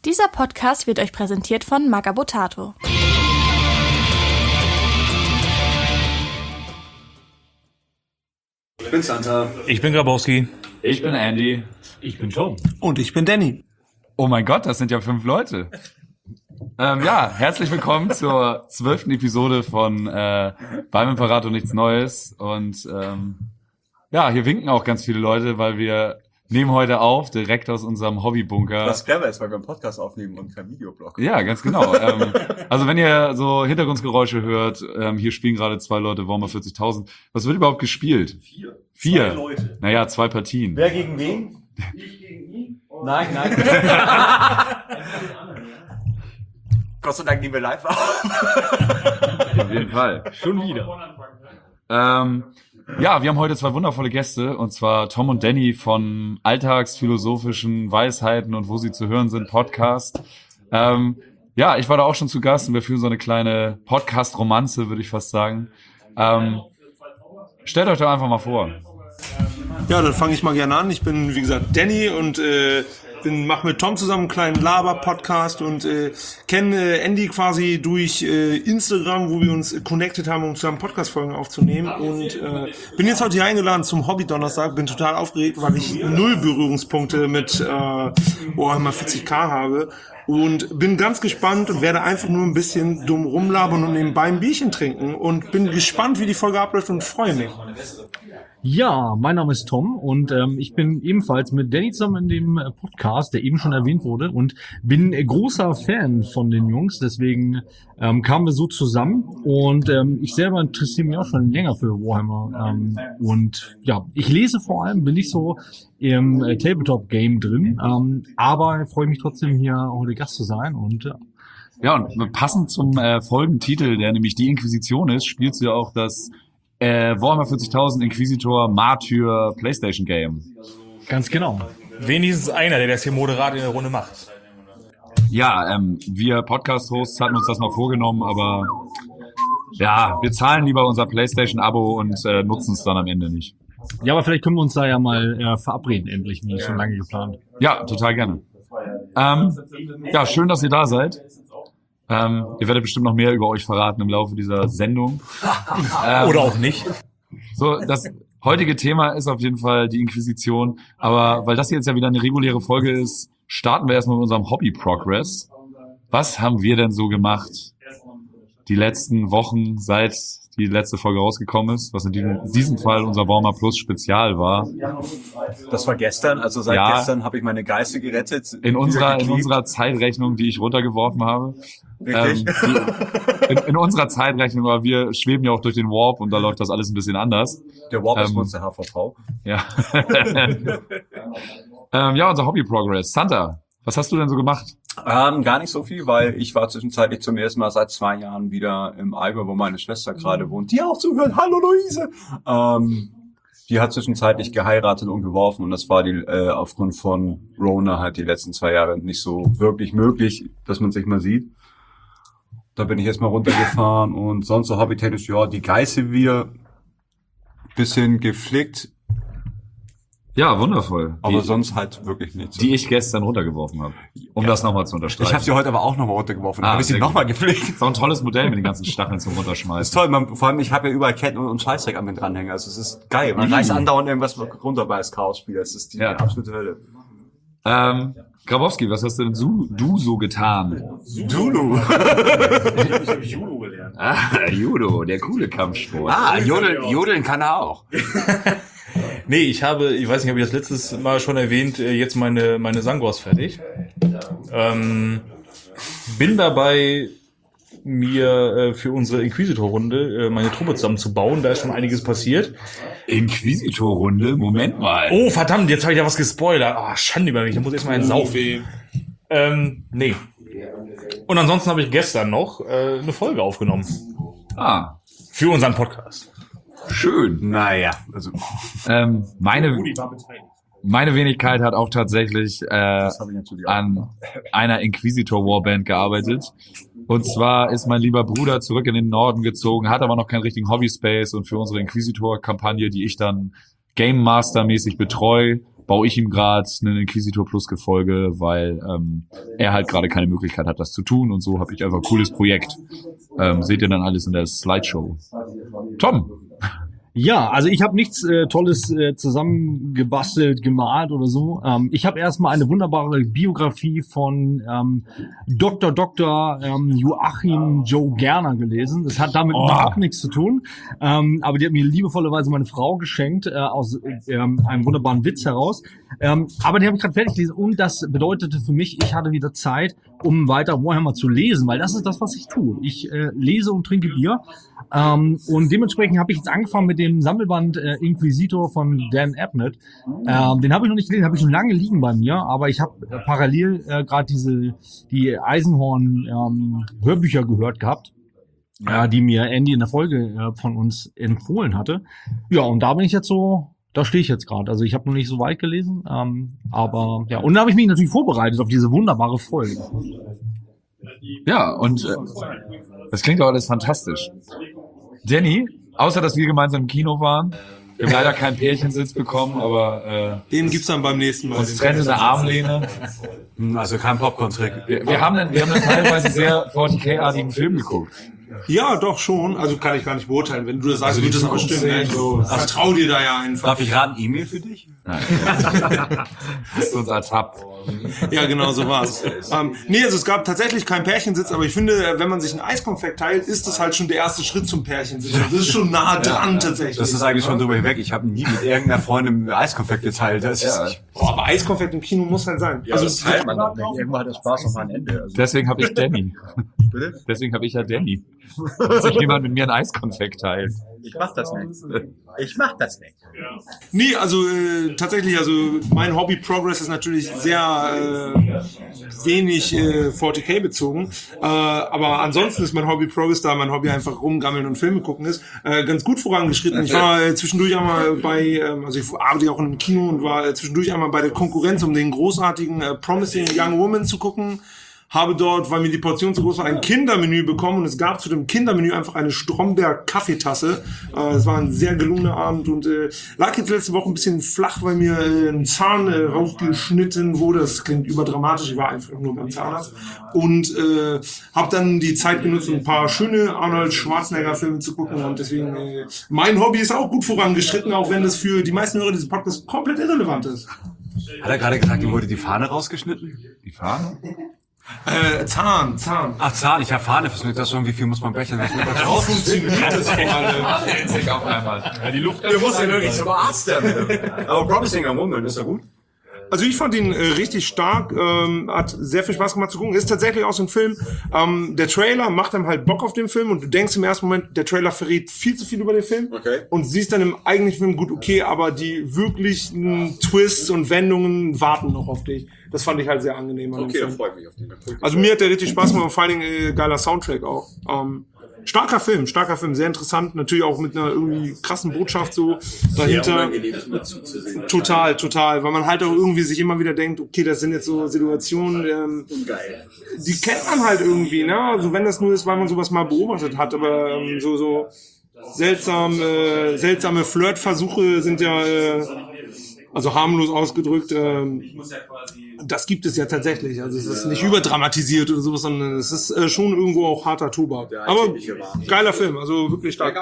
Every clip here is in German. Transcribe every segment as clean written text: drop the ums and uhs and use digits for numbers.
Dieser Podcast wird euch präsentiert von Magabotato. Ich bin Santa. Ich bin Grabowski. Ich bin Andy. Ich bin Tom. Und ich bin Danny. Oh mein Gott, das sind ja 5 Leute. Ja, herzlich willkommen zur 12. Episode von Beim Imperator nichts Neues. Und ja, hier winken auch ganz viele Leute, weil wir nehmen heute auf, direkt aus unserem Hobbybunker. Was clever ist, weil wir einen Podcast aufnehmen und kein Videoblog. Ja, ganz genau. Also wenn ihr so Hintergrundgeräusche hört, hier spielen gerade 2 Leute Warhammer 40.000. Was wird überhaupt gespielt? 4. 2 Leute. Naja, 2 Partien. Wer gegen wen? Ich gegen ihn? Nein. Gott sei Dank nehmen wir live auf. Auf jeden Fall. Schon wieder. Ja, wir haben heute 2 wundervolle Gäste, und zwar Tom und Danny von Alltagsphilosophischen Weisheiten und wo sie zu hören sind Podcast. Ja, ich war da auch schon zu Gast und wir führen so eine kleine Podcast-Romanze, würde ich fast sagen. Stellt euch doch einfach mal vor. Ja, dann fange ich mal gerne an. Ich bin, wie gesagt, Danny und mache mit Tom zusammen einen kleinen Laber-Podcast und kenne Andy quasi durch Instagram, wo wir uns connected haben, um zusammen Podcast-Folgen aufzunehmen, und bin jetzt heute hier eingeladen zum Hobby-Donnerstag. Bin total aufgeregt, weil ich 0 Berührungspunkte mit Warhammer 40k habe und bin ganz gespannt und werde einfach nur ein bisschen dumm rumlabern und nebenbei ein Bierchen trinken und bin gespannt, wie die Folge abläuft und freue mich. Ja, mein Name ist Tom und ich bin ebenfalls mit Danny zusammen in dem Podcast, der eben schon erwähnt wurde, und bin großer Fan von den Jungs, deswegen kamen wir so zusammen, und ich selber interessiere mich auch schon länger für Warhammer, und ja, ich lese vor allem, bin nicht so im Tabletop-Game drin, aber freue mich trotzdem, hier heute Gast zu sein, und Ja, und passend zum Folgentitel, der nämlich die Inquisition ist, spielst du ja auch das Warhammer 40.000 Inquisitor Martyr PlayStation Game. ganz genau. Wenigstens einer, der das hier moderat in der Runde macht. Ja, wir Podcast-Hosts hatten uns das noch vorgenommen, aber ja, wir zahlen lieber unser PlayStation-Abo und nutzen es dann am Ende nicht. Ja, aber vielleicht können wir uns da ja mal verabreden, endlich, wie schon lange geplant. Ja, total gerne. Ja, schön, dass ihr da seid. Ihr werdet bestimmt noch mehr über euch verraten im Laufe dieser Sendung. Oder auch nicht. So, das heutige Thema ist auf jeden Fall die Inquisition. Aber weil das jetzt ja wieder eine reguläre Folge ist, starten wir erstmal mit unserem Hobby-Progress. Was haben wir denn so gemacht die letzten Wochen, seit die letzte Folge rausgekommen ist, was in diesem Fall unser Warhammer Plus Spezial war? Das war gestern, also seit gestern habe ich meine Geister gerettet. In unserer Zeitrechnung, die ich runtergeworfen habe. In unserer Zeitrechnung, aber wir schweben ja auch durch den Warp und da läuft das alles ein bisschen anders. Der Warp ist unser HVV. Ja. Ja, unser Hobby-Progress. Santa, was hast du denn so gemacht? Gar nicht so viel, weil ich war zwischenzeitlich zum ersten Mal seit 2 Jahren wieder im Allgäu, wo meine Schwester gerade wohnt, die auch zuhört. Hallo Luise! Die hat zwischenzeitlich geheiratet und geworfen, und das war aufgrund von Rona halt die letzten 2 Jahre nicht so wirklich möglich, dass man sich mal sieht. Da bin ich jetzt mal runtergefahren, und sonst so hobbytechnisch, ja, die Geiße wieder bisschen geflickt. Ja, wundervoll. Aber sonst halt wirklich nichts. Die ich gestern runtergeworfen habe, um das nochmal zu unterstreichen. Ich habe sie heute aber auch nochmal runtergeworfen. Dann habe ich sie nochmal geflickt. Das ist auch ein tolles Modell mit den ganzen Stacheln zum Runterschmeißen. Das ist toll, vor allem ich habe ja überall Ketten und Scheißdreck an mir dranhängen. Also es ist geil. Man reißt andauernd irgendwas runter bei als Chaos-Spieler. Das ist die absolute Hölle. Grabowski, was hast denn du so getan? Judo. Ich habe Judo gelernt. Judo, der coole Kampfsport. Jodeln kann er auch. Nee, ich weiß nicht, habe ich das letztes Mal schon erwähnt, jetzt meine Sangors fertig. Bin dabei, mir für unsere Inquisitor-Runde meine Truppe zusammenzubauen. Da ist schon einiges passiert. Inquisitor-Runde? Moment mal. Oh, verdammt, jetzt habe ich ja was gespoilert. Ah, Schande über mich, da muss ich erstmal einen saufen. Nee. Und ansonsten habe ich gestern noch eine Folge aufgenommen. Für unseren Podcast. Schön. Naja, also meine Wenigkeit hat auch tatsächlich an einer Inquisitor-Warband gearbeitet. Und zwar ist mein lieber Bruder zurück in den Norden gezogen, hat aber noch keinen richtigen Hobby-Space, und für unsere Inquisitor-Kampagne, die ich dann Game Master-mäßig betreue, baue ich ihm gerade eine Inquisitor Plus Gefolge, weil er halt gerade keine Möglichkeit hat, das zu tun. Und so habe ich einfach ein cooles Projekt. Seht ihr dann alles in der Slideshow. Tom! Ja, also ich habe nichts Tolles zusammengebastelt, gemalt oder so. Ich habe erstmal eine wunderbare Biografie von Dr. Joachim Joe Gerner gelesen. Das hat damit überhaupt nichts zu tun, aber die hat mir liebevollerweise meine Frau geschenkt, aus einem wunderbaren Witz heraus. Aber die habe ich gerade fertig gelesen und das bedeutete für mich, ich hatte wieder Zeit, um weiter Warhammer zu lesen, weil das ist das, was ich tue. Ich lese und trinke Bier. Und dementsprechend habe ich jetzt angefangen mit dem Sammelband Inquisitor von Dan Abnett. Den habe ich noch nicht gelesen, habe ich schon lange liegen bei mir, aber ich habe parallel gerade die Eisenhorn Hörbücher gehört gehabt, die mir Andy in der Folge von uns empfohlen hatte. Ja, und da bin ich jetzt so, da stehe ich jetzt gerade. Also ich habe noch nicht so weit gelesen, aber ja, und da habe ich mich natürlich vorbereitet auf diese wunderbare Folge. Ja, und das klingt doch alles fantastisch. Danny, außer dass wir gemeinsam im Kino waren, wir haben leider keinen Pärchensitz bekommen, aber den gibt's dann beim nächsten Mal. Uns trennt eine Armlehne. Also kein Popcorn-Trick. Wir haben dann teilweise sehr 40k-artigen Film geguckt. Ja, doch schon. Also kann ich gar nicht beurteilen. Wenn du das sagst, wird das aber stimmen. Ich trau dir da ja einfach. Darf ich raten, E-Mail für dich? Nein. Hast du uns ertappt. Ja, genau, so war's. Nee, also es gab tatsächlich keinen Pärchensitz, aber ich finde, wenn man sich ein Eiskonfekt teilt, ist das halt schon der erste Schritt zum Pärchensitz. Das ist schon nah dran tatsächlich. Das ist eigentlich schon drüber hinweg. Ich habe nie mit irgendeiner Freundin Eiskonfekt geteilt. Das ist aber Eiskonfekt im Kino muss halt sein. Ja, also das teilt man doch nicht. Irgendwann hat der Spaß noch mal ein Ende. Also. Deswegen habe ich Danny. Bitte? Deswegen habe ich ja Danny. Dass sich jemand mit mir ein Eiskonfekt teilt. Ich mach das nicht. Nee, also tatsächlich, also mein Hobby Progress ist natürlich sehr wenig 40k bezogen, aber ansonsten ist mein Hobby Progress, da mein Hobby einfach rumgammeln und Filme gucken ist, ganz gut vorangeschritten. Ich war zwischendurch einmal bei, also ich arbeite auch in einem Kino und war zwischendurch einmal bei der Konkurrenz, um den großartigen Promising Young Woman zu gucken. Habe dort, weil mir die Portion zu groß war, ein Kindermenü bekommen und es gab zu dem Kindermenü einfach eine Stromberg-Kaffeetasse. Es war ein sehr gelungener Abend und lag jetzt letzte Woche ein bisschen flach, weil mir ein Zahn rausgeschnitten wurde. Das klingt überdramatisch, ich war einfach nur beim Zahnarzt. Und habe dann die Zeit genutzt, um ein paar schöne Arnold Schwarzenegger-Filme zu gucken und deswegen, mein Hobby ist auch gut vorangeschritten, auch wenn das für die meisten Hörer dieses Podcasts komplett irrelevant ist. Hat er gerade gesagt, ihm wurde die Fahne rausgeschnitten? Die Fahne? Zahn. Ach, Zahn, ich habe Fahne fürs das schon, wie viel muss man bechern? Auch funktioniert das vor allem. Endlich auf einmal. Ja, die Luft. Du musst ja wirklich zum Arzt damit. Aber Promising Young Woman, ist ja gut. Also ich fand ihn richtig stark, hat sehr viel Spaß gemacht zu gucken. Ist tatsächlich auch so ein Film, der Trailer macht einem halt Bock auf den Film und du denkst im ersten Moment, der Trailer verrät viel zu viel über den Film. Okay. Und siehst dann im eigentlichen Film gut, okay, aber die wirklichen Twists und Wendungen warten noch auf dich. Das fand ich halt sehr angenehm an dem Film. Okay, dann freue ich mich auf den. Also mir hat der richtig Spaß gemacht und vor allen Dingen geiler Soundtrack auch. Starker Film, sehr interessant, natürlich auch mit einer irgendwie krassen Botschaft so dahinter. Total, weil man halt auch irgendwie sich immer wieder denkt, okay, das sind jetzt so Situationen, die kennt man halt irgendwie, ne? Also wenn das nur ist, weil man sowas mal beobachtet hat, aber so seltsame Flirtversuche sind ja also harmlos ausgedrückt, das gibt es ja tatsächlich. Also es ist nicht überdramatisiert oder sowas, sondern es ist schon irgendwo auch harter Tobak. Aber geiler Film, also wirklich stark.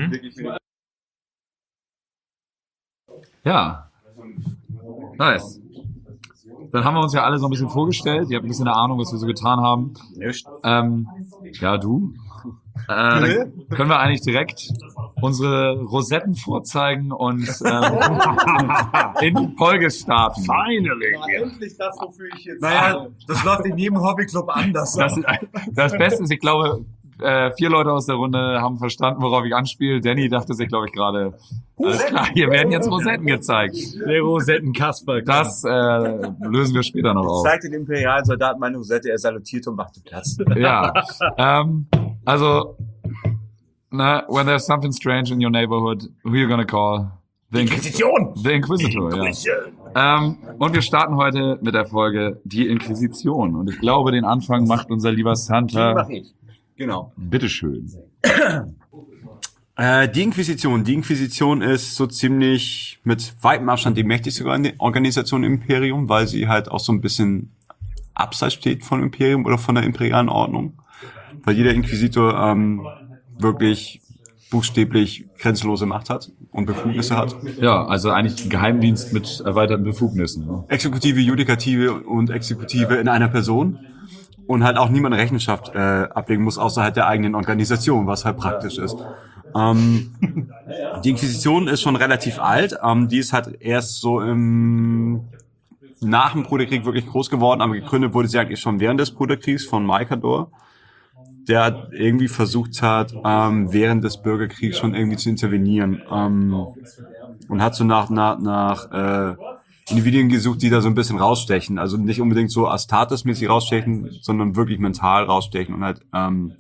Ja. Nice. Dann haben wir uns ja alle so ein bisschen vorgestellt. Ihr habt ein bisschen eine Ahnung, was wir so getan haben. Ja, du. Dann können wir eigentlich direkt unsere Rosetten vorzeigen und in die Folge starten. Finally! Endlich das, wofür ich jetzt... Naja, das läuft in jedem Hobbyclub anders. Das Beste ist, ich glaube, 4 Leute aus der Runde haben verstanden, worauf ich anspiele. Danny dachte sich, glaube ich, gerade, alles klar, hier werden jetzt Rosetten gezeigt. Der Rosetten-Kasper. Das lösen wir später noch auf. Zeigt den imperialen Soldaten meine Rosette, er salutierte und machte Platz. Ja, also, when there's something strange in your neighborhood, who are you gonna call? The Inquisition! The Inquisitor, ja. Und wir starten heute mit der Folge Die Inquisition. Und ich glaube, den Anfang macht unser lieber Santa. Genau. Bitteschön. Die Inquisition ist so ziemlich mit weitem Abstand die mächtigste Organisation im Imperium, weil sie halt auch so ein bisschen abseits steht vom Imperium oder von der imperialen Ordnung. Weil jeder Inquisitor wirklich buchstäblich grenzenlose Macht hat und Befugnisse hat. Ja, also eigentlich ein Geheimdienst mit erweiterten Befugnissen. Ne? Exekutive, Judikative und Exekutive in einer Person. Und halt auch niemand Rechenschaft ablegen muss, außerhalb der eigenen Organisation, was halt praktisch ist. Die Inquisition ist schon relativ alt. Die ist halt erst so nach dem Bruderkrieg wirklich groß geworden, aber gegründet wurde sie eigentlich schon während des Bruderkriegs von Malkador, der irgendwie versucht hat, während des Bürgerkriegs schon irgendwie zu intervenieren. Und hat so nach Individuen gesucht, die da so ein bisschen rausstechen. Also nicht unbedingt so Astartes-mäßig rausstechen, sondern wirklich mental rausstechen und halt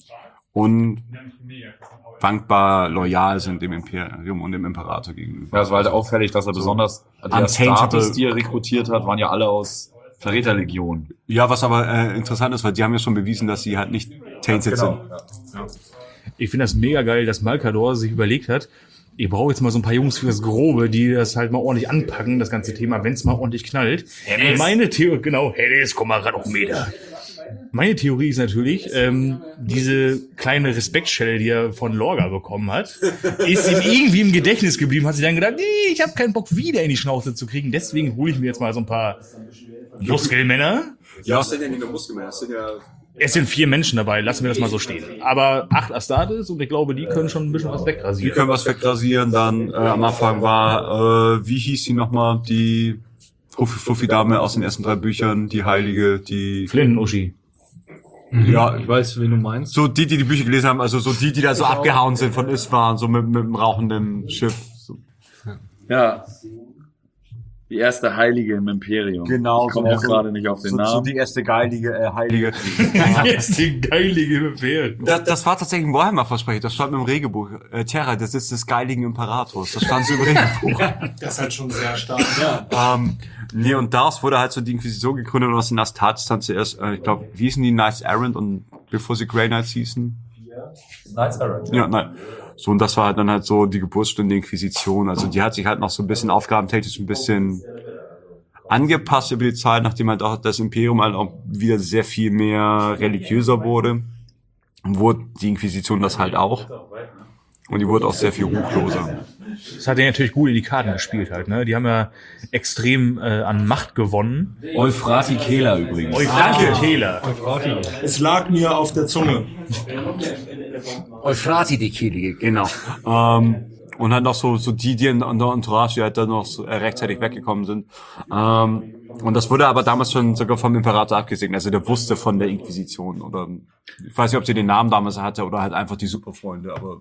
unwankbar loyal sind dem Imperium und dem Imperator gegenüber. Ja, es war halt auffällig, dass er besonders die Astartes, die er rekrutiert hat, waren ja alle aus Verräterlegionen. Ja, was aber interessant ist, weil die haben ja schon bewiesen, dass sie halt nicht tainted sind. Ja. Ich finde das mega geil, dass Malkador sich überlegt hat, ihr braucht jetzt mal so ein paar Jungs fürs Grobe, die das halt mal ordentlich anpacken, das ganze Thema, wenn es mal ordentlich knallt. Meine Theorie, genau, Hennes, komm mal ran auf den Meter. Meine Theorie ist natürlich, diese kleine Respektschelle, die er von Lorga bekommen hat, ist ihm irgendwie im Gedächtnis geblieben, hat sich dann gedacht, nee, ich habe keinen Bock, wieder in die Schnauze zu kriegen, deswegen hole ich mir jetzt mal so ein paar Muskelmänner. Ja, was sind denn die Muskelmänner? Es sind 4 Menschen dabei, lassen wir das mal so stehen. Aber 8 Astartes und ich glaube, die können schon ein bisschen was wegrasieren. Die können was wegrasieren, dann am Anfang war, wie hieß sie nochmal, die Fuffi-Dame aus den ersten 3 Büchern, die Heilige, die... Flinten-Uschi. Ja, Ich weiß, wen du meinst. so die Bücher gelesen haben, also so die da so abgehauen sind von Isfahan, so mit dem rauchenden Schiff. So. Ja. Die erste Heilige im Imperium. Genau. Ich komme auch gerade nicht auf den Namen. So die erste Heilige. Die erste geilige Imperium. Das war tatsächlich ein Warhammer-Versprechen, das stand im Regelbuch. Terra, das ist des geiligen Imperators. Das stand so im Regelbuch. Das ist halt schon sehr stark. Nee, und daraus wurde halt so die Inquisition gegründet und aus den Astartes dann zuerst, ich glaube, wie hießen die Knights Errant und bevor sie Grey Knights hießen? Knights Errant. Ja, nein. So, und das war dann halt so die Geburtsstunde der Inquisition. Also die hat sich halt noch so ein bisschen aufgabentechnisch ein bisschen angepasst über die Zeit, nachdem halt auch das Imperium halt auch wieder sehr viel mehr religiöser wurde. Wurde die Inquisition das halt auch. Und die wurde auch sehr viel ruchloser. Das hat er natürlich gut in die Karten gespielt halt, ne? Die haben ja extrem an Macht gewonnen. Euphrati Kehler übrigens. Euphrati Kehler. Es lag mir auf der Zunge. Euphrati die Kehlige, genau. Und dann noch so die in der Entourage, die halt dann noch so rechtzeitig weggekommen sind. Und das wurde aber damals schon sogar vom Imperator abgesegnet. Also der wusste von der Inquisition. Oder ich weiß nicht, ob sie den Namen damals hatte oder halt einfach die Superfreunde, aber.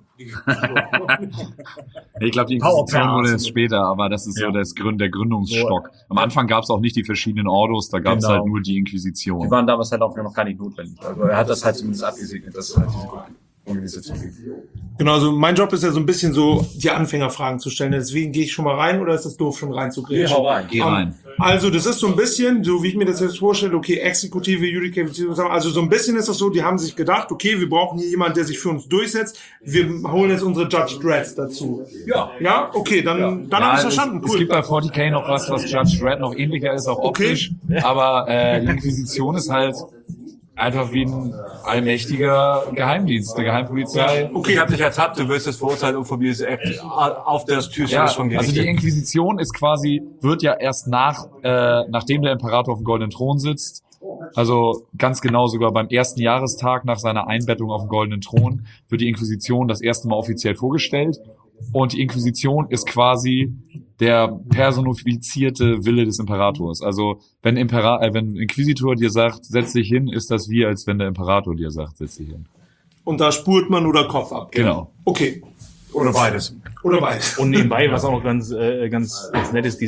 Ich glaube, die Inquisition wurde jetzt später, aber das ist so der Gründungsstock. Am Anfang gab es auch nicht die verschiedenen Ordos, da gab es halt nur die Inquisition. Die waren damals halt auch noch gar nicht notwendig. Also er hat das halt zumindest abgesegnet, dass es halt diese Organisation gibt. Genau, also mein Job ist ja so ein bisschen so, die Anfängerfragen zu stellen. Deswegen gehe ich schon mal rein oder ist das doof, schon reinzugehen? Geh rein. Also das ist so ein bisschen, so wie ich mir das jetzt vorstelle, okay, Exekutive, Judikative, also so ein bisschen ist das so, die haben sich gedacht, okay, wir brauchen hier jemanden, der sich für uns durchsetzt. Wir holen jetzt unsere Judge Dredd dazu. Ja. Ja, okay, dann habe ich es verstanden. Cool. Es gibt bei 40k noch was Judge Dredd noch ähnlicher ist, auch optisch. Aber die Inquisition ist halt einfach wie ein allmächtiger Geheimdienst, der Geheimpolizei. Okay, ich hab dich ertappt, du wirst das verurteilt und von mir ist auf der Tür schon gerichtet. Also die Inquisition ist quasi, wird ja erst nachdem der Imperator auf dem goldenen Thron sitzt, also ganz genau sogar beim ersten Jahrestag nach seiner Einbettung auf dem goldenen Thron, wird die Inquisition das erste Mal offiziell vorgestellt. Und die Inquisition ist quasi der personifizierte Wille des Imperators. Also wenn ein Inquisitor dir sagt, setz dich hin, ist das wie, als wenn der Imperator dir sagt, setz dich hin. Und da spurt man oder Kopf ab. Genau. Okay. Oder beides. Oder beides. Und nebenbei, was auch noch ganz nett ist,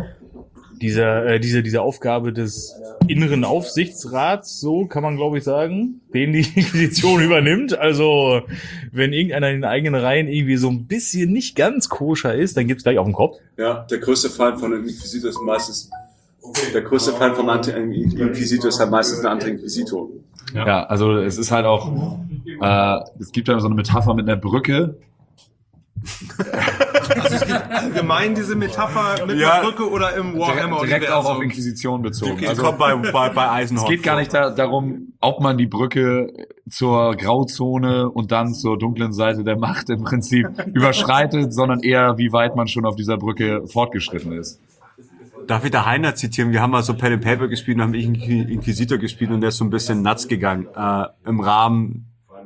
diese Aufgabe des inneren Aufsichtsrats, so kann man glaube ich sagen, den die Inquisition übernimmt. Also wenn irgendeiner in den eigenen Reihen irgendwie so ein bisschen nicht ganz koscher ist, dann gibt's gleich auf den Kopf. Ja, der größte Feind von einem Inquisitor ist meistens der größte Feind vom Inquisitor ist halt meistens ein anderer Inquisitor. Ja, also es ist halt auch, es gibt ja so eine Metapher mit einer Brücke. Gemein diese Metapher mit der Brücke oder im Warhammer direkt auch auf Inquisition bezogen. Okay, Also Kommt bei Eisenhower. es geht gar nicht darum, ob man die Brücke zur Grauzone und dann zur dunklen Seite der Macht im Prinzip überschreitet, sondern eher, wie weit man schon auf dieser Brücke fortgeschritten ist. Darf ich da Heiner zitieren? Wir haben mal so Pen and Paper gespielt und haben Inquisitor gespielt und der ist so ein bisschen nuts gegangen. Im Rahmen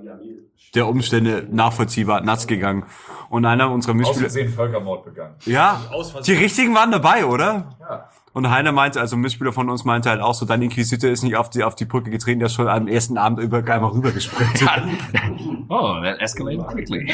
der Umstände nachvollziehbar nuts gegangen. Und einer unserer Mitspieler... Völkermord begangen. Ja, die richtigen waren dabei, oder? Ja. Und Heiner meinte, also ein Mitspieler von uns meinte halt auch so, dein Inquisitor ist nicht auf die Brücke getreten, der ist schon am ersten Abend einmal rübergesprintet. Oh, that escalated quickly.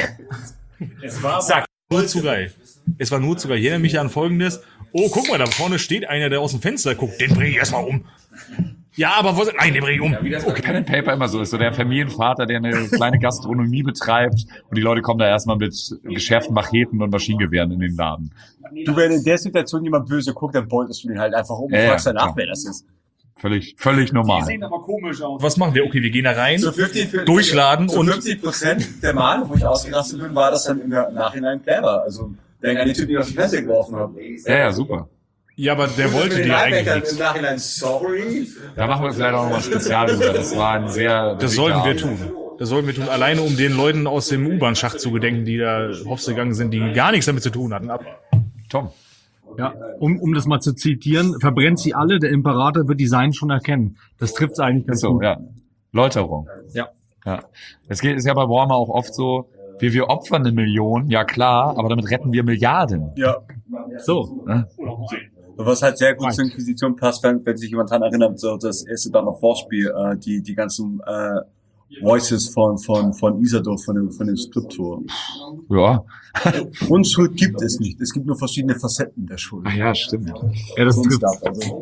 Es war nur zu geil. Ich erinnere mich an Folgendes. Oh, guck mal, da vorne steht einer, der aus dem Fenster guckt. Den bringe ich erstmal um. Ja, aber nein, den bringe ich um. Wie das Pen and Paper immer so ist. So der Familienvater, der eine kleine Gastronomie betreibt und die Leute kommen da erstmal mit geschärften Macheten und Maschinengewehren in den Laden. Du, wenn in der Situation jemand böse guckt, dann beutest du den halt einfach um und fragst danach, wer das ist. Völlig normal. Die sehen aber komisch aus. Was machen wir? Okay, wir gehen da rein, So 50, durchladen so und 50% der Male, wo ich ausgerastet bin, war das dann im Nachhinein clever. Also, denk an die Typen, die aus dem Fenster geworfen haben. Ja, ja, super. ja, aber der wollte dir eigentlich nichts. Im Nachhinein, sorry. Da machen wir vielleicht auch nochmal Spezial drüber. Das war ein sehr... Das sollten wir tun. Das sollten wir tun, alleine um den Leuten aus dem U-Bahn-Schacht zu gedenken, die da hops gegangen sind, die gar nichts damit zu tun hatten. Tom. Ja, um das mal zu zitieren, verbrennt sie alle, der Imperator wird die Seinen schon erkennen. Das trifft's eigentlich ganz So, gut. ja. Läuterung. Ja. Ja. Es ist ja bei Warhammer auch oft so, wir opfern 1 Million, ja klar, aber damit retten wir Milliarden. Ja. So. Ne? Was halt sehr gut zur Inquisition passt, wenn sich jemand daran erinnert, so das erste Dawn of War Spiel, die ganzen Voices von Isildur, von dem Scriptor. Ja. Unschuld gibt es nicht. Es gibt nur verschiedene Facetten der Schuld. Ach ja, stimmt. Ja, das trifft. Also,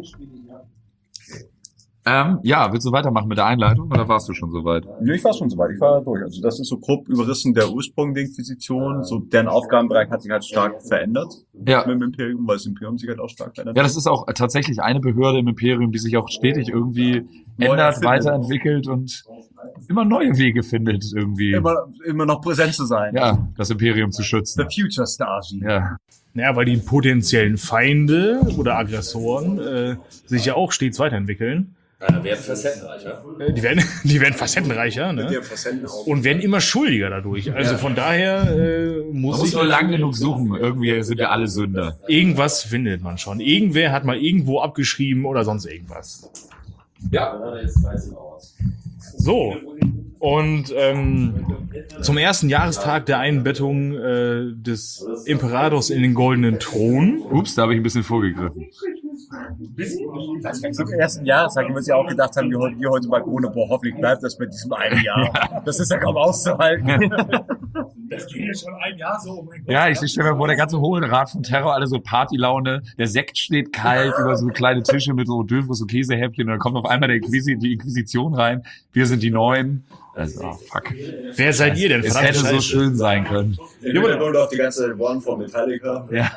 Ja, willst du weitermachen mit der Einleitung oder warst du schon soweit? nee, ich war schon soweit. Ich war durch. Also das ist so grob überrissen der Ursprung der Inquisition. So deren Aufgabenbereich hat sich halt stark verändert Ja. mit dem Imperium, weil das Imperium sich halt auch stark verändert Ja, das ist auch tatsächlich eine Behörde im Imperium, die sich auch stetig irgendwie ändert, erfindet. weiterentwickelt und immer neue Wege findet irgendwie. immer noch präsent zu sein. Ja, das Imperium zu schützen. The Future Stasi. Ja. Ja, weil die potenziellen Feinde oder Aggressoren sich ja auch stets weiterentwickeln. Werden facettenreicher. Die werden facettenreicher, ne? Und werden immer schuldiger dadurch. Also von daher Man muss muss ich nur lang genug suchen. Irgendwie sind wir alle Sünder. irgendwas findet man schon. Irgendwer hat mal irgendwo abgeschrieben oder sonst irgendwas. Ja. So. Und zum ersten Jahrestag der Einbettung des Imperators in den goldenen Thron. Ups, da habe ich ein bisschen vorgegriffen. Zum ersten Jahrestag, wir uns ja auch gedacht haben, wir heute mal ohne, boah, hoffentlich bleibt das mit diesem einen Jahr. Das ist ja kaum auszuhalten. Das geht ja schon ein Jahr so. Ja, ich stelle mir vor, der ganze hohe Rat von Terror, alle so Partylaune, der Sekt steht kalt über so kleine Tische mit so Döfus und Käsehäppchen und dann kommt auf einmal die Inquisition rein. Wir sind die Neuen. Also, oh, fuck. Wer seid ihr denn? Es hätte so schön sein können. Ja, aber da auch die ganze One von Metallica. Ja.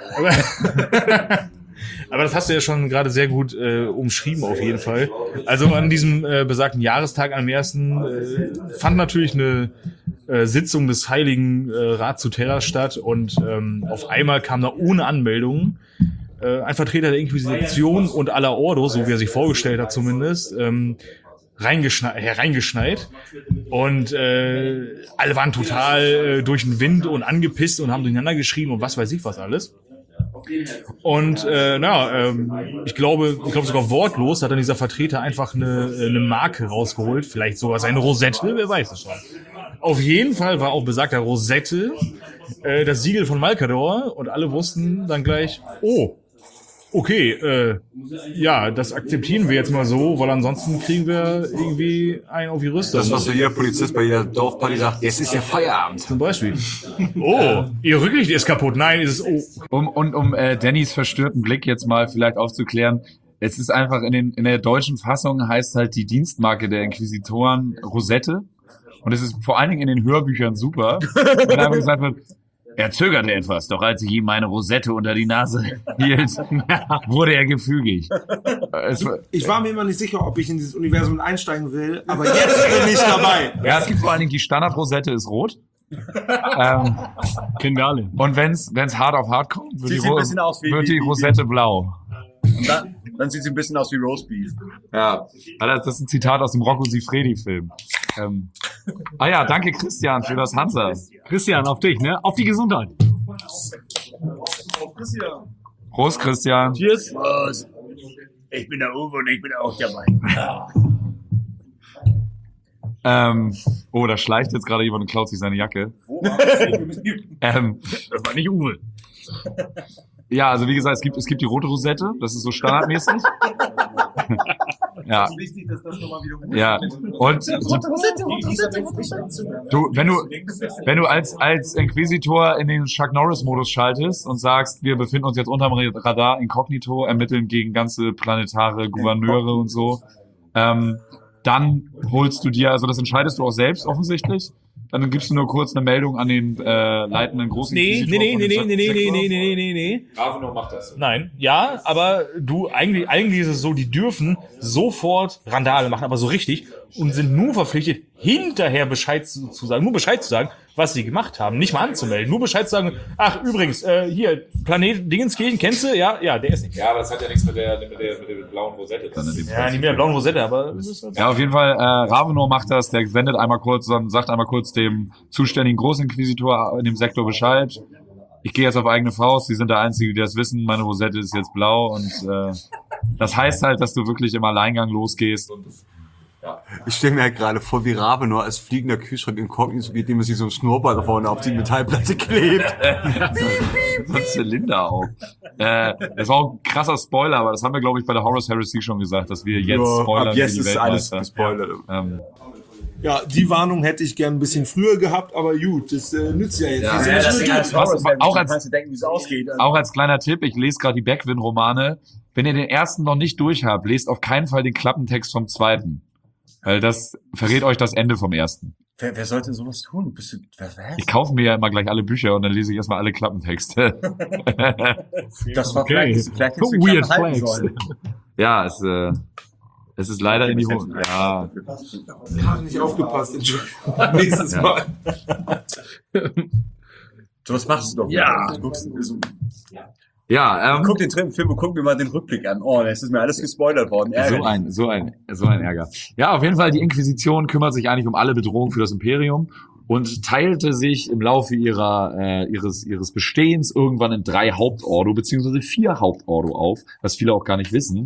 Aber das hast du ja schon gerade sehr gut umschrieben auf jeden Fall. Also an diesem besagten Jahrestag am 1. Fand natürlich eine Sitzung des Heiligen Rat zu Terra statt und auf einmal kam da ohne Anmeldung ein Vertreter der Inquisition und aller Ordo, so wie er sich vorgestellt hat zumindest, hereingeschneit und alle waren total durch den Wind und angepisst und haben durcheinander geschrien und was weiß ich was alles. Und ich glaube sogar wortlos hat dann dieser Vertreter einfach eine Marke rausgeholt, vielleicht sogar seine Rosette, wer weiß es schon. Auf jeden Fall war auf besagter Rosette das Siegel von Malkador und alle wussten dann gleich, oh, okay, ja, das akzeptieren wir jetzt mal so, weil ansonsten kriegen wir irgendwie einen auf die Rüstung. Das, was so jeder Polizist bei jeder Dorfparty sagt, jetzt ist ja Feierabend. Zum Beispiel. Oh, ihr Rücklicht ist kaputt. Nein, ist es, oh. Um Dannys verstörten Blick jetzt mal vielleicht aufzuklären, es ist einfach in der deutschen Fassung heißt halt die Dienstmarke der Inquisitoren Rosette und es ist vor allen Dingen in den Hörbüchern super, wenn einfach gesagt wird, er zögerte etwas, doch als ich ihm meine Rosette unter die Nase hielt, wurde er gefügig. Ich war mir immer nicht sicher, ob ich in dieses Universum einsteigen will, aber jetzt bin ich dabei. Ja, es gibt vor allen Dingen die Standard-Rosette ist rot. Kennen wir alle. Und wenn's hart auf hart kommt, Sieht sie ein bisschen aus wie die Rosette blau. Und dann sieht sie ein bisschen aus wie Roastbeef. Ja, das ist ein Zitat aus dem Rocco Siffredi-Film. Ja, danke Christian für das Hansa. Christian, auf dich, ne? Auf die Gesundheit. Prost, Christian. Cheers. Ich bin der Uwe und ich bin auch dabei. Da schleicht jetzt gerade jemand und klaut sich seine Jacke. Das war nicht Uwe. Ja, also wie gesagt, es gibt die rote Rosette, das ist so standardmäßig. Ja. Wichtig, dass das nochmal wiederholt. Ja. Und wenn du als Inquisitor in den Chuck Norris-Modus schaltest und sagst, wir befinden uns jetzt unterm Radar inkognito, ermitteln gegen ganze planetare Gouverneure und so, dann holst du dir, also das entscheidest du auch selbst offensichtlich, dann gibst du nur kurz eine Meldung an den leitenden großen Inquisitor. Nee. Ravenor macht das. Nein, ja, aber eigentlich ist es so, die dürfen sofort Randale machen, aber so richtig, und sind nur verpflichtet, hinterher Bescheid zu sagen, was sie gemacht haben, nicht mal anzumelden, nur Bescheid zu sagen, ach, übrigens, hier, Planet Dingenskirchen, kennst du? Ja, der ist nicht. Ja, aber das hat ja nichts mit der blauen Rosette dann in dem Fall. Ja, nicht mit der blauen Rosette, aber das ist halt ja, auf jeden Fall, Ravenor macht das, der sendet einmal kurz, dann sagt einmal kurz dem zuständigen Großinquisitor in dem Sektor Bescheid. Ich gehe jetzt auf eigene Faust, Sie sind der Einzige, die das wissen, meine Rosette ist jetzt blau und das heißt halt, dass du wirklich im Alleingang losgehst und ja. Ich stelle mir halt gerade vor, wie Ravenor als fliegender Kühlschrank inkognito geht, indem er sich so ein Schnurrbart vorne auf die Metallplatte klebt. so ein Zylinder auf. Das war auch ein krasser Spoiler, aber das haben wir, glaube ich, bei der Horus Heresy schon gesagt, dass wir jetzt spoilern. Ab jetzt ist alles gespoilert. Ja, die Warnung hätte ich gern ein bisschen früher gehabt, aber gut, das nützt ja jetzt. Auch als kleiner Tipp, ich lese gerade die Beckwin-Romane. Wenn ihr den ersten noch nicht durch habt, lest auf keinen Fall den Klappentext vom zweiten. Weil das verrät euch das Ende vom ersten. Wer sollte sowas tun? Was? Ich kaufe mir ja immer gleich alle Bücher und dann lese ich erstmal alle Klappentexte. Das war okay. vielleicht Weird Flags. Ja, es ist leider in die Hose. Ja. Ich habe nicht aufgepasst. Nächstes Mal. So was machst du doch. Ja. Ja, guck den Film und guck mir mal den Rückblick an. Oh, das ist mir alles gespoilert worden. So ein Ärger. Ja, auf jeden Fall, die Inquisition kümmert sich eigentlich um alle Bedrohungen für das Imperium und teilte sich im Laufe ihres Bestehens irgendwann in 3 Hauptordo beziehungsweise 4 Hauptordo auf, was viele auch gar nicht wissen.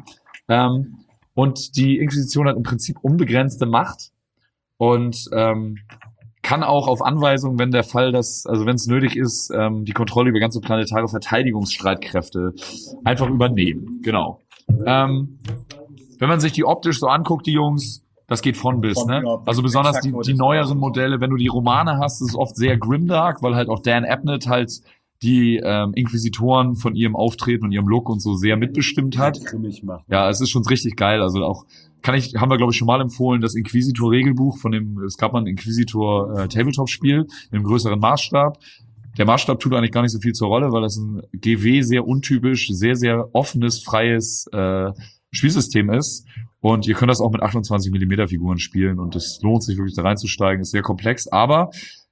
Und die Inquisition hat im Prinzip unbegrenzte Macht und kann auch auf Anweisung, wenn der Fall wenn es nötig ist, die Kontrolle über ganze planetare Verteidigungsstreitkräfte einfach übernehmen. Genau. Wenn man sich die optisch so anguckt, die Jungs, das geht von bis, ne? Also besonders die neueren Modelle, wenn du die Romane hast, ist es oft sehr grimdark, weil halt auch Dan Abnett halt die Inquisitoren von ihrem Auftreten und ihrem Look und so sehr mitbestimmt hat. Ja, es ist schon richtig geil. Also auch haben wir, glaube ich, schon mal empfohlen, das Inquisitor-Regelbuch es gab mal ein Inquisitor-Tabletop-Spiel im größeren Maßstab. Der Maßstab tut eigentlich gar nicht so viel zur Rolle, weil das ein GW sehr untypisch, sehr, sehr offenes, freies Spielsystem ist. Und ihr könnt das auch mit 28mm Figuren spielen und es lohnt sich wirklich da reinzusteigen. Ist sehr komplex, aber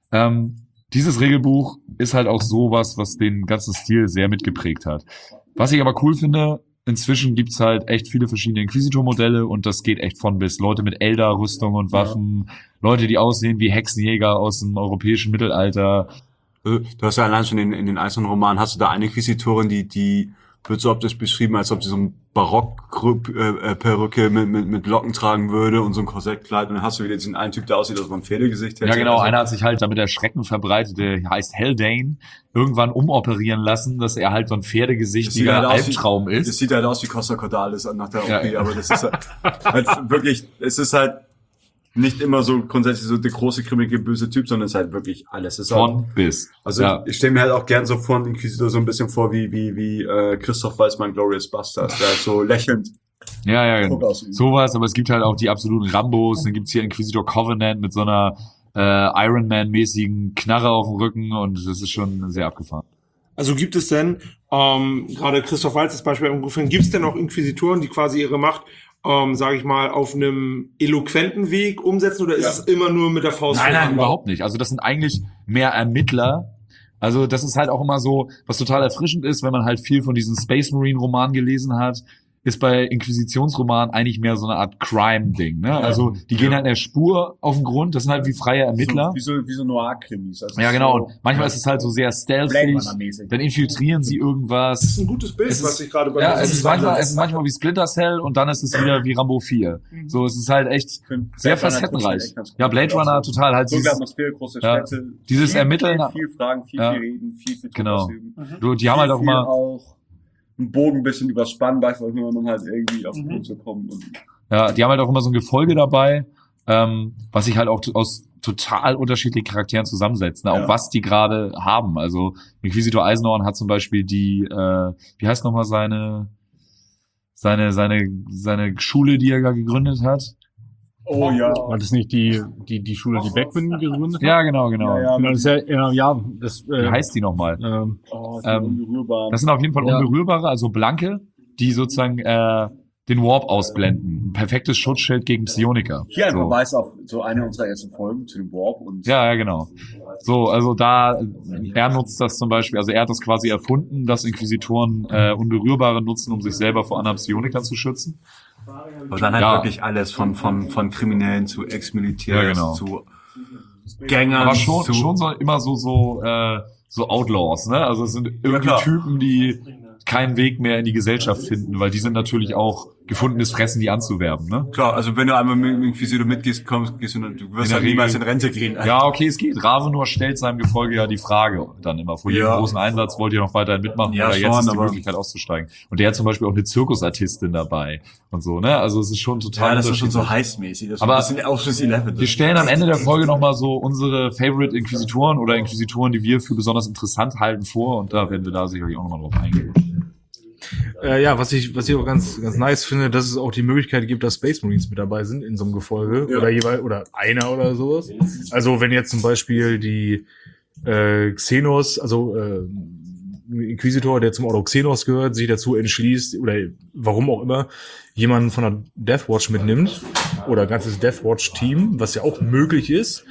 dieses Regelbuch ist halt auch sowas, was den ganzen Stil sehr mitgeprägt hat. Was ich aber cool finde, inzwischen gibt's halt echt viele verschiedene Inquisitor-Modelle und das geht echt von bis. Leute mit Eldar-Rüstung und Waffen, Leute, die aussehen wie Hexenjäger aus dem europäischen Mittelalter. Du hast ja allein schon in den einzelnen Romanen, hast du da eine Inquisitorin, die wird so optisch beschrieben, als ob sie so ein Barock-Perücke mit Locken tragen würde und so ein Korsettkleid. Und dann hast du wieder diesen einen Typ, der aussieht, als ob man ein Pferdegesicht hätte. Ja, genau. Einer hat sich halt, damit er Schrecken verbreitet, der heißt Haldane, irgendwann umoperieren lassen, dass er halt so ein pferdegesichtiger Albtraum ist. Das sieht halt aus wie Costa Cordalis nach der OP, aber das ist halt wirklich, es ist halt nicht immer so grundsätzlich so der große, grimmige, böse Typ, sondern es ist halt wirklich alles. Es ist von halt, bis. Also ja. Ich stelle mir halt auch gern so vor, Inquisitor so ein bisschen vor wie Christoph Waltzmann, Glorious Bastards, der ist so lächelnd. Ja, genau. Sowas, aber es gibt halt auch die absoluten Rambos, dann gibt's hier Inquisitor Covenant mit so einer Iron Man-mäßigen Knarre auf dem Rücken und das ist schon sehr abgefahren. Also gibt es denn, gerade Christoph Waltz als Beispiel, gibt es denn auch Inquisitoren, die quasi ihre Macht sage ich mal, auf einem eloquenten Weg umsetzen oder ist es immer nur mit der Faust? Nein, überhaupt nicht. Also das sind eigentlich mehr Ermittler. Also das ist halt auch immer so, was total erfrischend ist, wenn man halt viel von diesen Space Marine Romanen gelesen hat, ist bei Inquisitionsromanen eigentlich mehr so eine Art Crime-Ding, ne? Also die gehen halt in der Spur auf den Grund, das sind halt wie freie Ermittler. Wie so Noir-Krimis. Also ja, genau. Und manchmal ist es halt so sehr stealthy, dann infiltrieren sie irgendwas. Das ist ein gutes Bild, was ich gerade bei es ist manchmal wie Splinter Cell und dann ist es wieder wie Rambo 4. So, es ist halt echt sehr facettenreich. Ja, Blade Runner total halt dieses Atmosphäre, große Städte. Dieses Ermitteln. Viel Fragen, viel reden, viel genau. Die haben halt auch immer einen Bogen ein bisschen überspannen, einfach nur, um halt irgendwie auf den Punkt zu kommen. Ja, die haben halt auch immer so ein Gefolge dabei, was sich halt auch aus total unterschiedlichen Charakteren zusammensetzt, ne? Auch was die gerade haben. Also Inquisitor Eisenhorn hat zum Beispiel die, wie heißt nochmal seine Schule, die er da gegründet hat? Oh ja. War das nicht die Schule, die Beckman gegründet hat? Ja, genau. Ja, das ist wie heißt die nochmal? Das sind auf jeden Fall Unberührbare, also Blanke, die sozusagen den Warp ausblenden. Ein perfektes Schutzschild gegen Psioniker. Hier ein Verweis auf so eine unserer ersten Folgen zu dem Warp. Und ja, genau. So, also er nutzt das zum Beispiel, also er hat das quasi erfunden, dass Inquisitoren Unberührbare nutzen, um sich selber vor anderen Psionikern zu schützen. Aber dann halt wirklich alles von Kriminellen zu Ex-Militärs zu Gängern. Aber schon so immer so Outlaws, ne? Also es sind irgendwie Typen, die keinen Weg mehr in die Gesellschaft finden, weil die sind natürlich auch gefundenes Fressen, die anzuwerben, ne? Klar, also wenn du einmal mit dem Inquisitor mitgehst, du wirst halt niemals in Rente gehen. Ja, okay, es geht. Ravenor stellt seinem Gefolge ja die Frage dann immer, vor jedem großen Einsatz, wollt ihr noch weiterhin mitmachen oder jetzt ist die Möglichkeit auszusteigen. Und der hat zum Beispiel auch eine Zirkusartistin dabei und so, ne? Also es ist schon total ja, das ist schon so heißmäßig. Das aber ist Ocean's 11. Wir stellen am Ende der Folge nochmal so unsere Favorite Inquisitoren oder Inquisitoren, die wir für besonders interessant halten, vor und da werden wir da sicherlich auch nochmal drauf eingehen. Ja, was ich auch ganz nice finde, dass es auch die Möglichkeit gibt, dass Space Marines mit dabei sind in so einem Gefolge oder einer oder sowas. Also wenn jetzt zum Beispiel die Xenos, also Inquisitor, der zum Ordo Xenos gehört, sich dazu entschließt oder warum auch immer jemanden von der Deathwatch mitnimmt oder ein ganzes Deathwatch-Team, was ja auch möglich ist,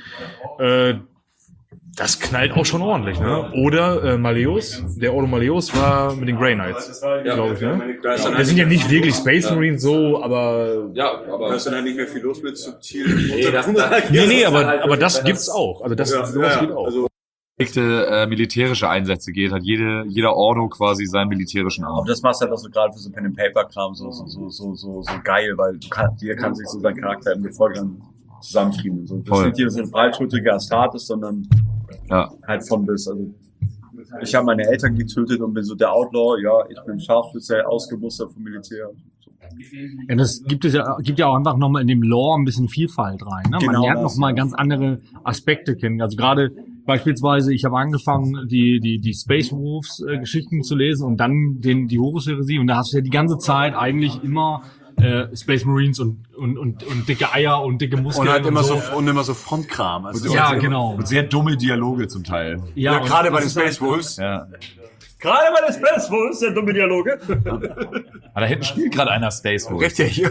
das knallt auch schon ordentlich, ne? Oder Malleus, der Ordo Malleus war mit den Grey Knights, glaube ich, ne? Das sind ja nicht wirklich Space Marines so, aber da ist dann halt nicht mehr viel los mit subtilen. Nee, aber das gibt's auch. Also sowas geht auch. Also militärische Einsätze geht, hat jeder Ordo quasi seinen militärischen Arm. Aber das machst halt auch so gerade für so Pen and Paper Kram so geil, weil jeder kann sich so seinen Charakter im Gefolge dann zusammenfrieden. So. Das ist nicht hier so ein breitschultriger Astartes, sondern halt von bis. Also ich habe meine Eltern getötet und bin so der Outlaw, ich bin Scharfschütze, ausgemustert vom Militär. Ja, das gibt ja auch einfach nochmal in dem Lore ein bisschen Vielfalt rein. Ne? Man lernt nochmal ganz andere Aspekte kennen. Also gerade beispielsweise, ich habe angefangen, die Space Wolves Geschichten zu lesen und dann die Horus-Heresie und da hast du ja die ganze Zeit eigentlich immer Space Marines und dicke Eier und dicke Muskeln. Und halt immer so Frontkram. Also ja, genau. Und sehr dumme Dialoge zum Teil. Ja, gerade bei den Space Wolves. Ja. Gerade bei den Space Wolves, sehr dumme Dialoge. Aber da hinten spielt gerade einer Space Wolf. Richtig.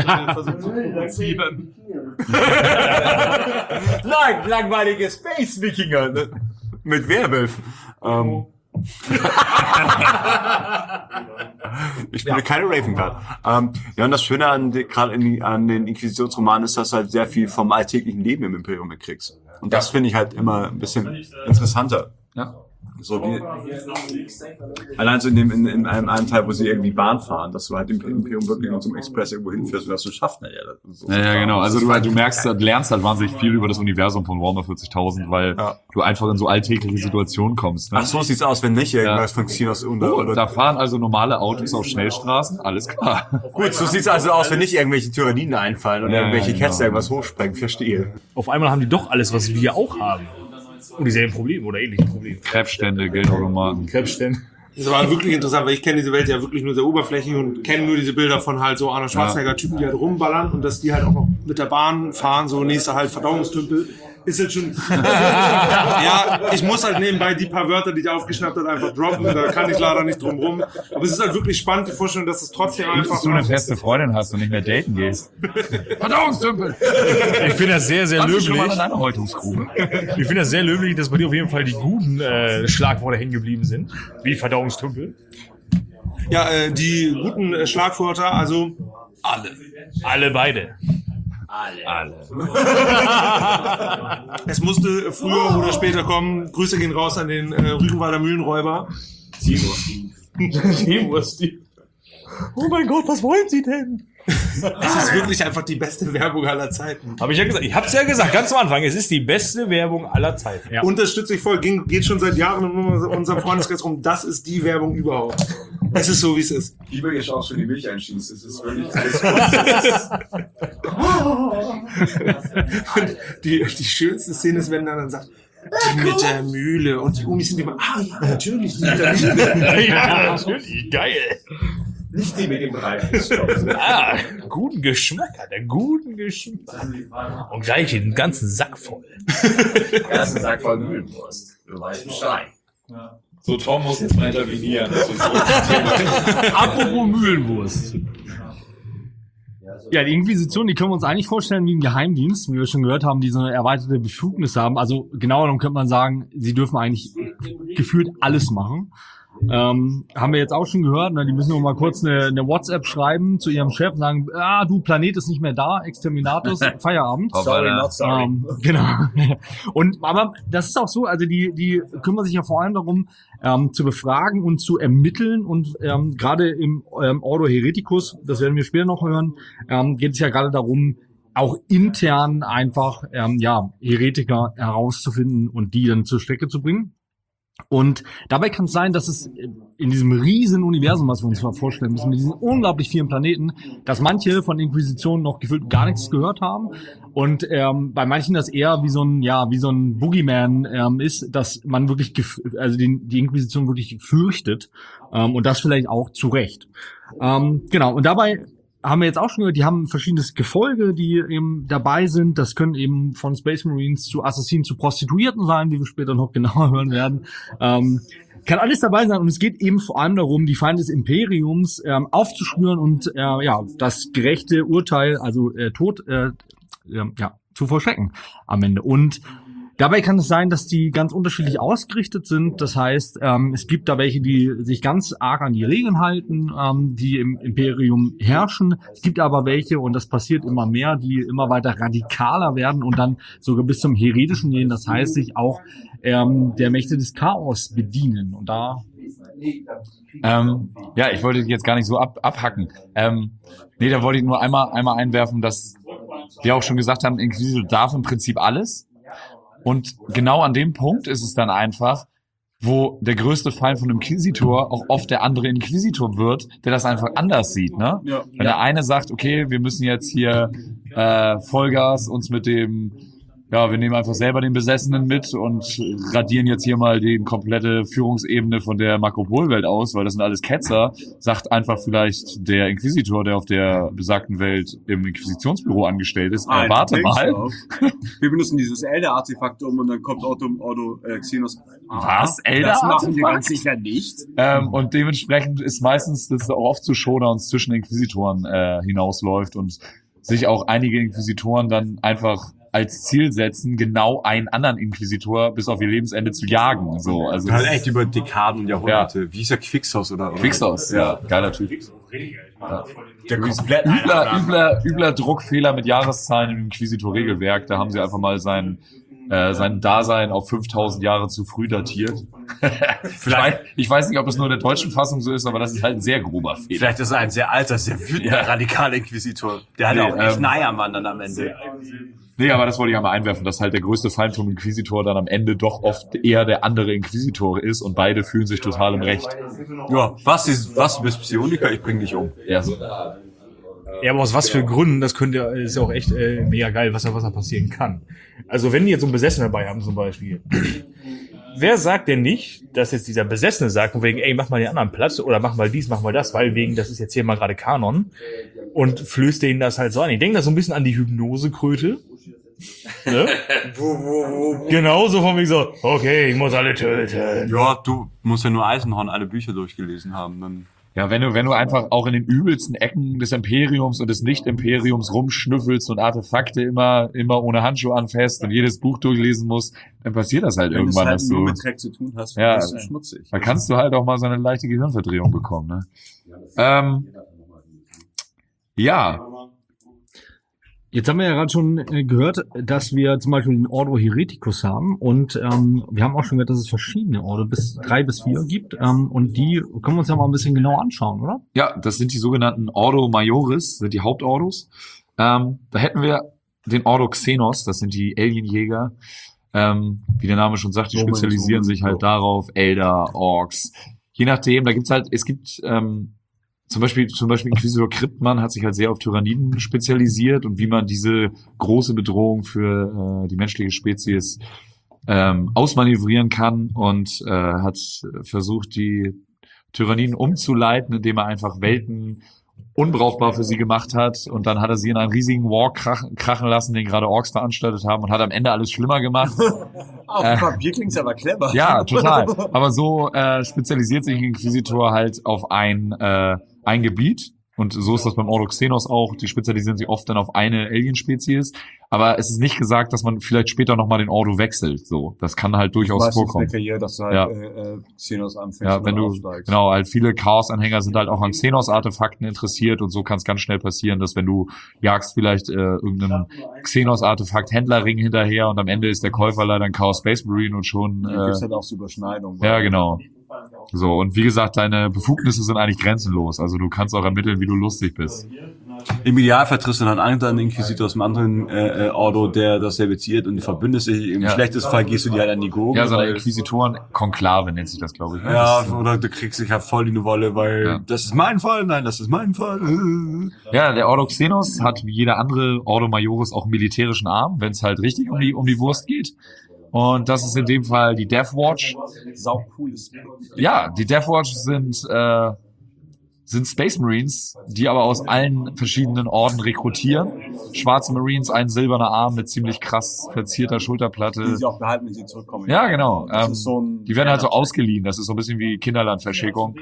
Nein, langweilige Space-Wikinger. Mit Werwölfen. Ich spiele keine Ravencard. Und das Schöne an den Inquisitionsromanen ist, dass du halt sehr viel vom alltäglichen Leben im Imperium mitkriegst. Und das finde ich halt immer ein bisschen interessanter. Ja. So wie allein so in einem Teil, wo sie irgendwie Bahn fahren, dass du halt im Imperium wirklich mit so einem Express irgendwo hinfährst und dass du schaffst. Ja, genau. Also du lernst halt wahnsinnig viel über das Universum von Warhammer 40.000, weil du einfach in so alltägliche Situationen kommst. Ne? Ach, so sieht's aus, wenn nicht irgendwas von Xenos oder da fahren also normale Autos auf Schnellstraßen, alles klar. Gut, so sieht's also aus, wenn nicht irgendwelche Tyranniden einfallen oder irgendwelche Kätzchen irgendwas hochsprengen, verstehe. Auf einmal haben die doch alles, was wir auch haben. Und dieselben Probleme oder ähnliche Probleme. Krebsstände, Geldautomaten. Krebsstände. Das war wirklich interessant, weil ich kenne diese Welt ja wirklich nur sehr oberflächlich und kenne nur diese Bilder von halt so Arnold Schwarzenegger-Typen, die halt rumballern und dass die halt auch noch mit der Bahn fahren, so nächster halt Verdauungstümpel. ist jetzt schon... ja, ich muss halt nebenbei die paar Wörter, die ich aufgeschnappt habe, einfach droppen. Da kann ich leider nicht drum rum. Aber es ist halt wirklich spannend, die Vorstellung, dass es trotzdem einfach... Dass du eine feste Freundin hast und nicht mehr daten gehst. Verdauungstümpel! Ich finde das sehr, sehr löblich. Schon mal in einer Häutungsgrube. Ich finde das sehr löblich, dass bei dir auf jeden Fall die guten Schlagworte hängen geblieben sind. Wie Verdauungstümpel. Ja, die guten Schlagwörter, also alle. Alle beide. Alle. Es musste früher oder später kommen. Grüße gehen raus an den Rügenwalder Mühlenräuber. Seymour Steve. Oh mein Gott, was wollen Sie denn? Es ist wirklich einfach die beste Werbung aller Zeiten. Habe ich ja gesagt. Ich habe es ja gesagt, ganz am Anfang. Es ist die beste Werbung aller Zeiten. Ja. Unterstütze ich voll. Geht schon seit Jahren in unserem Freundeskreis rum. Das ist die Werbung überhaupt. Es ist so, wie es ist. Lieber ich auch schon die Milch einschießt. Es ist wirklich alles Und die schönste Szene ist, wenn er dann sagt, die mit der Mühle. Und die Umis sind immer, ja, natürlich, die mit der Mühle. Ja, natürlich. Geil. nicht die mit dem Reifen. Guten Geschmack hat er. Guten Geschmack. Und gleich den ganzen Sack voll. Ersten Sack voll Mühlenwurst. Du weißt Bescheid. So, Tom muss jetzt mal intervenieren. Apropos Mühlenwurst. Ja, die Inquisition, die können wir uns eigentlich vorstellen wie ein Geheimdienst, wie wir schon gehört haben, die so eine erweiterte Befugnis haben. Also genauer genommen könnte man sagen, sie dürfen eigentlich gefühlt alles machen. Haben wir jetzt auch schon gehört, ne? Die müssen nur mal kurz eine WhatsApp schreiben zu ihrem Chef und sagen, du, Planet ist nicht mehr da, Exterminatus, Feierabend. Sorry, not sorry. Genau. Und aber das ist auch so, also die kümmern sich ja vor allem darum, zu befragen und zu ermitteln und gerade im Ordo Hereticus, das werden wir später noch hören, geht es ja gerade darum, auch intern einfach Heretiker herauszufinden und die dann zur Strecke zu bringen. Und dabei kann es sein, dass es in diesem riesen Universum, was wir uns mal vorstellen müssen, mit diesen unglaublich vielen Planeten, dass manche von Inquisitionen noch gefühlt gar nichts gehört haben und bei manchen das eher wie so ein Boogeyman ist, dass man wirklich die Inquisition wirklich fürchtet und das vielleicht auch zu Recht. Genau, und dabei haben wir jetzt auch schon gehört, die haben verschiedenes Gefolge, die eben dabei sind. Das können eben von Space Marines zu Assassinen zu Prostituierten sein, wie wir später noch genauer hören werden. Kann alles dabei sein und es geht eben vor allem darum, die Feinde des Imperiums aufzuspüren und das gerechte Urteil, also Tod, zu vollstrecken am Ende. Und dabei kann es sein, dass die ganz unterschiedlich ausgerichtet sind. Das heißt, es gibt da welche, die sich ganz arg an die Regeln halten, die im Imperium herrschen. Es gibt aber welche, und das passiert immer mehr, die immer weiter radikaler werden und dann sogar bis zum Heretischen gehen. Das heißt, sich auch der Mächte des Chaos bedienen. Und da... ich wollte jetzt gar nicht so abhacken. Da wollte ich nur einmal einwerfen, dass wir auch schon gesagt haben, Inquisitor darf im Prinzip alles. Und genau an dem Punkt ist es dann einfach, wo der größte Feind von dem Inquisitor auch oft der andere Inquisitor wird, der das einfach anders sieht, ne? Ja. Wenn der eine sagt, okay, wir müssen jetzt hier Vollgas uns mit dem, wir nehmen einfach selber den Besessenen mit und radieren jetzt hier mal die komplette Führungsebene von der Makropol-Welt aus, weil das sind alles Ketzer, sagt einfach vielleicht der Inquisitor, der auf der besagten Welt im Inquisitionsbüro angestellt ist, warte mal. Wir benutzen dieses Elder-Artefakt und dann kommt Xenos. Was? Elder-Artefakt? Das machen wir ganz sicher nicht. Und dementsprechend ist meistens das auch oft so Showdowns zwischen Inquisitoren hinausläuft und sich auch einige Inquisitoren dann einfach als Ziel setzen, genau einen anderen Inquisitor bis auf ihr Lebensende zu jagen. So, also halt echt über Dekaden und Jahrhunderte. Ja. Wie ist der Quixos oder? Quixos, ja, geiler Typ. Ja. Der komplett übler Druckfehler mit Jahreszahlen im Inquisitor-Regelwerk. Da haben sie einfach mal sein Dasein auf 5000 Jahre zu früh datiert. Ich weiß nicht, ob das nur in der deutschen Fassung so ist, aber das ist halt ein sehr grober Fehler. Vielleicht ist er ein sehr alter, sehr wütender, radikaler Inquisitor. Der hat auch echt Naja-Mann dann am Ende. Nee, aber das wollte ich einmal einwerfen, dass halt der größte Feind vom Inquisitor dann am Ende doch oft eher der andere Inquisitor ist und beide fühlen sich total im Recht. Ja, was du bist Psioniker, ich bring dich um. Ja, so. Ja, aber aus was für Gründen, ist ja auch echt mega geil, was da passieren kann. Also wenn die jetzt so einen Besessenen dabei haben zum Beispiel, wer sagt denn nicht, dass jetzt dieser Besessene sagt, von wegen, ey, mach mal den anderen Platz oder mach mal dies, mach mal das, weil wegen, das ist jetzt hier mal gerade Kanon und flößt denen das halt so an. Ich denke da so ein bisschen an die Hypnosekröte. Ne? Genau so von mir so, okay, ich muss alle töten. Ja, du musst ja nur Eisenhorn alle Bücher durchgelesen haben. Dann Ja, wenn du einfach auch in den übelsten Ecken des Imperiums und des Nicht-Imperiums rumschnüffelst und Artefakte immer ohne Handschuhe anfasst und jedes Buch durchlesen musst, dann passiert das halt irgendwann, wenn dass du du... nur mit Dreck zu tun hast, Ja, bist du schmutzig. Da kannst du halt auch mal so eine leichte Gehirnverdrehung bekommen, ne? Ja. Jetzt haben wir ja gerade schon gehört, dass wir zum Beispiel den Ordo Hereticus haben und wir haben auch schon gehört, dass es verschiedene Ordo, 3 bis 4 gibt und die können wir uns ja mal ein bisschen genauer anschauen, oder? Ja, das sind die sogenannten Ordo Majoris, sind die Hauptordos. Da hätten wir den Ordo Xenos, das sind die Alienjäger. Wie der Name schon sagt, die spezialisieren sich halt darauf, Elder, Orks. Je nachdem, es gibt zum Beispiel Inquisitor Kryptmann hat sich halt sehr auf Tyranniden spezialisiert und wie man diese große Bedrohung für die menschliche Spezies ausmanövrieren kann und hat versucht, die Tyranniden umzuleiten, indem er einfach Welten unbrauchbar für sie gemacht hat und dann hat er sie in einen riesigen War krachen lassen, den gerade Orks veranstaltet haben und hat am Ende alles schlimmer gemacht. Auf Papier klingt's aber clever. Ja, total. Aber so spezialisiert sich ein Inquisitor halt auf ein Gebiet. Und so ist das beim Ordo Xenos auch. Die spezialisieren sich oft dann auf eine Alien-Spezies. Aber es ist nicht gesagt, dass man vielleicht später nochmal den Ordo wechselt. So, das kann halt durchaus vorkommen. Karriere, dass du halt Xenos anfängst. Ja, wenn du, genau, halt viele Chaos-Anhänger sind halt auch an Xenos-Artefakten interessiert und so kann es ganz schnell passieren, dass wenn du jagst vielleicht irgendeinen Xenos-Artefakt-Händlerring hinterher und am Ende ist der Käufer leider ein Chaos Space Marine und schon... Dann gibt's halt auch so Überschneidungen. Ja, genau. So, und wie gesagt, deine Befugnisse sind eigentlich grenzenlos. Also du kannst auch ermitteln, wie du lustig bist. im Idealfall triffst du dann einen anderen Inquisitor aus einem anderen Ordo, der das serviziert und verbündest dich. Im schlechtesten Fall gehst du dir halt an die Gurken. Ja, so eine Inquisitoren-Konklave nennt sich das, glaube ich. Ne? Ja, oder du kriegst dich halt voll in die Wolle, weil das ist mein Fall, nein, das ist mein Fall. Ja, der Ordo Xenos hat wie jeder andere Ordo Majoris auch einen militärischen Arm, wenn es halt richtig um die Wurst geht. Und das ist in dem Fall die Death Watch. Sau cooles. Ja, die Death Watch sind Space Marines, die aber aus allen verschiedenen Orden rekrutieren. Schwarze Marines, ein silberner Arm mit ziemlich krass verzierter Schulterplatte. Die sie auch behalten, wenn sie zurückkommen. Ja, genau. Das ist so ein, die werden halt so ausgeliehen. Das ist so ein bisschen wie Kinderlandverschickung.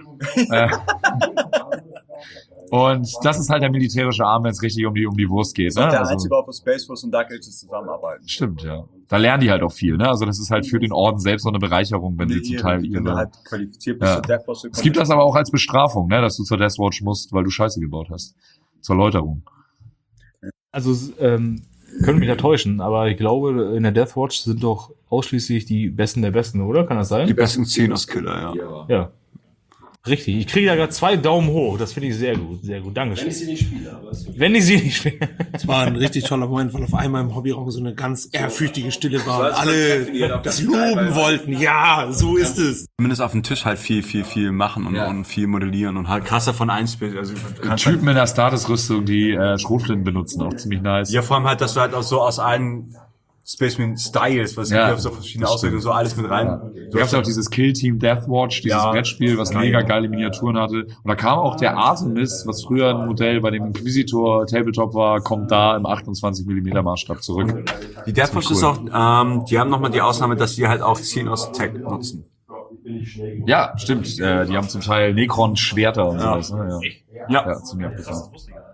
Und das ist halt der militärische Arm, wenn es richtig um die Wurst geht. Ne? Der einzige auf Space Force und Dark Ages zusammenarbeiten. Stimmt, ja. Da lernen die halt auch viel. Ne? Also das ist halt für den Orden selbst so eine Bereicherung, wenn sie zum Teil ihre... Halt qualifiziert bis zur Death Watch. Es gibt das aber auch als Bestrafung, ne, dass du zur Death Watch musst, weil du Scheiße gebaut hast. Zur Läuterung. Also können mich da täuschen, aber ich glaube, in der Death Watch sind doch ausschließlich die Besten der Besten, oder? Kann das sein? Die besten Xenos-Killer, ja. Ja. Richtig. Ich kriege da gerade 2 Daumen hoch. Das finde ich sehr gut. Sehr gut. Dankeschön. Wenn ich sie nicht spiele. Aber wenn ich sie nicht spiele. Es war ein richtig toller Moment, weil auf einmal im Hobbyraum so eine ganz ehrfürchtige Stille war und alle das loben wollten. Ja, so ist es. Zumindest auf dem Tisch halt viel machen und viel modellieren und halt krasser von 1 bis, also Typen in der Statusrüstung, die Schrotflinten benutzen, auch ziemlich nice. Ja, vor allem halt, dass du halt auch so aus allen Space Marine Styles, was ja so verschiedene Auswirkungen, so alles mit rein. Ja. Da gab's ja auch dieses Kill Team Deathwatch, dieses Brettspiel, was mega geile Miniaturen hatte. Und da kam auch der Artemis, was früher ein Modell bei dem Inquisitor Tabletop war, kommt da im 28mm Maßstab zurück. Die Deathwatch ist auch, die haben nochmal die Ausnahme, dass die halt auch Xenos Tech nutzen. Ja, stimmt. Die haben zum Teil Necron-Schwerter und sowas. Ne? Ja, ziemlich abgefahren.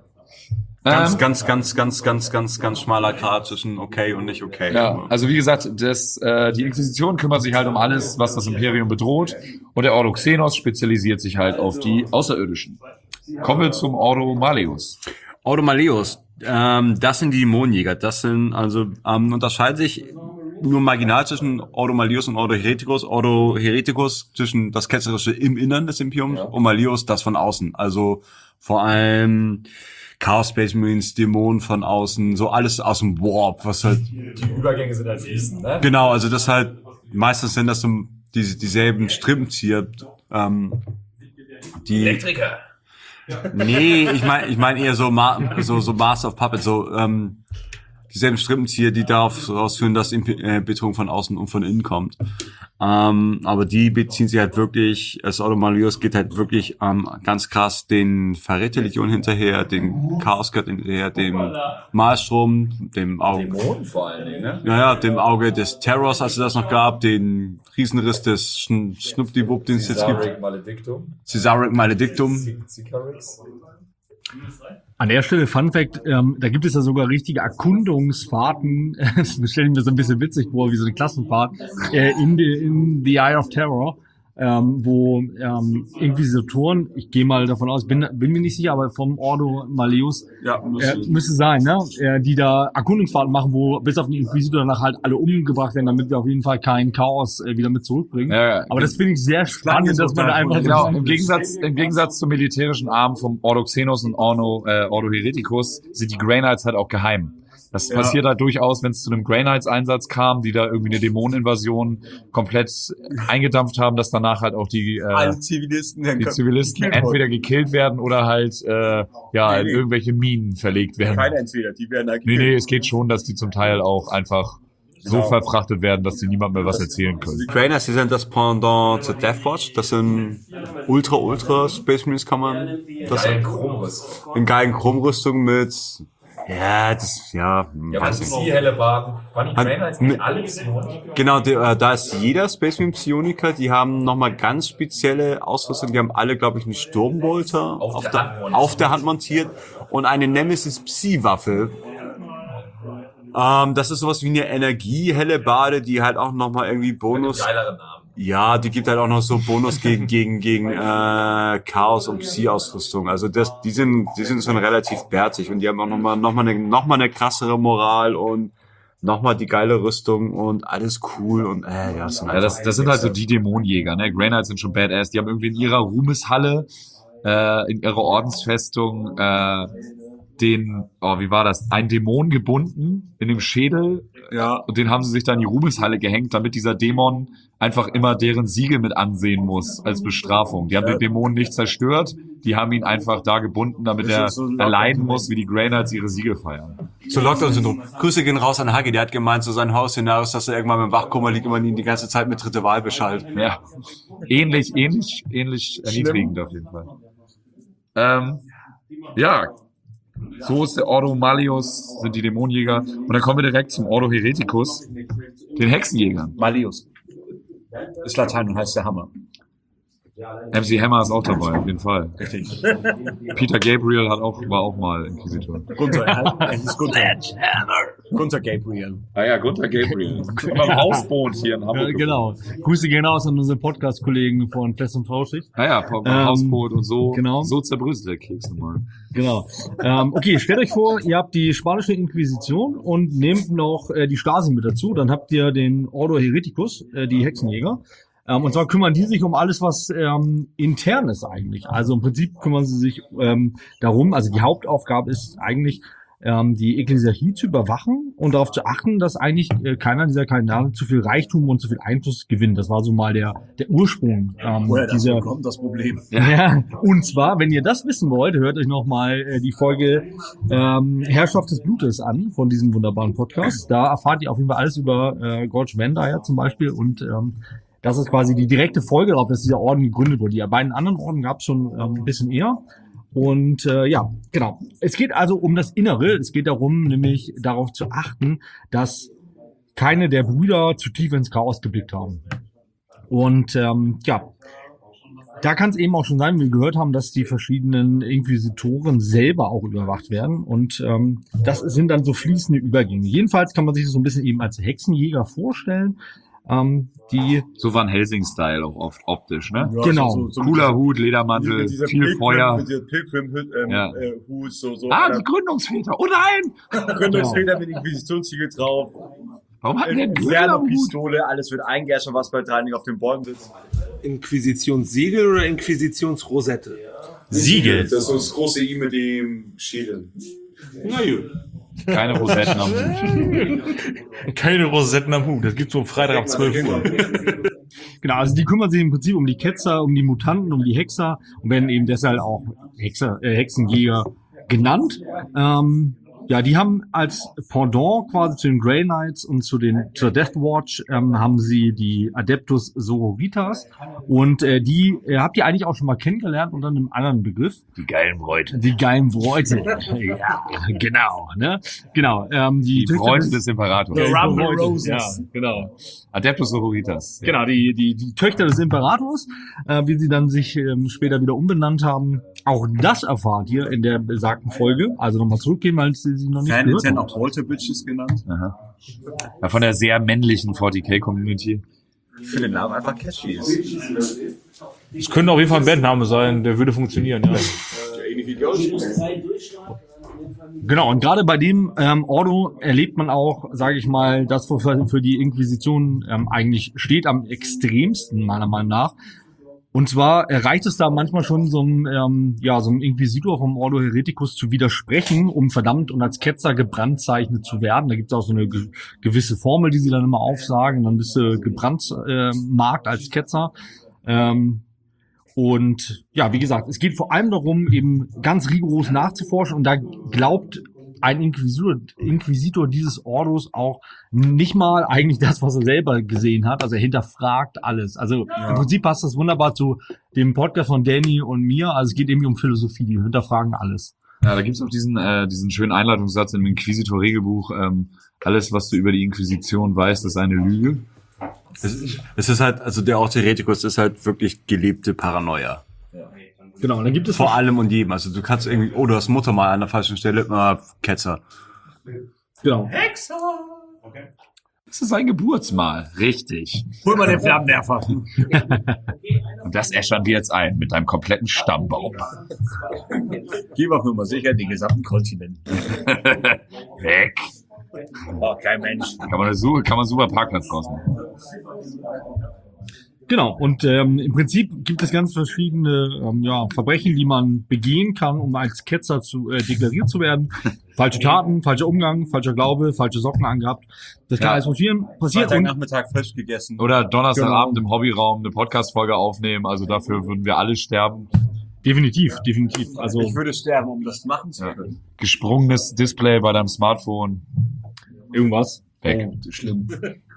Ganz schmaler Grad zwischen okay und nicht okay. Ja, also wie gesagt, die Inquisition kümmert sich halt um alles, was das Imperium bedroht. Und der Ordo Xenos spezialisiert sich halt auf die Außerirdischen. Kommen wir zum Ordo Malleus. Ordo Malleus, das sind die Dämonenjäger. Das sind also unterscheidet sich nur marginal zwischen Ordo Malleus und Ordo Hereticus. Ordo Hereticus zwischen das Ketzerische im Innern des Imperiums und Malleus das von außen. Also vor allem Chaos Space Marines, Dämonen von außen, so alles aus dem Warp, was halt... Die Übergänge sind halt fließend, ne? Genau, also das halt, meistens sind das so dieselben Strippenzieher, die... Elektriker. Nee, ich mein eher so Master of Puppets, so, dieselben Strippenzieher, die darauf ausführen, dass Bedrohung von außen und von innen kommt. Aber die beziehen sich halt wirklich, das Ordo Malleus geht halt wirklich ganz krass den Verräterlegionen hinterher, den Chaosgott hinterher, dem Malstrom, dem Auge. Dämonen vor allen Dingen, ne? Ja, dem Auge des Terrors, als es das noch gab, den Riesenriss des Schnuppdiwupp, den es jetzt gibt. Caesaric Maledictum. An der Stelle, Fun Fact, da gibt es ja sogar richtige Erkundungsfahrten, das stelle ich mir so ein bisschen witzig vor, wie so eine Klassenfahrt, in the Eye of Terror, wo Inquisitoren, ich gehe mal davon aus, bin mir nicht sicher, aber vom Ordo Malleus müsste sein, ne? Die da Erkundungsfahrten machen, wo bis auf den Inquisitor danach halt alle umgebracht werden, damit wir auf jeden Fall kein Chaos wieder mit zurückbringen. Ja, aber das finde ich sehr spannend, dass man da einfach genau, im Gegensatz zum militärischen Arm vom Ordo Xenos und Ordo Hereticus sind die Grey Knights halt auch geheim. Das passiert halt durchaus, wenn es zu einem Grey Knights-Einsatz kam, die da irgendwie eine Dämoneninvasion komplett eingedampft haben, dass danach halt auch die Zivilisten entweder gekillt werden oder halt in irgendwelche Minen verlegt werden. Keine entweder, die werden halt gekillt. Nee, es geht schon, dass die zum Teil auch einfach so verfrachtet werden, dass die niemand mehr was erzählen können. Die Grey Knights, die sind das Pendant zur Deathwatch. Das sind Ultra Space Marines, kann man das sagen? In geilen Chromrüstung mit weiß nicht. Hellebarden. Waren die Grey Knights nicht alle Psioniker? Genau, da ist jeder Space Marine Psioniker, die haben nochmal ganz spezielle Ausrüstung, die haben alle, glaube ich, einen Sturmbolter auf der Hand montiert und eine Nemesis Psi-Waffe. Das ist sowas wie eine Energiehellebarde, die halt auch nochmal irgendwie Bonus... Ja, die gibt halt auch noch so Bonus gegen Chaos und Psi-Ausrüstung. Also die sind schon relativ bärtig und die haben auch noch mal eine krassere Moral und nochmal die geile Rüstung und alles cool und das sind halt so die Dämonenjäger, ne? Grey Knights sind schon badass. Die haben irgendwie in ihrer Ruhmeshalle, in ihrer Ordensfestung, einen Dämon gebunden in dem Schädel. Ja. Und den haben sie sich dann in die Ruhmeshalle gehängt, damit dieser Dämon einfach immer deren Siegel mit ansehen muss als Bestrafung. Die haben den Dämon nicht zerstört, die haben ihn einfach da gebunden, damit er erleiden muss, wie die Grey Knights ihre Siegel feiern. So Lockdown-Syndrom. Grüße gehen raus an Hagi, der hat gemeint, so sein Horror-Szenario ist, dass er irgendwann mit dem Wachkoma liegt und man ihn die ganze Zeit mit dritte Wahl beschallt. Ja. Ähnlich erniedrigend auf jeden Fall. So ist der Ordo Malleus, sind die Dämonenjäger. Und dann kommen wir direkt zum Ordo Hereticus, den Hexenjägern. Malleus. Ist Latein und heißt der Hammer. MC Hammer ist auch dabei, auf jeden Fall. Richtig. Peter Gabriel war auch mal Inquisitor. Gunther Gabriel. Ah ja, Gunther Gabriel. Beim Hausboot hier in Hamburg. Genau. Grüße gehen aus an unsere Podcast-Kollegen von Fest und Flauschig. Beim Hausboot und so. Genau. So zerbröselt der Keks nochmal. Genau. Okay, stellt euch vor, ihr habt die spanische Inquisition und nehmt noch die Stasi mit dazu. Dann habt ihr den Ordo Hereticus, die Hexenjäger. Und zwar kümmern die sich um alles, was intern ist eigentlich. Also im Prinzip kümmern sie sich darum, also die Hauptaufgabe ist eigentlich, die Ekklesiarchie zu überwachen und darauf zu achten, dass eigentlich keiner dieser Kardinale zu viel Reichtum und zu viel Einfluss gewinnt. Das war so mal der Ursprung dieser. Kommt das Problem. Ja, und zwar, wenn ihr das wissen wollt, hört euch nochmal die Folge Herrschaft des Blutes an von diesem wunderbaren Podcast. Da erfahrt ihr auf jeden Fall alles über Gorge Vendaya zum Beispiel und das ist quasi die direkte Folge darauf, dass dieser Orden gegründet wurde. Die beiden anderen Orden gab es schon ein bisschen eher. Und genau. Es geht also um das Innere. Es geht darum, nämlich darauf zu achten, dass keine der Brüder zu tief ins Chaos geblickt haben. Und da kann es eben auch schon sein, wie wir gehört haben, dass die verschiedenen Inquisitoren selber auch überwacht werden. Und das sind dann so fließende Übergänge. Jedenfalls kann man sich das so ein bisschen eben als Hexenjäger vorstellen. So Van Helsing-Style auch oft optisch, ne? Ja, genau. So cooler Hut, Ledermantel, viel Feuer. Mit dieser Pilgrim-Hut, so. Die Gründungsväter. Oh nein! Gründungsväter mit Inquisitionssiegel drauf. Warum hat der einen Pistole, alles wird eingeäschert, was bei Training auf den Bäumen sitzt. Inquisitionssiegel oder Inquisitionsrosette? Siegel. Das ist so das große I mit dem Schädel. Na gut. Keine Rosetten am Hut. Keine Rosetten am Hut. Das gibt's so Freitag ab 12 Uhr. Genau, also die kümmern sich im Prinzip um die Ketzer, um die Mutanten, um die Hexer und werden eben deshalb auch Hexenjäger genannt. Ja, die haben als Pendant quasi zu den Grey Knights und zur Death Watch haben sie die Adeptus Sororitas und die habt ihr eigentlich auch schon mal kennengelernt unter einem anderen Begriff. Die geilen Bräute. Die geilen Bräute. Ja, genau, ne? Genau. Die Bräute des Imperators. The Rumble Roses. Ja, genau. Adeptus Sororitas. Ja. Genau, die Töchter des Imperators, wie sie dann sich später wieder umbenannt haben. Auch das erfahrt ihr in der besagten Folge. Also nochmal zurückgehen, weil sie noch nicht gehört werden auch Alter Bitches genannt. Aha. Ja, von der sehr männlichen 40k-Community. Ich finde den Namen einfach catchy ist. Es könnte auf jeden Fall ein Bandname sein, der würde funktionieren, ja. Genau, und gerade bei dem Ordo erlebt man auch, sage ich mal, das, wofür für die Inquisition eigentlich steht, am extremsten, meiner Meinung nach. Und zwar reicht es da manchmal schon, so einem Inquisitor vom Ordo Hereticus zu widersprechen, um verdammt und als Ketzer gebrandzeichnet zu werden. Da gibt es auch so eine gewisse Formel, die sie dann immer aufsagen. Dann bist du gebrandmarkt als Ketzer. Und ja, wie gesagt, es geht vor allem darum, eben ganz rigoros nachzuforschen. Und da glaubt ein Inquisitor dieses Ordos auch nicht mal eigentlich das, was er selber gesehen hat. Also er hinterfragt alles. Also im Prinzip passt das wunderbar zu dem Podcast von Danny und mir. Also es geht irgendwie um Philosophie, die hinterfragen alles. Ja, da gibt's auch diesen schönen Einleitungssatz im Inquisitor-Regelbuch. Alles, was du über die Inquisition weißt, ist eine Lüge. Es ist halt, also der Hereticus ist halt wirklich gelebte Paranoia. Genau, und dann gibt es vor allem und jedem. Also du kannst irgendwie, du hast Mutter mal an der falschen Stelle, Ketzer. Genau. Hexer! Okay. Das ist sein Geburtsmal. Richtig. Hol mal den Flammenwerfer. Und das äschern wir jetzt ein mit deinem kompletten Stammbaum. Geh auf Nummer sicher den gesamten Kontinent. Weg. Oh, kein Mensch. Kann man super Parkplatz draus machen. Genau, und im Prinzip gibt es ganz verschiedene Verbrechen, die man begehen kann, um als Ketzer deklariert zu werden. Falsche Taten, falscher Umgang, falscher Glaube, falsche Socken angehabt. Das kann alles passiert. Und Nachmittag frisch gegessen. Oder Donnerstagabend im Hobbyraum eine Podcast-Folge aufnehmen. Also dafür würden wir alle sterben. Definitiv. Also ich würde sterben, um das machen zu können. Gesprungenes Display bei deinem Smartphone. Irgendwas. Weg. Schlimm.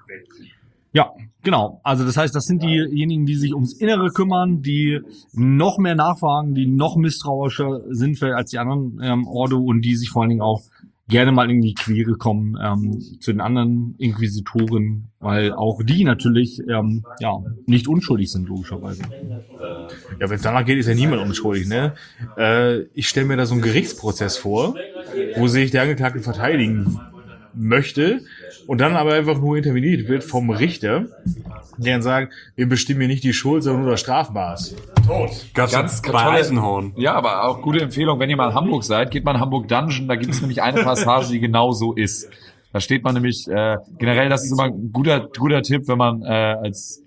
Ja, genau. Also das heißt, das sind diejenigen, die sich ums Innere kümmern, die noch mehr nachfragen, die noch misstrauischer sind als die anderen Ordo und die sich vor allen Dingen auch gerne mal in die Quere kommen zu den anderen Inquisitoren, weil auch die natürlich nicht unschuldig sind, logischerweise. Ja, wenn es danach geht, ist ja niemand unschuldig, ne? Ich stelle mir da so einen Gerichtsprozess vor, wo sich der Angeklagte verteidigen möchte und dann aber einfach nur interveniert wird vom Richter, der dann sagt, wir bestimmen hier nicht die Schuld, sondern nur das Strafmaß. Tot. Ganz bei Eisenhorn. Ja, aber auch gute Empfehlung, wenn ihr mal in Hamburg seid, geht mal in Hamburg Dungeon, da gibt es nämlich eine Passage, die genau so ist. Da steht man nämlich, generell, das ist immer ein guter Tipp, wenn man als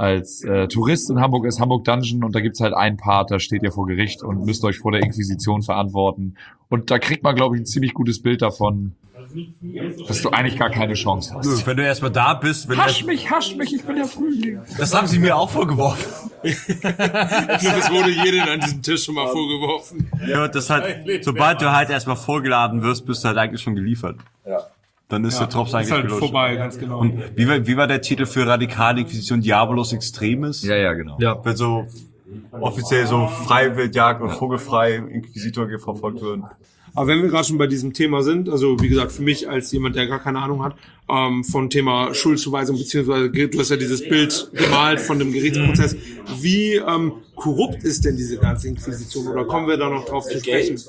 Tourist in Hamburg ist, Hamburg Dungeon, und da gibt's halt einen Part, da steht ihr vor Gericht und müsst euch vor der Inquisition verantworten. Und da kriegt man, glaube ich, ein ziemlich gutes Bild davon, dass du eigentlich gar keine Chance hast. Wenn du erstmal da bist... Hasch mich, ich bin der Frühling. Das haben sie mir auch vorgeworfen. Ich glaube, das wurde jedem an diesem Tisch schon mal vorgeworfen. Ja, das halt, sobald du halt erstmal vorgeladen wirst, bist du halt eigentlich schon geliefert. Ja. Dann ist der Drops eigentlich halt vorbei, ganz genau. Und wie war der Titel für radikale Inquisition? Diabolus Extremis? Ja, genau. Ja. Wenn so offiziell so Freiwildjagd und vogelfrei Inquisitor verfolgt würden. Aber wenn wir gerade schon bei diesem Thema sind, also wie gesagt, für mich als jemand, der gar keine Ahnung hat, von Thema Schuldzuweisung, beziehungsweise du hast ja dieses Bild gemalt von dem Gerichtsprozess. Wie korrupt ist denn diese ganze Inquisition? Oder kommen wir da noch drauf zu sprechen?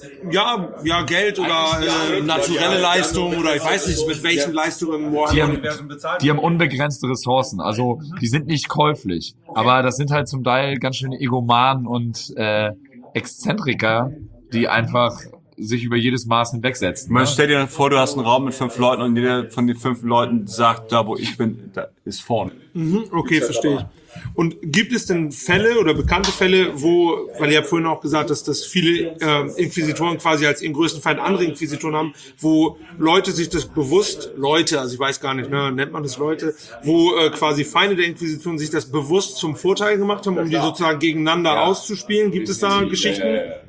Ja, Geld oder naturelle Leistung oder ich weiß nicht, mit welchen Leistungen die haben unbegrenzte Ressourcen. Also die sind nicht käuflich. Aber das sind halt zum Teil ganz schöne Egomanen und Exzentriker, die einfach sich über jedes Maß hinwegsetzen. Man stell dir vor, du hast einen Raum mit 5 Leuten und jeder von den 5 Leuten sagt, da wo ich bin, da ist vorne. Okay, verstehe ich. Und gibt es denn Fälle oder bekannte Fälle, weil ihr habt vorhin auch gesagt, dass viele Inquisitoren quasi als ihren größten Feind andere Inquisitoren haben, wo Leute sich das bewusst, also ich weiß gar nicht, nennt man das Leute, wo quasi Feinde der Inquisition sich das bewusst zum Vorteil gemacht haben, um die sozusagen gegeneinander auszuspielen? Gibt es da Geschichten? Ja.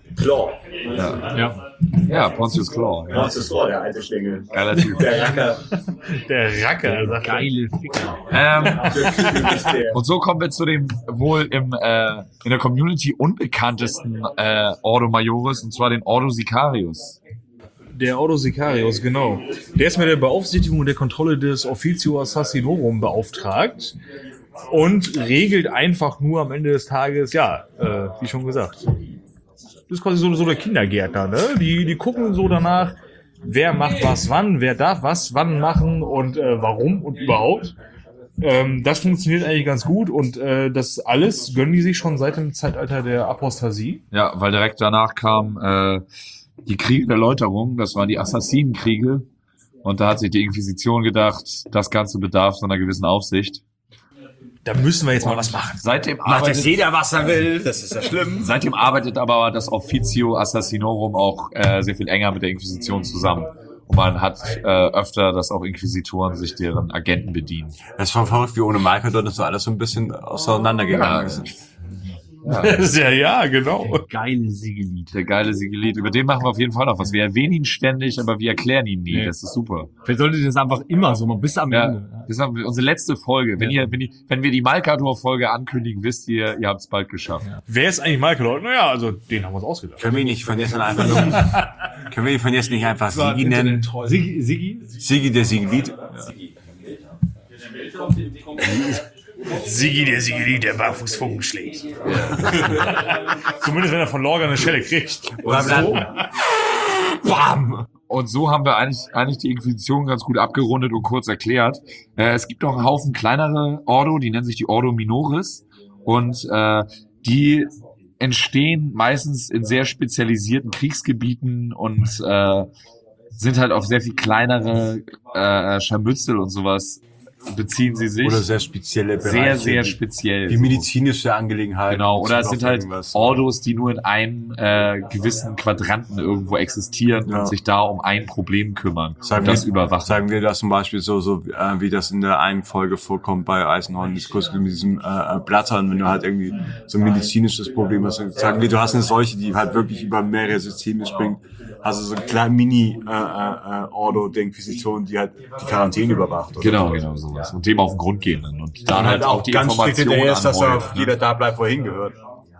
Claw. Ja, Pontius Claw. Ja. Pontius Claw, der alte Schlingel. Geiler Typ. Der Racker. Der Racker. Geile Ficker. Und so kommen wir zu dem wohl in der Community unbekanntesten Ordo Majoris, und zwar den Ordo Sicarius. Der Ordo Sicarius, genau. Der ist mit der Beaufsichtigung und der Kontrolle des Officio Assassinorum beauftragt und regelt einfach nur am Ende des Tages, wie schon gesagt, das ist quasi so der Kindergärtner, ne? Die gucken so danach, wer macht was wann, wer darf was wann machen und warum und überhaupt. Das funktioniert eigentlich ganz gut und das alles gönnen die sich schon seit dem Zeitalter der Apostasie. Ja, weil direkt danach kam die Kriege der Läuterung, das waren die Assassinenkriege, und da hat sich die Inquisition gedacht, das Ganze bedarf so einer gewissen Aufsicht. Da müssen wir jetzt mal was machen. Seitdem Macht jetzt jeder, was er will. Das ist ja schlimm. Seitdem arbeitet aber das Officio Assassinorum auch sehr viel enger mit der Inquisition zusammen. Und man hat öfter, dass auch Inquisitoren sich deren Agenten bedienen. Das war verrückt, wie ohne Malkador das so alles so ein bisschen auseinandergegangen ist. Ja, genau. Geile Sigilit. Der geile Sigilit. Über den machen wir auf jeden Fall noch was. Wir erwähnen ihn ständig, aber wir erklären ihn nie. Das ist super. Vielleicht solltet ihr das einfach immer so mal bis am Ende. Das ist unsere letzte Folge. Wenn wir die Malkador-Folge ankündigen, wisst ihr habt es bald geschafft. Ja. Wer ist eigentlich Malkador? Naja, also den haben wir uns ausgedacht. Können wir ihn von jetzt nicht einfach Sigi nennen? Sigi? Sigi der Sigilit. Sigi der Sigilit, der Barfußfunken schlägt. Zumindest wenn er von Lorga eine Schelle kriegt. Und so, bam! Und so haben wir eigentlich die Inquisition ganz gut abgerundet und kurz erklärt. Es gibt noch einen Haufen kleinere Ordo, die nennen sich die Ordo Minoris. Und die entstehen meistens in sehr spezialisierten Kriegsgebieten und sind halt auf sehr viel kleinere Scharmützel und sowas beziehen sie sich. Oder sehr spezielle Bereiche. Sehr, sehr speziell. Die medizinische Angelegenheit. Genau, oder es sind halt Ordos, die nur in einem gewissen Quadranten irgendwo existieren und sich da um ein Problem kümmern und das überwachen. Sagen wir das zum Beispiel so wie das in der einen Folge vorkommt bei Eisenhorn-Diskurs mit diesem Blattern, wenn du halt irgendwie so ein medizinisches Problem hast. Sagen wir, du hast eine Seuche, die halt wirklich über mehrere Systeme springt. Also so ein kleiner Mini-Ordo der Inquisition, die halt die Quarantäne überwacht. Oder? Genau sowas. Und dem auf den Grund gehen dann. Und dann halt auch die ganz Informationen ist, dass jeder da bleibt, wo er hingehört.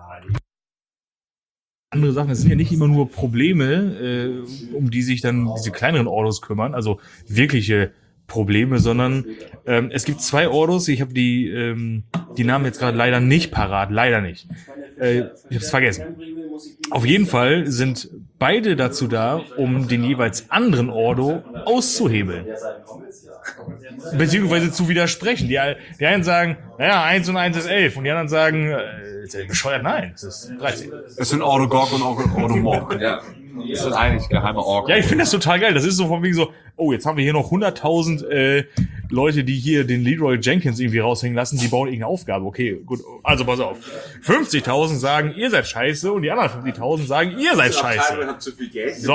Andere Sachen, es sind ja nicht immer nur Probleme, um die sich dann diese kleineren Ordos kümmern, also wirkliche Probleme, sondern es gibt zwei Ordos, ich habe die Namen jetzt gerade leider nicht parat, leider nicht. Ich habe es vergessen. Auf jeden Fall sind beide dazu da, um den jeweils anderen Ordo auszuhebeln. Beziehungsweise zu widersprechen. Die einen sagen, naja, 1 und 1 ist 11. Und die anderen sagen, ist ja bescheuert, nein, es ist 13. Es sind Ordo Gork und Ordo Mork. Ja. Das sind eigentlich geheime Orks. Ja, ich finde das total geil. Das ist so von wegen so, oh, jetzt haben wir hier noch 100.000 Leute, die hier den Leroy Jenkins irgendwie raushängen lassen, die bauen irgendeine Aufgabe. Okay, gut, also pass auf. 50.000 sagen, ihr seid scheiße und die anderen 50.000 sagen, ihr seid scheiße. So.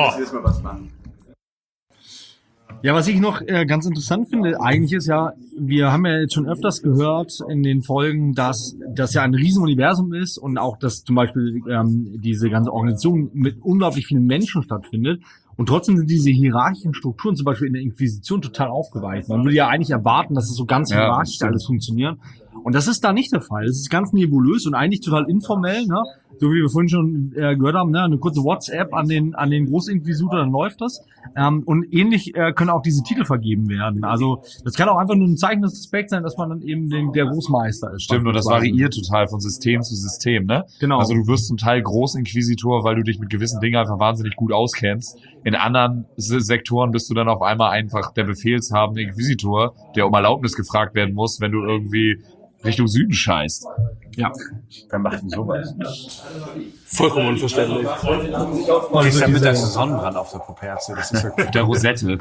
Ja, was ich noch ganz interessant finde, eigentlich ist ja, wir haben ja jetzt schon öfters gehört in den Folgen, dass das ja ein Riesenuniversum ist und auch, dass zum Beispiel diese ganze Organisation mit unglaublich vielen Menschen stattfindet. Und trotzdem sind diese hierarchischen Strukturen zum Beispiel in der Inquisition total aufgeweicht. Man würde ja eigentlich erwarten, dass es so ganz hierarchisch alles funktioniert. Und das ist da nicht der Fall. Es ist ganz nebulös und eigentlich total informell, ne? So wie wir vorhin schon gehört haben, ne? Eine kurze WhatsApp an den Großinquisitor, dann läuft das. Und ähnlich können auch diese Titel vergeben werden. Also das kann auch einfach nur ein Zeichen des Respekts sein, dass man dann eben der Großmeister ist. Stimmt, und das variiert total von System zu System, ne? Genau. Also du wirst zum Teil Großinquisitor, weil du dich mit gewissen Dingen einfach wahnsinnig gut auskennst. In anderen Sektoren bist du dann auf einmal einfach der befehlshabende Inquisitor, der um Erlaubnis gefragt werden muss, wenn du irgendwie Richtung Süden scheißt. Ja. Wer macht denn sowas? Vollkommen unverständlich. Und ich mit der Sonnenbrand auf der Properze. Das ist ja Auf der Rosette.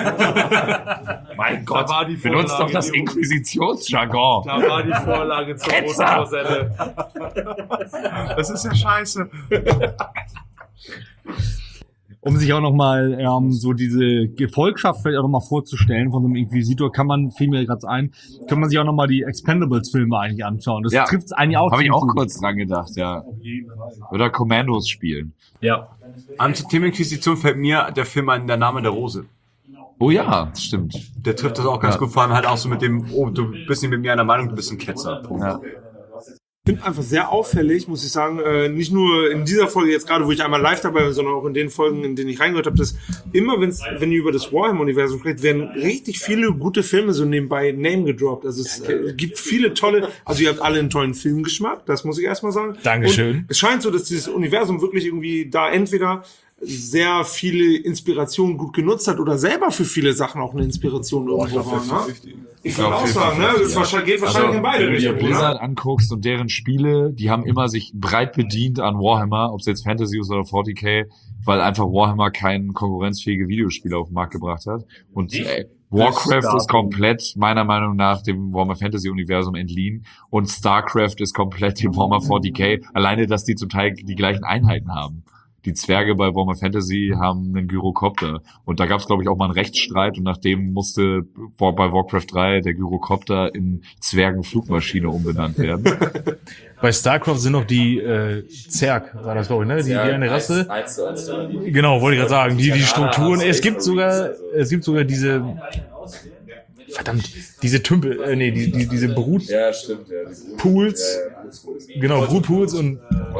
Mein Gott, benutzt doch das Inquisitionsjargon. Da war die Vorlage zur großen Rosette. Das ist ja scheiße. um sich auch nochmal so diese Gefolgschaft vielleicht auch nochmal vorzustellen von so einem Inquisitor, fiel mir gerade ein, kann man sich auch nochmal die Expendables-Filme eigentlich anschauen. Das trifft es eigentlich auch. Habe ich auch kurz dran gedacht, ja. Oder Commandos spielen. Ja. Zum Thema Inquisition fällt mir der Film ein, Der Name der Rose. Oh ja, das stimmt. Der trifft das auch ganz gut, vor allem halt auch so mit dem, du bist nicht mit mir einer Meinung, du bist ein Ketzer. Ja. Ich finde einfach sehr auffällig, muss ich sagen, nicht nur in dieser Folge jetzt gerade, wo ich einmal live dabei bin, sondern auch in den Folgen, in denen ich reingehört habe, dass immer, wenn ihr über das Warhammer-Universum spricht, werden richtig viele gute Filme so nebenbei Name gedroppt. Also es gibt viele tolle, also ihr habt alle einen tollen Filmgeschmack, das muss ich erstmal sagen. Dankeschön. Und es scheint so, dass dieses Universum wirklich irgendwie da entweder sehr viele Inspirationen gut genutzt hat oder selber für viele Sachen auch eine Inspiration irgendwo war. Ne? Ich würde auch sagen, ne? Das geht wahrscheinlich in beide Richtungen. Wenn du dir Blizzard anguckst und deren Spiele, die haben immer sich breit bedient an Warhammer, ob es jetzt Fantasy ist oder 40k, weil einfach Warhammer kein konkurrenzfähige Videospiel auf den Markt gebracht hat. Und Warcraft ist komplett, meiner Meinung nach, dem Warhammer Fantasy Universum entliehen. Und Starcraft ist komplett dem Warhammer 40k. Alleine, dass die zum Teil die gleichen Einheiten haben. Die Zwerge bei Warhammer Fantasy haben einen Gyrocopter. Und da gab es, glaube ich, auch mal einen Rechtsstreit. Und nachdem musste bei Warcraft 3 der Gyrocopter in Zwergenflugmaschine umbenannt werden. Bei Starcraft sind noch die Zerg, war das, glaube ich, ne? Die eine Rasse. Genau, wollte ich gerade sagen. Die Strukturen. Es gibt sogar diese... Verdammt, diese Tümpel, diese Brut... Ja, stimmt, ja. Pools. Genau, Brutpools und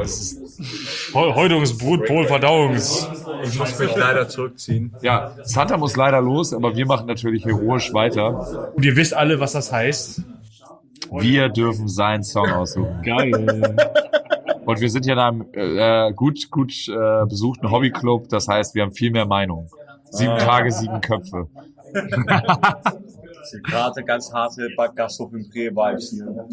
Häutungsbrutpol, Verdauungs. Ich muss mich leider zurückziehen. Ja, Santa muss leider los, aber wir machen natürlich heroisch weiter. Und ihr wisst alle, was das heißt. Wir dürfen seinen Song aussuchen. Geil. Und wir sind ja in einem gut besuchten Hobbyclub, das heißt, wir haben viel mehr Meinung. 7 Tage, 7 Köpfe. Gerade ganz harte Gasthof im Prä-Vibes hier.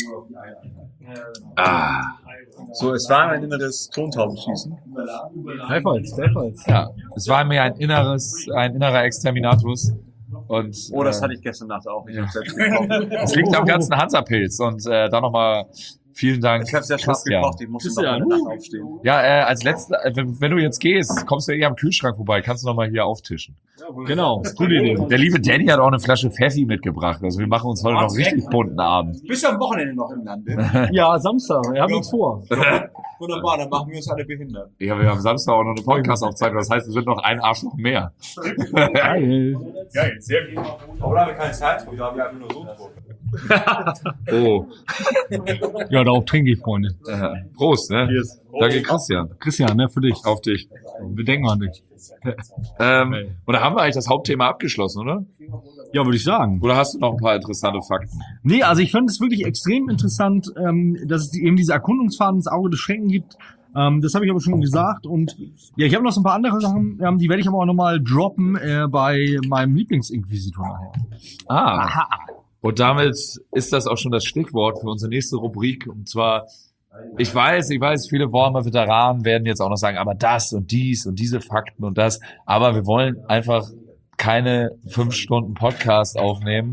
So, es war ein inneres Tontaubenschießen. Gleichfalls. Ja, es war mir ein innerer Exterminatus. Und, das hatte ich gestern Nacht auch. Ich hab's selbst gekocht. Es liegt am ganzen Hansa-Pilz. Und da nochmal vielen Dank. Ich hab's ja scharf gekocht, ich musste noch eine Nacht aufstehen. Ja, als letzter, wenn du jetzt gehst, kommst du am Kühlschrank vorbei, kannst du nochmal hier auftischen. Genau, gute Idee. Der liebe Danny hat auch eine Flasche Pfeffi mitgebracht. Also wir machen uns heute noch richtig bunten Abend. Bist du am Wochenende noch im Lande? Ja, Samstag. Wir haben nichts vor. Wunderbar, dann machen wir uns alle behindert. Ja, wir haben Samstag auch noch eine Podcast-Aufzeichnung. Das heißt, wir sind noch ein Arschloch mehr. Geil, sehr gut. Aber da haben wir keine Zeit, da haben wir einfach nur so Druck. Oh. Ja, darauf trinke ich, Freunde. Prost, ne? Cheers. Danke, Christian. Christian, ne, für dich. Auf dich. Wir denken an dich. Oder haben wir eigentlich das Hauptthema abgeschlossen, oder? Ja, würde ich sagen. Oder hast du noch ein paar interessante Fakten? Nee, also ich fand es wirklich extrem interessant, dass es eben diese Erkundungsfahrten ins Auge des Schrecken gibt. Das habe ich aber schon gesagt. Und ja, ich habe noch so ein paar andere Sachen, die werde ich aber auch nochmal droppen bei meinem Lieblingsinquisitor nachher. Aha. Und damit ist das auch schon das Stichwort für unsere nächste Rubrik. Und zwar, ich weiß, viele Warhammer-Veteranen werden jetzt auch noch sagen, aber das und dies und diese Fakten und das. Aber wir wollen einfach keine 5 Stunden Podcast aufnehmen.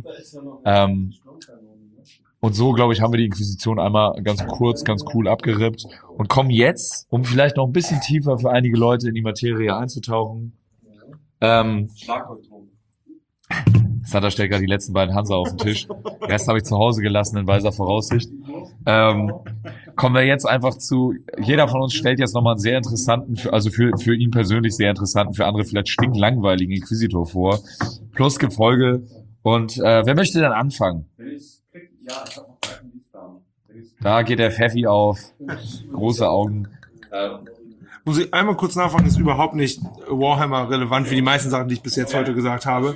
Und so, glaube ich, haben wir die Inquisition einmal ganz kurz, ganz cool abgerippt und kommen jetzt, um vielleicht noch ein bisschen tiefer für einige Leute in die Materie einzutauchen. Santa stellt gerade die letzten beiden Hansa auf den Tisch. Den Rest habe ich zu Hause gelassen in weiser Voraussicht. Kommen wir jetzt einfach zu, jeder von uns stellt jetzt nochmal einen sehr interessanten, also für ihn persönlich sehr interessanten, für andere vielleicht stinklangweiligen Inquisitor vor. Plus Gefolge. Und wer möchte denn anfangen? Da geht der Pfeffi auf. Große Augen. Muss ich einmal kurz nachfragen, ist überhaupt nicht Warhammer relevant für die meisten Sachen, die ich bis jetzt heute gesagt habe.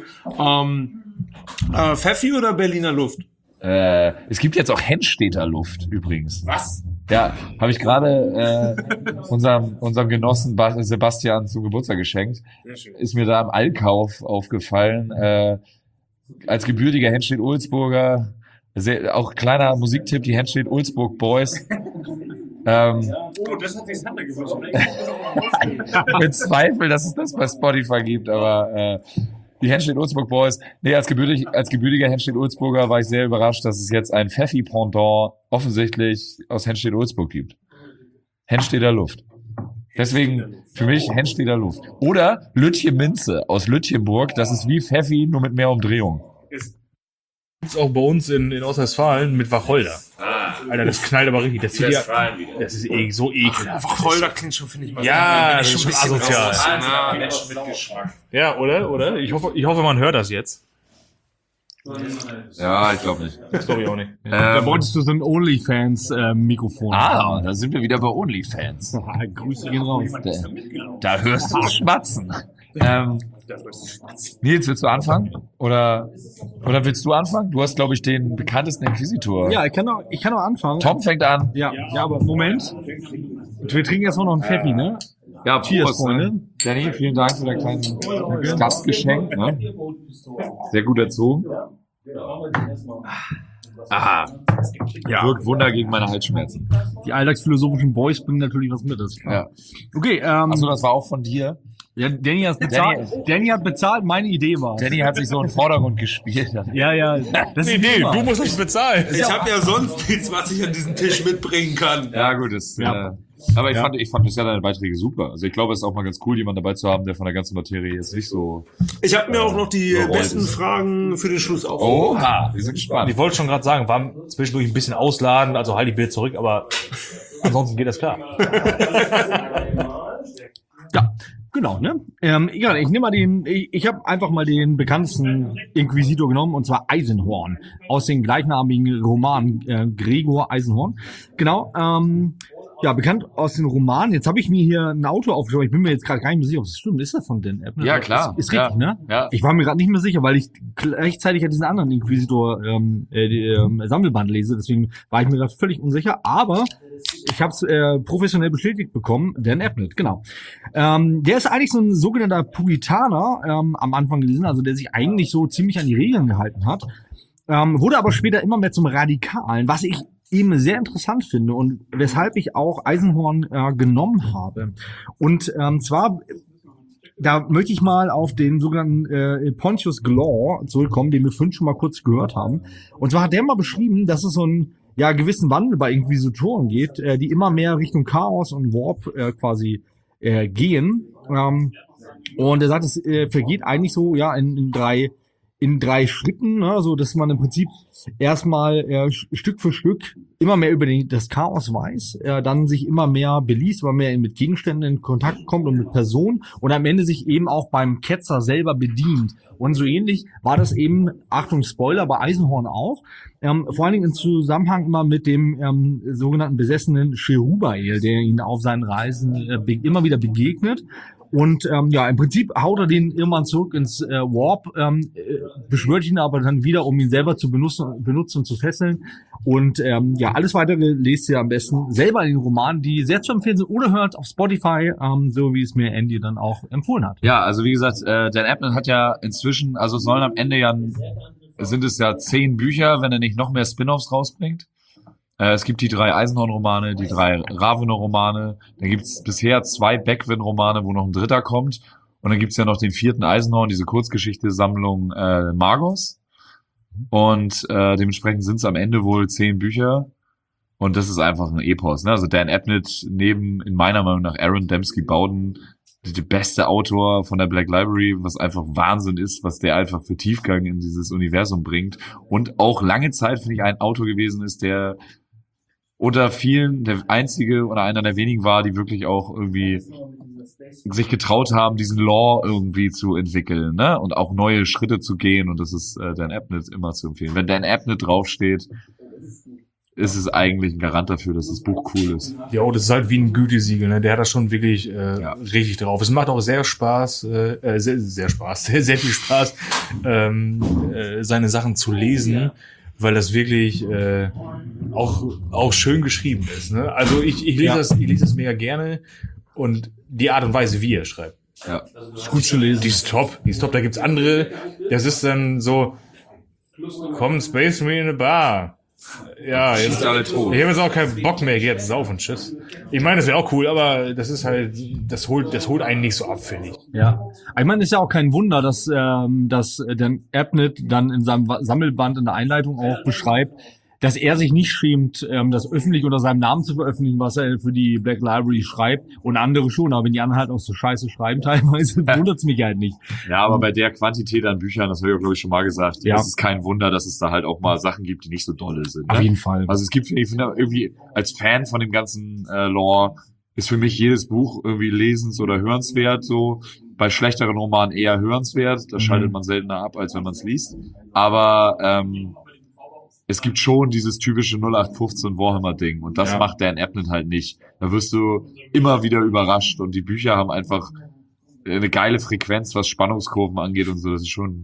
Pfeffi oder Berliner Luft? Es gibt jetzt auch Hennstädter Luft übrigens. Was? Ja, habe ich gerade unserem Genossen Sebastian zum Geburtstag geschenkt. Ist mir da im Allkauf aufgefallen. Als gebürtiger Hennstedt-Ulzburger, auch kleiner Musiktipp, die Hennstedt-Ulzburg Boys. Das hat sich Santa gewünscht. Mit Zweifel, dass es das bei Spotify gibt, aber die Hennstedt-Ulzburg Boys. Nee, als gebürtiger Hennstedt-Ulzburger war ich sehr überrascht, dass es jetzt ein Pfeffi-Pendant offensichtlich aus Hennstedt-Ulzburg gibt. Hennstädter Luft. Deswegen für mich Hensteeder Luft. Oder Lütje Minze aus Lütjenburg. Das ist wie Pfeffi, nur mit mehr Umdrehung. Gibt's auch bei uns in Ostwestfalen mit Wacholder. Alter, das knallt aber richtig. Das ist so ekelhaft. Wacholder klingt schon, finde ich mal. Ja, das ist schon asozial. Menschen mit Geschmack. Ja, oder? Ich hoffe, man hört das jetzt. Ja, ich glaube nicht. Das glaube ich auch nicht. Da wolltest du so ein OnlyFans-Mikrofon. Da sind wir wieder bei OnlyFans. Grüße gehen raus. Da hörst du schmatzen. Nils, willst du anfangen? Oder willst du anfangen? Du hast, glaube ich, den bekanntesten Inquisitor. Ja, ich kann auch anfangen. Tom fängt an. Ja, aber Moment. Wir trinken erstmal noch einen Pfeffi, ne? Ja, Cheers, Freunde. Danny, vielen Dank für dein kleines Gastgeschenk. Ne? Sehr gut erzogen. Aha. Ja. Wirkt Wunder gegen meine Halsschmerzen. Die alltagsphilosophischen Boys bringen natürlich was mit. Das ist klar. Ja. Okay, Achso, das war auch von dir? Ja, Danny hat bezahlt. Danny hat bezahlt, meine Idee war. Danny hat sich so in den Vordergrund gespielt. Ja. Das ist du musst nicht bezahlen. Ich habe ja sonst nichts, was ich an diesen Tisch mitbringen kann. Ja, gut, aber ich fand bisher deine Beiträge super. Also ich glaube, es ist auch mal ganz cool, jemanden dabei zu haben, der von der ganzen Materie jetzt nicht so... Ich habe mir auch noch die besten Fragen für den Schluss aufgehoben. Oha, wir sind gespannt. Ich wollte schon gerade sagen, war zwischendurch ein bisschen ausladen, also halt die Bild zurück, aber ansonsten geht das klar. Ja, genau, ne? Egal, ich nehme mal ich habe einfach mal den bekanntesten Inquisitor genommen, und zwar Eisenhorn, aus dem gleichnamigen Roman Gregor Eisenhorn. Genau, ja, bekannt aus den Romanen. Jetzt habe ich mir hier ein Auto aufgeschrieben. Ich bin mir jetzt gerade gar nicht mehr sicher, ob es stimmt. Ist das von Dan Abnett? Ja, klar. Ist richtig, ne? Ja. Ich war mir gerade nicht mehr sicher, weil ich gleichzeitig ja diesen anderen Inquisitor Sammelband lese. Deswegen war ich mir gerade völlig unsicher. Aber ich habe es professionell bestätigt bekommen. Dan Abnett, genau. Der ist eigentlich so ein sogenannter Puritaner am Anfang gelesen, also der sich eigentlich so ziemlich an die Regeln gehalten hat. Wurde aber später immer mehr zum Radikalen, was ich eben sehr interessant finde und weshalb ich auch Eisenhorn genommen habe. Und zwar, da möchte ich mal auf den sogenannten Pontius Glor zurückkommen, den wir vorhin schon mal kurz gehört haben. Und zwar hat der mal beschrieben, dass es so einen gewissen Wandel bei Inquisitoren geht, die immer mehr Richtung Chaos und Warp quasi gehen. Und er sagt, es vergeht eigentlich so in drei Schritten, ne, so dass man im Prinzip erstmal Stück für Stück immer mehr über das Chaos weiß, dann sich immer mehr beliest, immer mehr mit Gegenständen in Kontakt kommt und mit Personen und am Ende sich eben auch beim Ketzer selber bedient. Und so ähnlich war das eben, Achtung Spoiler, bei Eisenhorn auch, vor allen Dingen im Zusammenhang immer mit dem sogenannten besessenen Cherubael, der ihn auf seinen Reisen immer wieder begegnet. Und im Prinzip haut er den irgendwann zurück ins Warp, beschwört ihn aber dann wieder, um ihn selber zu benutzen und zu fesseln. Und alles weitere lest ihr am besten selber in den Romanen, die sehr zu empfehlen sind, oder hört auf Spotify, so wie es mir Andy dann auch empfohlen hat. Ja, also wie gesagt, Dan Abnett hat ja inzwischen, also es sollen am Ende sind es 10 Bücher, wenn er nicht noch mehr Spin-offs rausbringt. Es gibt die 3 Eisenhorn-Romane, die 3 Ravenor-Romane. Dann gibt es bisher 2 Beckwin-Romane, wo noch ein 3. kommt. Und dann gibt es ja noch den 4. Eisenhorn, diese Kurzgeschichte-Sammlung Magos. Und dementsprechend sind es am Ende wohl 10 Bücher. Und das ist einfach ein Epos. Ne? Also Dan Abnett neben, in meiner Meinung nach, Aaron Dembski-Bowden, der beste Autor von der Black Library, was einfach Wahnsinn ist, was der einfach für Tiefgang in dieses Universum bringt. Und auch lange Zeit, finde ich, ein Autor gewesen ist, der unter vielen der einzige oder einer der wenigen war, die wirklich auch irgendwie sich getraut haben, diesen Lore irgendwie zu entwickeln, ne? Und auch neue Schritte zu gehen. Und das ist Dan Abnett immer zu empfehlen. Wenn Dan Abnett draufsteht, ist es eigentlich ein Garant dafür, dass das Buch cool ist. Ja, das ist halt wie ein Gütesiegel, ne? Der hat das schon wirklich richtig drauf. Es macht auch sehr Spaß, sehr viel Spaß, seine Sachen zu lesen, weil das wirklich auch schön geschrieben ist. Ne? Also ich lese das mega gerne und die Art und Weise, wie er schreibt. Ja, ist gut zu lesen. Die ist top. Da gibt's andere, das ist dann so, komm, Space Marine in eine Bar. Ja, jetzt alle tot. Ich habe jetzt auch keinen Bock mehr, jetzt saufen, tschüss. Ich meine, das wäre auch cool, aber das ist halt, das holt einen nicht so ab, finde ich. Ja, ich meine, ist ja auch kein Wunder, dass Dan Abnett dann in seinem Sammelband in der Einleitung auch beschreibt, dass er sich nicht schämt, das öffentlich unter seinem Namen zu veröffentlichen, was er für die Black Library schreibt, und andere schon, aber wenn die anderen halt auch so Scheiße schreiben teilweise, wundert's mich halt nicht. Ja, aber bei der Quantität an Büchern, das habe ich auch, glaube ich, schon mal gesagt, es ist kein Wunder, dass es da halt auch mal Sachen gibt, die nicht so dolle sind. Auf jeden Fall. Also es gibt, ich finde, irgendwie als Fan von dem ganzen Lore ist für mich jedes Buch irgendwie lesens- oder hörenswert, so. Bei schlechteren Romanen eher hörenswert, da schaltet man seltener ab, als wenn man es liest. Aber es gibt schon dieses typische 0815 Warhammer-Ding und das macht Dan Abnett halt nicht. Da wirst du immer wieder überrascht und die Bücher haben einfach eine geile Frequenz, was Spannungskurven angeht und so. Das ist schon,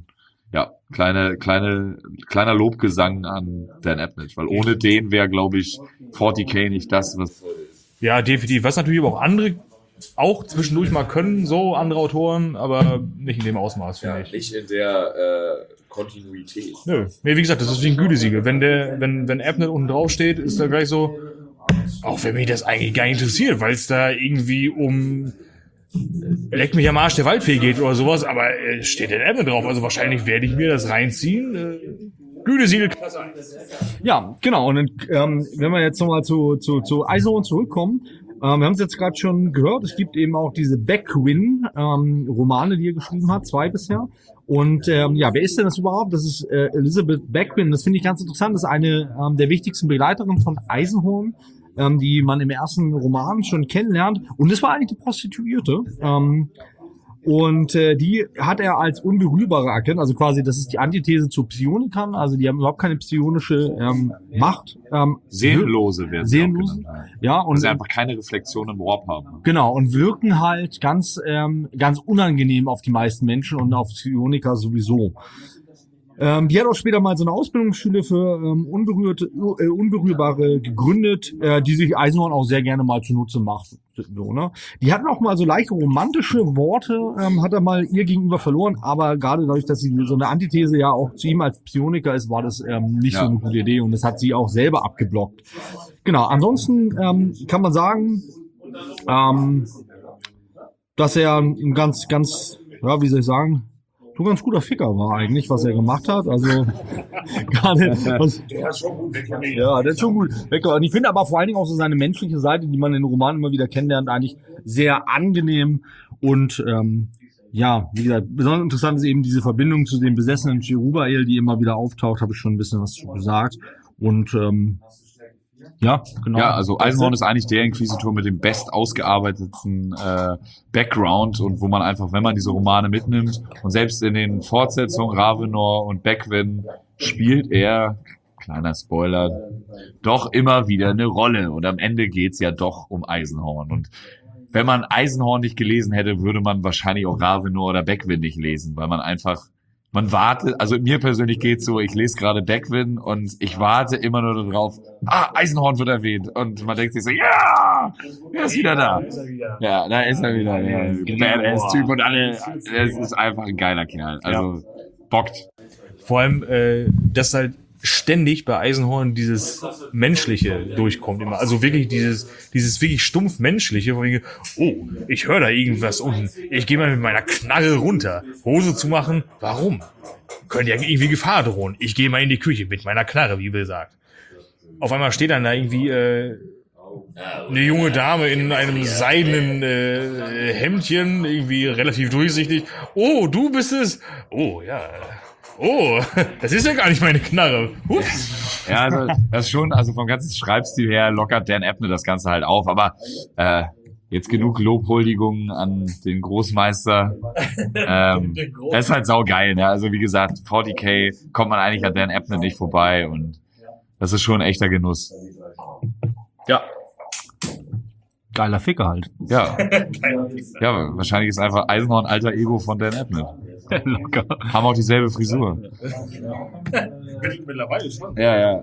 kleiner Lobgesang an Dan Abnett, weil ohne den wäre, glaube ich, 40k nicht das, was... Ja, definitiv. Was natürlich aber auch andere auch zwischendurch mal können, so andere Autoren, aber nicht in dem Ausmaß, finde ich. Nicht in der Kontinuität. Nö. Nee, wie gesagt, das ist wie ein Gütesiegel. Wenn Abnett unten drauf steht, ist da gleich so, auch wenn mich das eigentlich gar nicht interessiert, weil es da irgendwie um Leck mich am Arsch der Waldfee geht oder sowas, aber steht der Abnett drauf, also wahrscheinlich werde ich mir das reinziehen. Gütesiegel Klasse 1. Ja, genau. Und dann, wenn wir jetzt nochmal zu Eisenhorn zurückkommen, wir haben es jetzt gerade schon gehört, es gibt eben auch diese Beckwin Romane, die er geschrieben hat, 2 bisher. Und wer ist denn das überhaupt? Das ist Elizabeth Beckwin. Das finde ich ganz interessant. Das ist eine der wichtigsten Begleiterinnen von Eisenhorn, die man im ersten Roman schon kennenlernt. Und das war eigentlich die Prostituierte. Und die hat er als unberührbar erkannt, also quasi, das ist die Antithese zu Psionikern, also die haben überhaupt keine psionische Macht. Seelenlose werden Seelenlose, ja. Und sie einfach keine Reflexion im Warp haben. Genau, und wirken halt ganz unangenehm auf die meisten Menschen und auf Psioniker sowieso. Die hat auch später mal so eine Ausbildungsschule für Unberührbare gegründet, die sich Eisenhorn auch sehr gerne mal zunutze macht. So, ne? Die hatten auch mal so leicht romantische Worte, hat er mal ihr gegenüber verloren, aber gerade dadurch, dass sie so eine Antithese ja auch zu ihm als Psioniker ist, war das nicht so eine gute Idee und das hat sie auch selber abgeblockt. Genau, ansonsten kann man sagen, dass er ein ganz, wie soll ich sagen, so ganz guter Ficker war eigentlich, was er gemacht hat. Also gerade der hat schon gut weg. Ja, der hat schon gut weg. Und ich finde aber vor allen Dingen auch so seine menschliche Seite, die man in den Romanen immer wieder kennenlernt, eigentlich sehr angenehm. Und wie gesagt, besonders interessant ist eben diese Verbindung zu dem besessenen Cherubael, die immer wieder auftaucht, habe ich schon ein bisschen was zu gesagt. Und ja, genau. Ja, also Eisenhorn ist eigentlich der Inquisitor mit dem best ausgearbeiteten Background und wo man einfach, wenn man diese Romane mitnimmt und selbst in den Fortsetzungen Ravenor und Beckwin spielt er, kleiner Spoiler, doch immer wieder eine Rolle und am Ende geht's ja doch um Eisenhorn und wenn man Eisenhorn nicht gelesen hätte, würde man wahrscheinlich auch Ravenor oder Beckwin nicht lesen, weil man wartet, also mir persönlich geht's so, ich lese gerade Beckwin und ich warte immer nur darauf, Eisenhorn wird erwähnt und man denkt sich so, ja, er ist wieder da. Ja, da ist er wieder, der Badass-Typ und es ist einfach ein geiler Kerl, also bockt. Vor allem, dass halt ständig bei Eisenhorn dieses Menschliche durchkommt immer. Also wirklich dieses wirklich stumpf Menschliche, wo ich, ich höre da irgendwas unten. Ich gehe mal mit meiner Knarre runter. Hose zu machen, warum? Könnte ja irgendwie Gefahr drohen. Ich gehe mal in die Küche mit meiner Knarre, wie Bill sagt. Auf einmal steht dann da irgendwie eine junge Dame in einem seidenen Hemdchen, irgendwie relativ durchsichtig. Oh, du bist es. Oh, ja. Oh, das ist ja gar nicht meine Knarre. Ups. Ja, also das ist schon, also vom ganzen Schreibstil her lockert Dan Abnett das Ganze halt auf, aber jetzt genug Lobhuldigungen an den Großmeister. Das ist halt saugeil, ne? Also wie gesagt, 40k kommt man eigentlich an Dan Abnett nicht vorbei und das ist schon ein echter Genuss. Ja. Geiler Ficker halt. Ja. Ja, wahrscheinlich ist einfach Eisenhorn alter Ego von Dan Abnett. Locker. Haben auch dieselbe Frisur. Mittlerweile schon. Ja.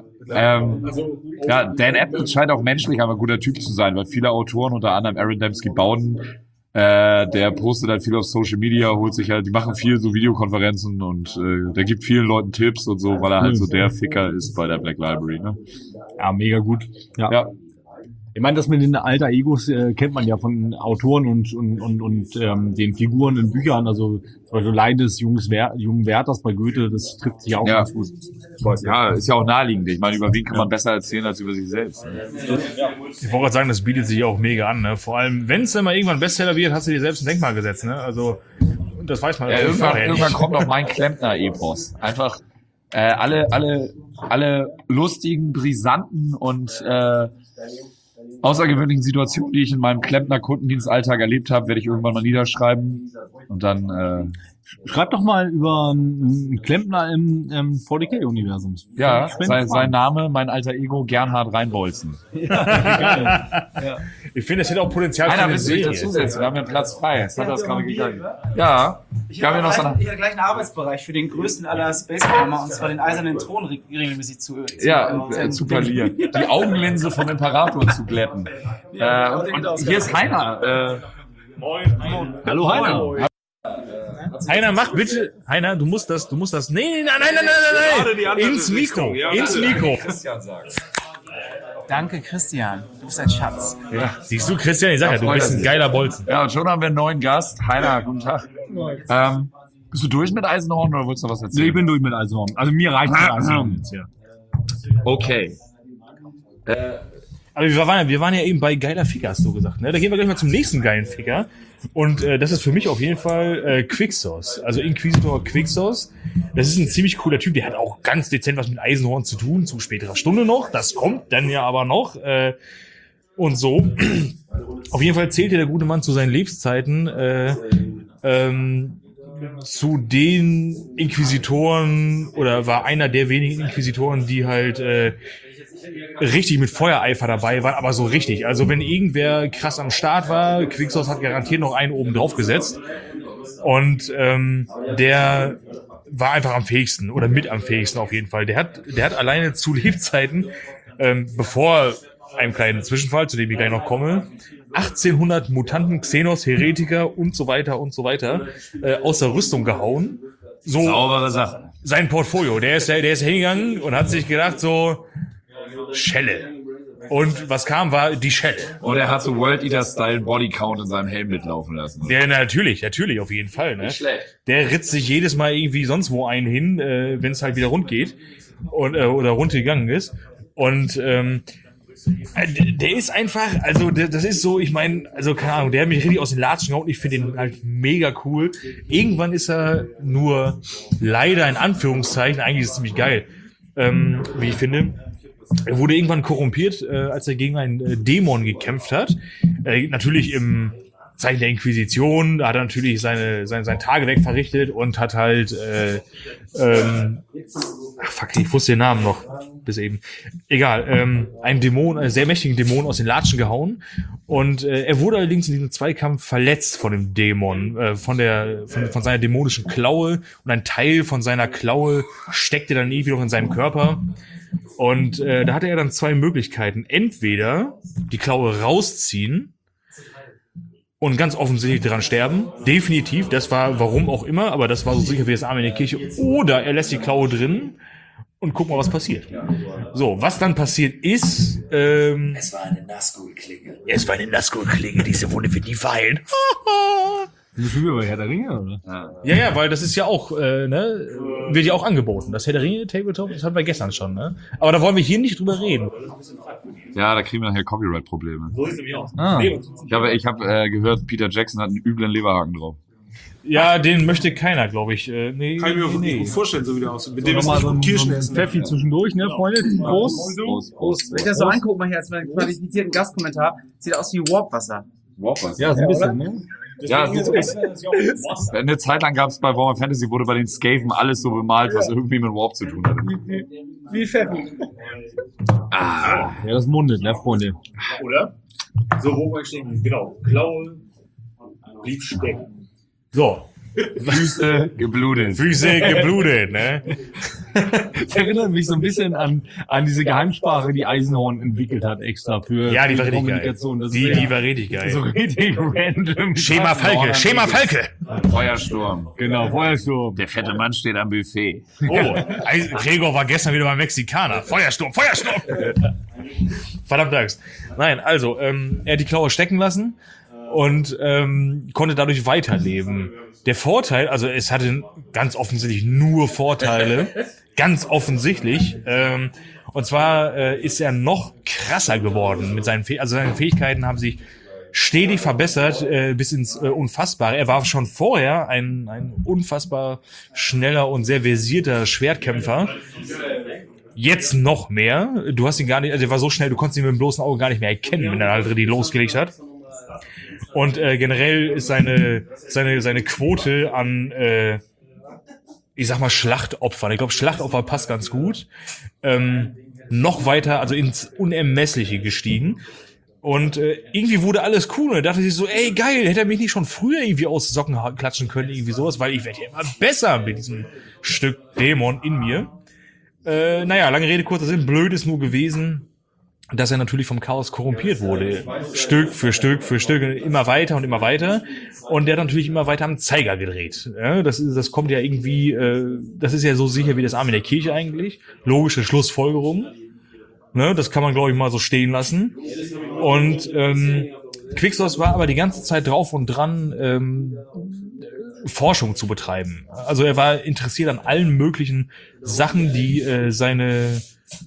Dan Abnett scheint auch menschlich ein guter Typ zu sein, weil viele Autoren, unter anderem Aaron Dembski Bowden, der postet halt viel auf Social Media, die machen viel so Videokonferenzen und der gibt vielen Leuten Tipps und so, weil er halt so der Ficker ist bei der Black Library, ne? Ja, mega gut. Ja. Ich meine, das mit den Alter Egos kennt man ja von Autoren und den Figuren in Büchern. Also zum Beispiel Leiden des jungen Werthers bei Goethe, das trifft sich auch ganz gut. Ja, ist ja auch naheliegend. Ich meine, über wen kann man besser erzählen als über sich selbst? Ich wollte gerade sagen, das bietet sich auch mega an. Ne? Vor allem, wenn es dann mal irgendwann Bestseller wird, hast du dir selbst ein Denkmal gesetzt. Ne? Also das weiß man. Ja, irgendwann kommt auch mein Klempner-Epos. Einfach alle lustigen, brisanten und außergewöhnlichen Situationen, die ich in meinem Klempner-Kundendienstalltag erlebt habe, werde ich irgendwann mal niederschreiben und dann schreib doch mal über einen Klempner im 40k-Universum. Ja, sein Name, mein alter Ego, Gernhard Reinbolzen. Ja. Ich finde, es hätte auch Potenzial für eine Serie. Dazusetzen. Wir haben ja Platz frei. Jetzt hat das gerade gegangen. Ja. Ich habe gleich einen Arbeitsbereich für den größten aller Space-Programmer, und zwar den eisernen Thron regelmäßig zu parlieren. Die Augenlinse vom Imperator zu glätten. Und hier ist Heiner. Moin. Hallo Heiner. Heiner, mach bitte. Heiner, du musst das. Nee, nein. Ins Mikro. Christian sagt. Danke, Christian. Du bist ein Schatz. Ja, siehst du, Christian, ich sag ja, du bist ein geiler Bolzen. Ja, und schon haben wir einen neuen Gast. Heiner, guten Tag. Bist du durch mit Eisenhorn oder willst du was erzählen? Nee, ich bin durch mit Eisenhorn. Also mir reicht Eisenhorn jetzt, ja. Okay. Aber wir waren ja eben bei geiler Ficker, hast du gesagt, ne? Da gehen wir gleich mal zum nächsten geilen Ficker. Und das ist für mich auf jeden Fall Quicksource. Also Inquisitor Quicksource. Das ist ein ziemlich cooler Typ. Der hat auch ganz dezent was mit Eisenhorn zu tun, zu späterer Stunde noch. Das kommt dann ja aber noch. Und so. Auf jeden Fall zählte der gute Mann zu seinen Lebenszeiten zu den Inquisitoren oder war einer der wenigen Inquisitoren, die halt richtig mit Feuereifer dabei waren, aber so richtig. Also wenn irgendwer krass am Start war, Quicksource hat garantiert noch einen oben drauf gesetzt. Und der war einfach am fähigsten oder mit am fähigsten auf jeden Fall. Der hat alleine zu Lebzeiten, bevor einem kleinen Zwischenfall, zu dem ich gleich noch komme, 1800 Mutanten, Xenos, Heretiker und so weiter aus der Rüstung gehauen. So saubere Sache. Sein Portfolio, der ist hingegangen und hat sich gedacht so, Schelle. Und was kam, war die Schelle. Und er hat so World Eater-Style Bodycount in seinem Helm mitlaufen lassen. Ja, natürlich, auf jeden Fall. Ne? Nicht schlecht. Der ritzt sich jedes Mal irgendwie sonst wo einen hin, wenn es halt wieder rund geht und oder rund gegangen ist. Und der ist einfach, also das ist so, ich meine, also keine Ahnung, der hat mich richtig aus den Latschen gehauen. Ich finde den halt mega cool. Irgendwann ist er nur leider in Anführungszeichen, eigentlich ist es ziemlich geil, wie ich finde. Er wurde irgendwann korrumpiert, als er gegen einen Dämon gekämpft hat. Natürlich im Zeichen der Inquisition, da hat er natürlich sein Tagewerk verrichtet und hat halt ich wusste den Namen noch bis eben. Egal, einen Dämon, einen sehr mächtigen Dämon aus den Latschen gehauen. Und er wurde allerdings in diesem Zweikampf verletzt von dem Dämon, von seiner dämonischen Klaue. Und ein Teil von seiner Klaue steckte dann irgendwie noch in seinem Körper. Und da hatte er dann zwei Möglichkeiten. Entweder die Klaue rausziehen und ganz offensichtlich dran sterben. Definitiv, das war warum auch immer, aber das war so sicher wie das Arm in der Kirche. Oder er lässt die Klaue drin und guck mal, was passiert. So, was dann passiert ist... es war eine Nazgul-Klinge. Diese Wunde wird nie verheilen. Sind wir bei Herr der Ringe, oder? Ja, weil das ist ja auch, wird ja auch angeboten. Das Herr der Ringe Tabletop, das hatten wir gestern schon, ne? Aber da wollen wir hier nicht drüber reden. Ja, da kriegen wir nachher Copyright-Probleme. So ist es nämlich auch. Ich hab gehört, Peter Jackson hat einen üblen Leberhaken drauf. Ja, den möchte keiner, glaube ich. Nee, kann ich mir gut vorstellen, so wie der aussieht. Mit dem ist so Kirschen essen. Pfeffi zwischendurch, ne, Freunde? Prost. Wenn ich das so angucke, mal hier als meinen qualifizierten Gastkommentar, sieht aus wie Warpwasser. Warpwasser? Ja, so ein bisschen, ne? Ja, eine Zeit lang gab es bei Warhammer Fantasy, wurde bei den Skaven alles so bemalt, was irgendwie mit Warp zu tun hatte. Wie Pfeffi. Ja, das mundet, ne, Freunde? Oder? So, wo war ich stehen? Genau. Klaue blieb stecken. So. Füße geblutet. Füße geblutet, ne? Das erinnert mich so ein bisschen an diese Geheimsprache, die Eisenhorn entwickelt hat extra für Ja, die war für richtig geil. Kommunikation. Das Die ist war richtig geil. so richtig random. Schema Falke. Feuersturm. Genau, Feuersturm. Der fette Mann steht am Buffet. Oh, Gregor war gestern wieder beim Mexikaner. Feuersturm. Verdammt Angst. Nein, also, er hat die Klaue stecken lassen und konnte dadurch weiterleben. Der Vorteil, also es hatte ganz offensichtlich nur Vorteile, ganz offensichtlich. Und zwar ist er noch krasser geworden mit seinen Fähigkeiten. Also seine Fähigkeiten haben sich stetig verbessert bis ins Unfassbare. Er war schon vorher ein unfassbar schneller und sehr versierter Schwertkämpfer. Jetzt noch mehr. Du hast ihn gar nicht, also er war so schnell, du konntest ihn mit dem bloßen Auge gar nicht mehr erkennen, wenn er halt die losgelegt hat. Und generell ist seine Quote an ich sag mal Schlachtopfern. Ich glaube, Schlachtopfer passt ganz gut. Noch weiter, also ins Unermessliche gestiegen. Und irgendwie wurde alles cool. Und er dachte sich so, ey, geil, hätte er mich nicht schon früher irgendwie aus Socken klatschen können, irgendwie sowas, weil ich werde ja immer besser mit diesem Stück Dämon in mir. Naja, lange Rede, kurzer Sinn. Blöd ist nur gewesen, dass er natürlich vom Chaos korrumpiert wurde. Stück für Stück für Stück, immer weiter und immer weiter. Und der hat natürlich immer weiter am Zeiger gedreht. Ja, das kommt ja irgendwie, das ist ja so sicher wie das Arm in der Kirche eigentlich. Logische Schlussfolgerung. Ne, das kann man, glaube ich, mal so stehen lassen. Und Quixos war aber die ganze Zeit drauf und dran, Forschung zu betreiben. Also er war interessiert an allen möglichen Sachen, die seiner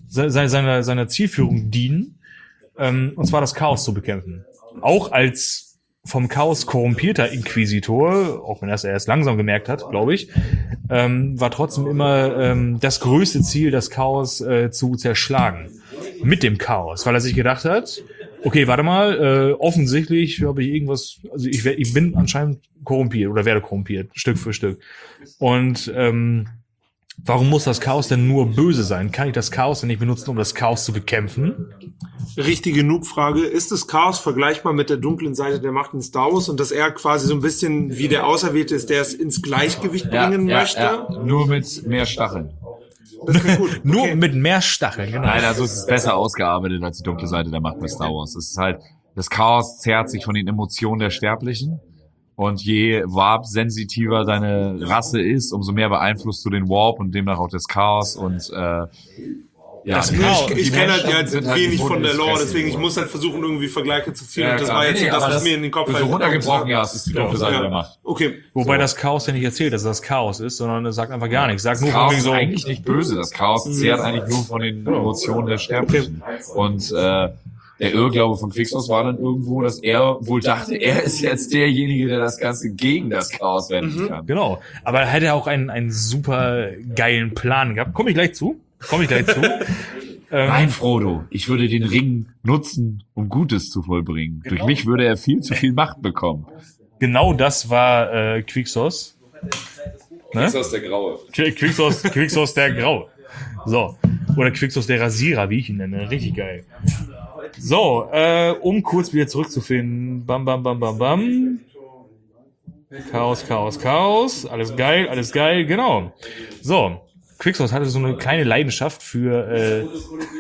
Zielführung dienen, und zwar das Chaos zu bekämpfen. Auch als vom Chaos korrumpierter Inquisitor, auch wenn er es erst langsam gemerkt hat, glaube ich, war trotzdem immer das größte Ziel, das Chaos zu zerschlagen. Mit dem Chaos, weil er sich gedacht hat, okay, warte mal, offensichtlich habe ich irgendwas, also ich bin anscheinend korrumpiert oder werde korrumpiert, Stück für Stück. Und warum muss das Chaos denn nur böse sein? Kann ich das Chaos denn nicht benutzen, um das Chaos zu bekämpfen? Richtige Noob-Frage. Ist das Chaos vergleichbar mit der dunklen Seite der Macht in Star Wars und dass er quasi so ein bisschen wie der Auserwählte ist, der es ins Gleichgewicht bringen möchte? Ja. Nur mit mehr Stacheln. Das klingt gut. Nur Okay. mit mehr Stacheln, genau. Nein, also es ist besser ausgearbeitet als die dunkle Seite der Macht bei Star Wars. Es ist halt, das Chaos zehrt sich von den Emotionen der Sterblichen. Und je Warp-sensitiver deine Rasse ist, umso mehr beeinflusst du den Warp und demnach auch das Chaos und das Chaos. Ich kenne halt ja sind halt wenig gebunden von der des Lore, Fressen. deswegen ich muss halt versuchen, irgendwie Vergleiche zu ziehen. Ja, und das klar. war jetzt Nee, so das, aber was mir in den Kopf so runtergebrochen, ja, es ist die dunkle Seite der Macht. Okay. Wobei das Chaos ja nicht erzählt, dass das Chaos ist, sondern es sagt einfach gar nichts. Sagt nur Das Chaos von ist wegen so, eigentlich nicht böse. Das Chaos zehrt eigentlich nur von den Emotionen der Sterblichen. Und der Irrglaube von Quixos war dann irgendwo, dass er wohl dachte, er ist jetzt derjenige, der das Ganze gegen das Chaos wenden kann. genau. Aber er hätte auch einen super geilen Plan gehabt. Komme ich gleich zu. Nein, Frodo, ich würde den Ring nutzen, um Gutes zu vollbringen. Durch mich würde er viel zu viel Macht bekommen. Genau das war Quixos. Ne? Quixos der Graue. Quixos der Graue. So. Oder Quixos der Rasierer, wie ich ihn nenne. Richtig geil. So, um kurz wieder zurückzufinden. Bam, bam, bam, bam, bam. Chaos. Alles geil, genau. So. Quixos hatte so eine kleine Leidenschaft für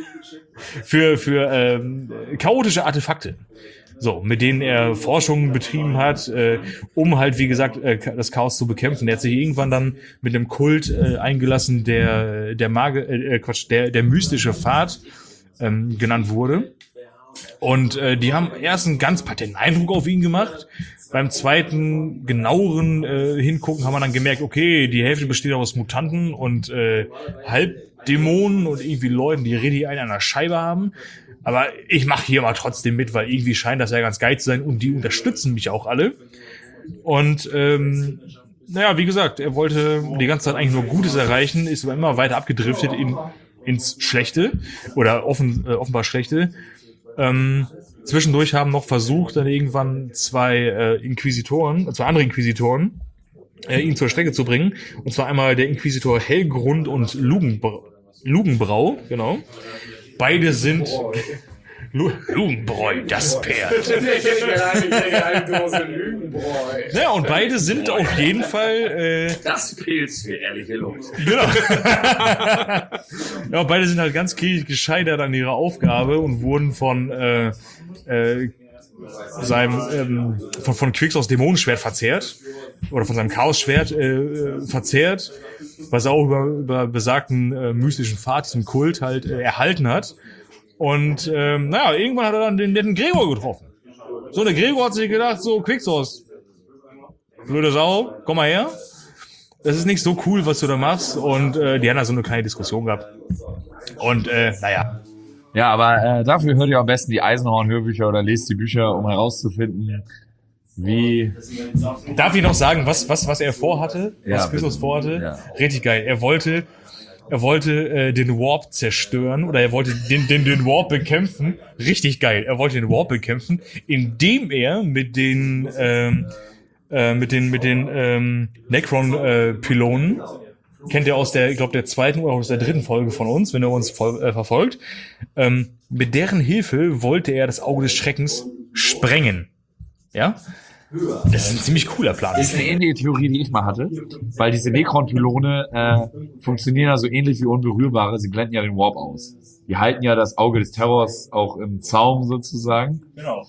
chaotische Artefakte. So, mit denen er Forschungen betrieben hat, um halt, wie gesagt, das Chaos zu bekämpfen. Er hat sich irgendwann dann mit einem Kult eingelassen, der mystische Pfad genannt wurde. Und die haben erst einen ganz patenten Eindruck auf ihn gemacht. Beim zweiten genaueren Hingucken haben wir dann gemerkt, okay, die Hälfte besteht aus Mutanten und Halbdämonen und irgendwie Leuten, die richtig einen an der Scheibe haben. Aber ich mache hier mal trotzdem mit, weil irgendwie scheint das ja ganz geil zu sein und die unterstützen mich auch alle. Und naja, wie gesagt, er wollte die ganze Zeit eigentlich nur Gutes erreichen, ist aber immer weiter abgedriftet ins Schlechte oder offenbar Schlechte. Zwischendurch haben noch versucht, dann irgendwann zwei andere Inquisitoren, ihn zur Strecke zu bringen. Und zwar einmal der Inquisitor Hellgrund und Lugenbrau, genau. Beide sind Lugenbräu, das Pferd. Ja, und beide sind auf jeden Fall... das Pilz für ehrliche Luft. Genau. Ja, beide sind halt ganz gescheitert an ihrer Aufgabe und wurden von von Quixos Dämonenschwert verzehrt. Oder von seinem Chaosschwert verzehrt. Was er auch über besagten mystischen Pfad, diesen Kult halt erhalten hat. Und irgendwann hat er dann den netten Gregor getroffen. So, der Gregor hat sich gedacht, so, Quixos, blöde Sau, komm mal her. Das ist nicht so cool, was du da machst. Und die haben da so eine kleine Diskussion gehabt. Und Ja, aber dafür hört ihr am besten die Eisenhorn-Hörbücher oder lest die Bücher, um herauszufinden, wie... Darf ich noch sagen, was er vorhatte? Was Quixos vorhatte? Ja. Richtig geil. Er wollte den Warp zerstören oder er wollte den Warp bekämpfen. Richtig geil. Er wollte den Warp bekämpfen, indem er mit den Necron-Pylonen, kennt ihr aus der, ich glaube, der zweiten oder aus der dritten Folge von uns, wenn er uns verfolgt, mit deren Hilfe wollte er das Auge des Schreckens sprengen. Ja? Das ist ein ziemlich cooler Plan. Das ist eine ähnliche Theorie, die ich mal hatte, weil diese Necron-Pylone funktionieren ja so ähnlich wie Unberührbare, sie blenden ja den Warp aus. Die halten ja das Auge des Terrors auch im Zaum sozusagen. Genau.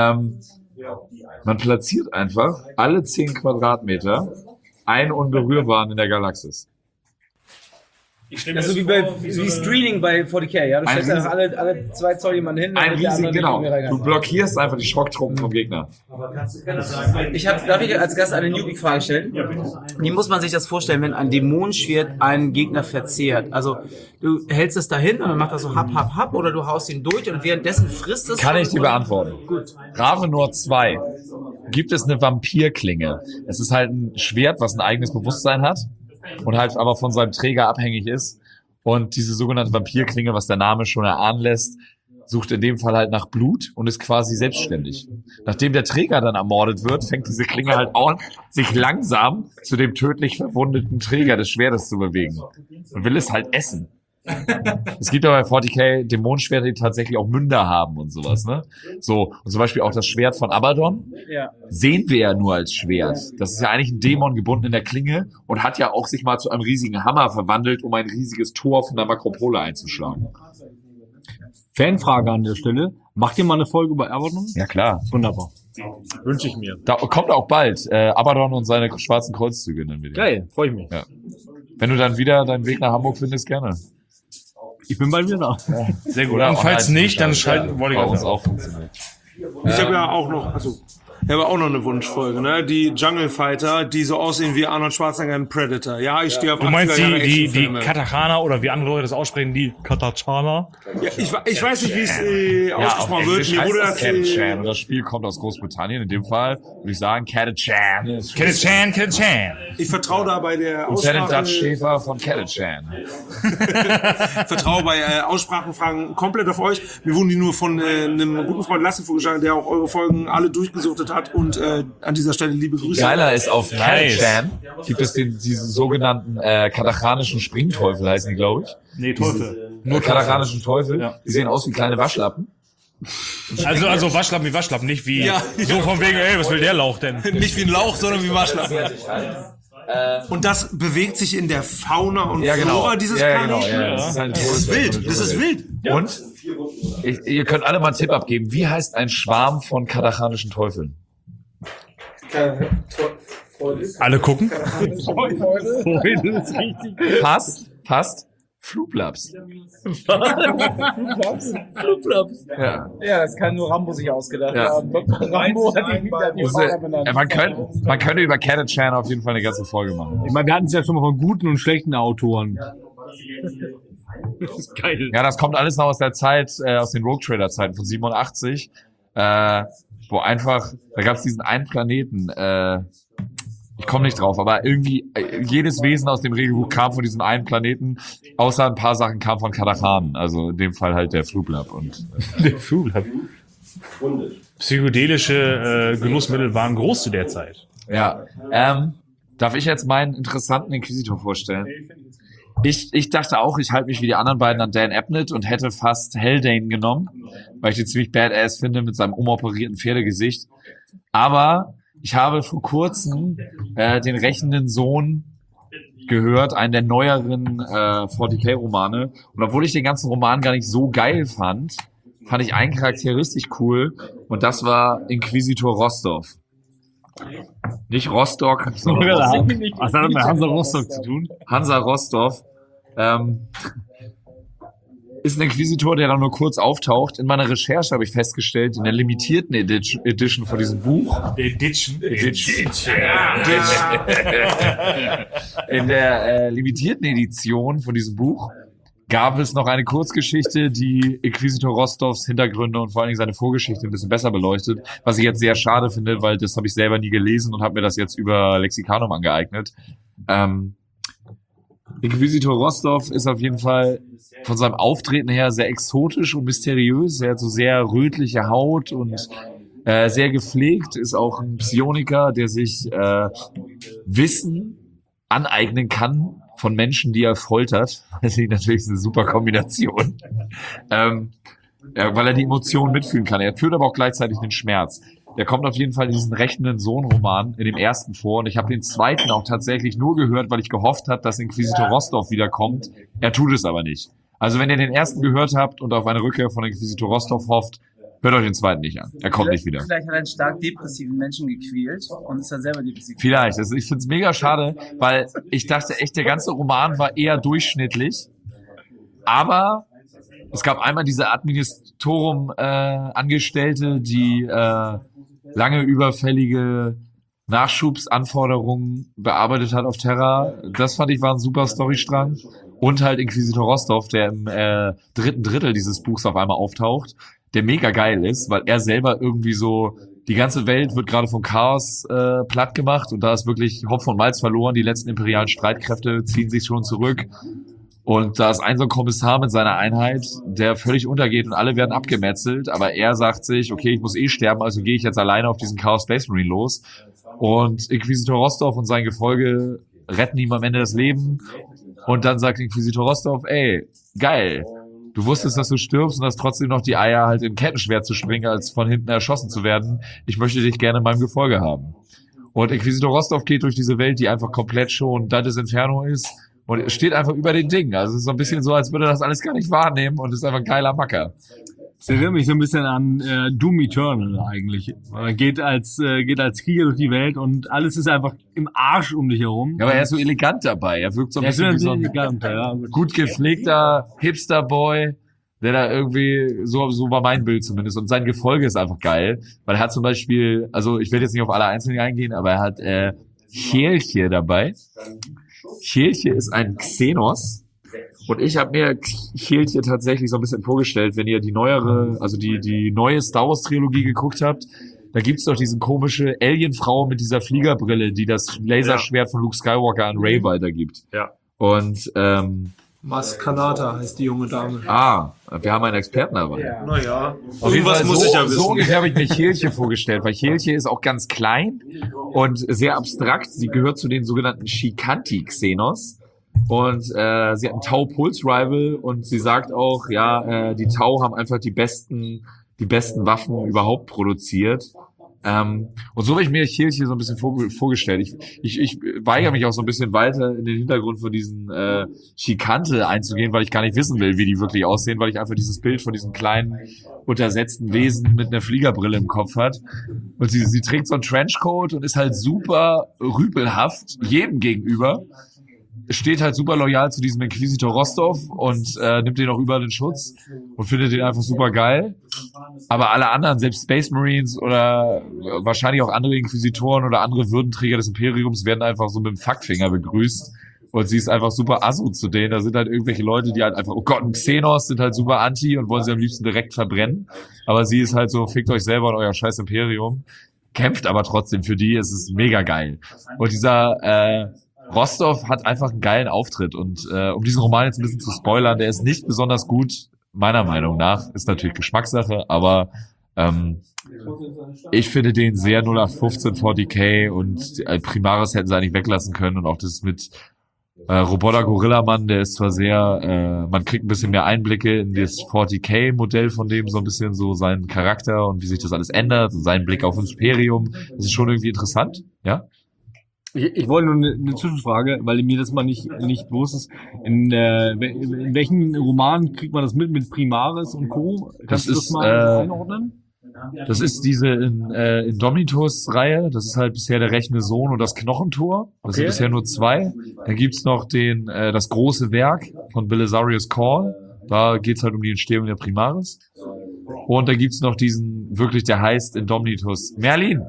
Man platziert einfach alle 10 Quadratmeter einen Unberührbaren in der Galaxis. Also wie Screening bei 40k, ja? Du stellst einfach alle 2 Zoll jemanden hin. Ein riesig, genau. Du blockierst einfach die Schocktruppen vom Gegner. Darf ich als Gast eine Newbie-Frage stellen? Wie muss man sich das vorstellen, wenn ein Dämonenschwert einen Gegner verzehrt? Also, du hältst es dahin und dann macht er so hap, oder du haust ihn durch und währenddessen frisst es... Kann ich dir beantworten. Gut. Ravenor 2 gibt es eine Vampirklinge. Es ist halt ein Schwert, was ein eigenes Bewusstsein hat. Und halt aber von seinem Träger abhängig ist. Und diese sogenannte Vampirklinge, was der Name schon erahnen lässt, sucht in dem Fall halt nach Blut und ist quasi selbstständig. Nachdem der Träger dann ermordet wird, fängt diese Klinge halt an, sich langsam zu dem tödlich verwundeten Träger des Schwertes zu bewegen. Und will es halt essen. Es gibt aber bei 40k Dämonenschwerter, die tatsächlich auch Münder haben und sowas, ne? So, und zum Beispiel auch das Schwert von Abaddon sehen wir ja nur als Schwert. Das ist ja eigentlich ein Dämon gebunden in der Klinge und hat ja auch sich mal zu einem riesigen Hammer verwandelt, um ein riesiges Tor von der Makropole einzuschlagen. Fanfrage an der Stelle. Macht ihr mal eine Folge über Abaddon? Ja, klar. Wunderbar. Wünsche ich mir. Da kommt auch bald Abaddon und seine schwarzen Kreuzzüge dann wieder. Geil, freue ich mich. Ja. Wenn du dann wieder deinen Weg nach Hamburg findest, gerne. Ich bin bald wieder da. Ja, sehr gut. Und falls nicht, dann schalten wir uns auch funktioniert. Ich habe ja auch noch, eine Wunschfolge, ne? Die Jungle Fighter, die so aussehen wie Arnold Schwarzenegger in Predator. Ja, ich stehe auf 80er Jahre Actionfilme. Du meinst die Katachana oder wie andere Leute das aussprechen, die Katachana? Ja, ich weiß nicht, wie es ausgesprochen wird. Mir wurde das Catachan. Das Spiel kommt aus Großbritannien. In dem Fall würde ich sagen Catachan. Catachan. Ich vertraue da bei der Aussprache... Lieutenant Dutch Schäfer von Catachan. Vertraue bei Aussprachenfragen komplett auf euch. Mir wurden die nur von einem guten Freund Lasse vorgeschlagen, der auch eure Folgen alle durchgesuchtet hat und an dieser Stelle liebe Grüße. Geiler ist, auf Catachan gibt es diese sogenannten katachanischen Springteufel, heißen die, glaube ich. Nee, Teufel. Nur katachanischen Teufel. Ja. Die sehen aus wie kleine Waschlappen. Also Waschlappen wie Waschlappen, nicht wie so von wegen, ey, was will der Lauch denn? Nicht wie ein Lauch, sondern wie Waschlappen. Und das bewegt sich in der Fauna und Flora dieses Planeten. Genau, ja. Das ist wild. Das ist wild. Und ihr könnt alle mal einen Tipp abgeben. Wie heißt ein Schwarm von katachanischen Teufeln? Alle gucken. Fast. Flublaps. Flublaps. Ja, das kann nur Rambo sich ausgedacht haben. Rambo hat die Fahrer benannt. Man könnte über Catachan auf jeden Fall eine ganze Folge machen. Ich meine, wir hatten es ja schon mal von guten und schlechten Autoren. Das ist geil. Ja, das kommt alles noch aus der Zeit, aus den Rogue Trader Zeiten von 87, wo einfach, da gab es diesen einen Planeten, ich komme nicht drauf, aber irgendwie jedes Wesen aus dem Regelbuch kam von diesem einen Planeten, außer ein paar Sachen kam von Katachan, also in dem Fall halt der Flublab und der Flublab. Psychedelische Genussmittel waren groß zu der Zeit. Ja, darf ich jetzt meinen interessanten Inquisitor vorstellen? Ich dachte auch, ich halte mich wie die anderen beiden an Dan Abnett und hätte fast Haldane genommen, weil ich den ziemlich badass finde mit seinem umoperierten Pferdegesicht. Aber ich habe vor kurzem den rächenden Sohn gehört, einen der neueren 40k-Romane. Und obwohl ich den ganzen Roman gar nicht so geil fand ich einen Charakter richtig cool. Und das war Inquisitor Rostov. Nicht Rostock, sondern Rostock. Was hat das mit Hansa Rostock zu tun? Hansa Rostov ist ein Inquisitor, der da nur kurz auftaucht. In meiner Recherche habe ich festgestellt, in der limitierten Edition von diesem Buch. In der limitierten Edition von diesem Buch gab es noch eine Kurzgeschichte, die Inquisitor Rostovs Hintergründe und vor allen Dingen seine Vorgeschichte ein bisschen besser beleuchtet, was ich jetzt sehr schade finde, weil das habe ich selber nie gelesen und habe mir das jetzt über Lexikanum angeeignet. Inquisitor Rostov ist auf jeden Fall von seinem Auftreten her sehr exotisch und mysteriös. Er hat so sehr rötliche Haut und sehr gepflegt, ist auch ein Psioniker, der sich Wissen aneignen kann von Menschen, die er foltert. Das ist natürlich eine super Kombination. Weil er die Emotionen mitfühlen kann. Er führt aber auch gleichzeitig den Schmerz. Der kommt auf jeden Fall in diesen rächenden Sohn-Roman in dem ersten vor. Und ich habe den zweiten auch tatsächlich nur gehört, weil ich gehofft habe, dass Inquisitor Rostov wiederkommt. Er tut es aber nicht. Also wenn ihr den ersten gehört habt und auf eine Rückkehr von Inquisitor Rostov hofft, hört euch den zweiten nicht an. Er kommt nicht wieder. Vielleicht hat er einen stark depressiven Menschen gequält und ist dann selber depressiv. Vielleicht. Also ich finde es mega schade, weil ich dachte echt, der ganze Roman war eher durchschnittlich. Aber es gab einmal diese Administorum-Angestellte, die lange überfällige Nachschubsanforderungen bearbeitet hat auf Terra. Das fand ich war ein super Storystrang. Und halt Inquisitor Rostov, der im dritten Drittel dieses Buchs auf einmal auftaucht, der mega geil ist, weil er selber irgendwie so, die ganze Welt wird gerade vom Chaos platt gemacht und da ist wirklich Hopfen und Malz verloren. Die letzten imperialen Streitkräfte ziehen sich schon zurück. Und da ist ein so ein Kommissar mit seiner Einheit, der völlig untergeht und alle werden abgemetzelt. Aber er sagt sich, okay, ich muss sterben, also gehe ich jetzt alleine auf diesen Chaos Space Marine los. Und Inquisitor Rostov und sein Gefolge retten ihm am Ende das Leben. Und dann sagt Inquisitor Rostov, ey, geil, du wusstest, dass du stirbst und hast trotzdem noch die Eier, halt in Kettenschwert zu springen, als von hinten erschossen zu werden. Ich möchte dich gerne in meinem Gefolge haben. Und Inquisitor Rostov geht durch diese Welt, die einfach komplett schon Dantes Inferno ist. Und es steht einfach über den Dingen. Also es ist so ein bisschen so, als würde er das alles gar nicht wahrnehmen und ist einfach ein geiler Macker. Das erinnert mich so ein bisschen an Doom Eternal eigentlich. Er geht als Krieger durch die Welt und alles ist einfach im Arsch um dich herum. Ja, aber er ist so elegant dabei. Er wirkt so ein bisschen wie so ein gut gepflegter Hipster-Boy, der da irgendwie, so war mein Bild zumindest. Und sein Gefolge ist einfach geil, weil er hat zum Beispiel, also ich werde jetzt nicht auf alle Einzelnen eingehen, aber er hat Chelche dabei. Chelche ist ein Xenos. Und ich habe mir Chelche tatsächlich so ein bisschen vorgestellt, wenn ihr die neue Star Wars Trilogie geguckt habt, da gibt's doch diese komische Alienfrau mit dieser Fliegerbrille, die das Laserschwert von Luke Skywalker an Rey weitergibt. Ja. Und Mas Kanata heißt die junge Dame. Wir haben einen Experten dabei. Ja. Naja, auf jeden Fall muss ich ja wissen. So ungefähr habe ich mir Chelche vorgestellt, weil Chelche ist auch ganz klein und sehr abstrakt. Sie gehört zu den sogenannten Shikanti-Xenos. Und sie hat einen Tau-Pulse-Rival und sie sagt auch, die Tau haben einfach die besten Waffen überhaupt produziert. Und so habe ich mir Chelche so ein bisschen vorgestellt. Ich weigere mich auch so ein bisschen weiter in den Hintergrund von diesen Shikante einzugehen, weil ich gar nicht wissen will, wie die wirklich aussehen, weil ich einfach dieses Bild von diesem kleinen, untersetzten Wesen mit einer Fliegerbrille im Kopf hat. Und sie trägt so einen Trenchcoat und ist halt super rüpelhaft jedem gegenüber. Steht halt super loyal zu diesem Inquisitor Rostov und nimmt den auch überall in Schutz und findet den einfach super geil. Aber alle anderen, selbst Space Marines oder wahrscheinlich auch andere Inquisitoren oder andere Würdenträger des Imperiums werden einfach so mit dem Fackfinger begrüßt. Und sie ist einfach super assu zu denen. Da sind halt irgendwelche Leute, die halt einfach, oh Gott, ein Xenos, sind halt super anti und wollen sie am liebsten direkt verbrennen. Aber sie ist halt so, fickt euch selber und euer scheiß Imperium. Kämpft aber trotzdem für die, es ist mega geil. Und dieser Rostov hat einfach einen geilen Auftritt und um diesen Roman jetzt ein bisschen zu spoilern, der ist nicht besonders gut, meiner Meinung nach, ist natürlich Geschmackssache, aber ich finde den sehr 0815 40k und Primaris hätten sie eigentlich weglassen können und auch das mit Roboter Gorilla Mann, der ist zwar sehr, man kriegt ein bisschen mehr Einblicke in das 40k-Modell von dem, so ein bisschen so seinen Charakter und wie sich das alles ändert und seinen Blick auf Imperium. Das ist schon irgendwie interessant, ja? Ich wollte nur eine Zwischenfrage, weil mir das mal nicht bewusst ist. In welchen Romanen kriegt man das mit Primaris und Co.? Kannst du das mal einordnen? Das ist diese Indomitus-Reihe. Das ist halt bisher der rächende Sohn und das Knochentor. Das sind bisher nur 2. Dann gibt's noch das große Werk von Belisarius Cawl. Da geht's halt um die Entstehung der Primaris. Und da gibt's noch diesen, wirklich, der heißt Indomitus. Merlin!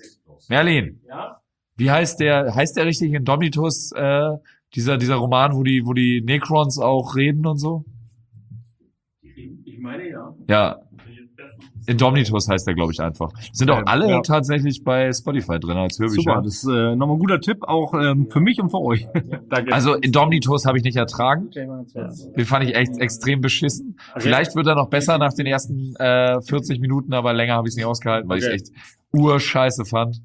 Wie heißt der richtig Indomitus, dieser Roman, wo die Necrons auch reden und so? Ich meine, ja. Ja. Indomitus heißt der, glaube ich, einfach. Sind auch alle tatsächlich bei Spotify drin als Hörbücher. Super, das ist nochmal ein guter Tipp, auch für mich und für euch. Danke. Also Indomitus habe ich nicht ertragen. Den fand ich echt extrem beschissen. Vielleicht wird er noch besser nach den ersten 40 Minuten, aber länger habe ich es nicht ausgehalten, weil ich es echt urscheiße fand.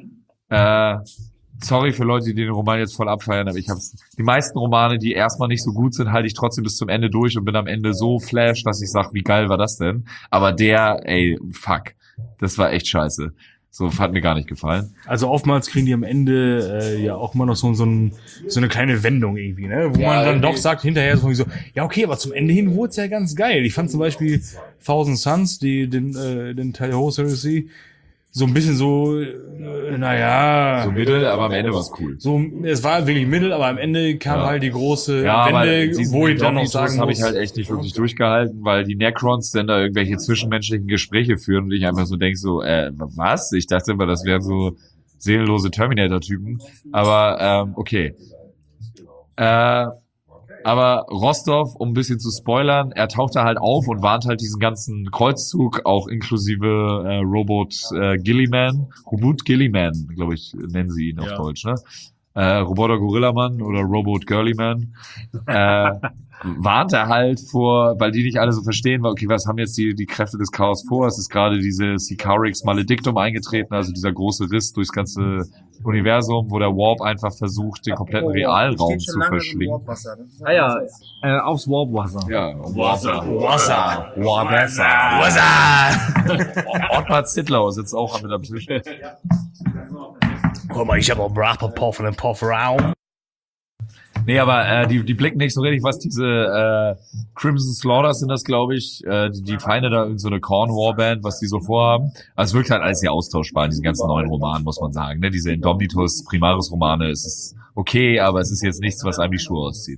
Sorry für Leute, die den Roman jetzt voll abfeiern, aber die meisten Romane, die erstmal nicht so gut sind, halte ich trotzdem bis zum Ende durch und bin am Ende so flash, dass ich sage, wie geil war das denn? Aber fuck, das war echt scheiße. So, hat mir gar nicht gefallen. Also oftmals kriegen die am Ende ja auch immer noch so eine kleine Wendung irgendwie, ne? Wo man dann doch sagt hinterher so, ja okay, aber zum Ende hin wurde es ja ganz geil. Ich fand zum Beispiel Thousand Suns, den Teil Host Heresy, so ein bisschen so, naja. So mittel, aber am Ende war es cool. So, es war wirklich mittel, aber am Ende kam halt die große Wende, wo ich dann noch sagen muss. Habe ich halt echt nicht wirklich durchgehalten, weil die Necrons dann da irgendwelche zwischenmenschlichen Gespräche führen und ich einfach so denke was? Ich dachte immer, das wären so seelenlose Terminator-Typen. Aber, okay. Aber Rostov, um ein bisschen zu spoilern, er taucht da halt auf und warnt halt diesen ganzen Kreuzzug, auch inklusive Robot Gilliman, glaube ich, nennen sie ihn auf Deutsch, ne? Roboter Gorillaman oder Robot Girlyman, warnt er halt vor, weil die nicht alle so verstehen, okay, was haben jetzt die Kräfte des Chaos vor? Es ist gerade diese Sicarix Maledictum eingetreten, also dieser große Riss durchs ganze Universum, wo der Warp einfach versucht, den kompletten Realraum zu verschlingen. Aufs Warpwasser. Ja, Wasser. Ottmar Zittlau sitzt auch mit am Tisch. Guck mal, ich habe auch Brachpop in den Pop-Raum. Nee, aber die blicken nicht so richtig, was diese Crimson Slaughters sind das, glaube ich, die Feinde da in so eine Corn-Warband, was die so vorhaben. Also es wirkt halt alles sehr austauschbar in diesen ganzen neuen Romanen, muss man sagen. Ne? Diese Indomitus, Primaris-Romane, es ist okay, aber es ist jetzt nichts, was einem die Schuhe auszieht.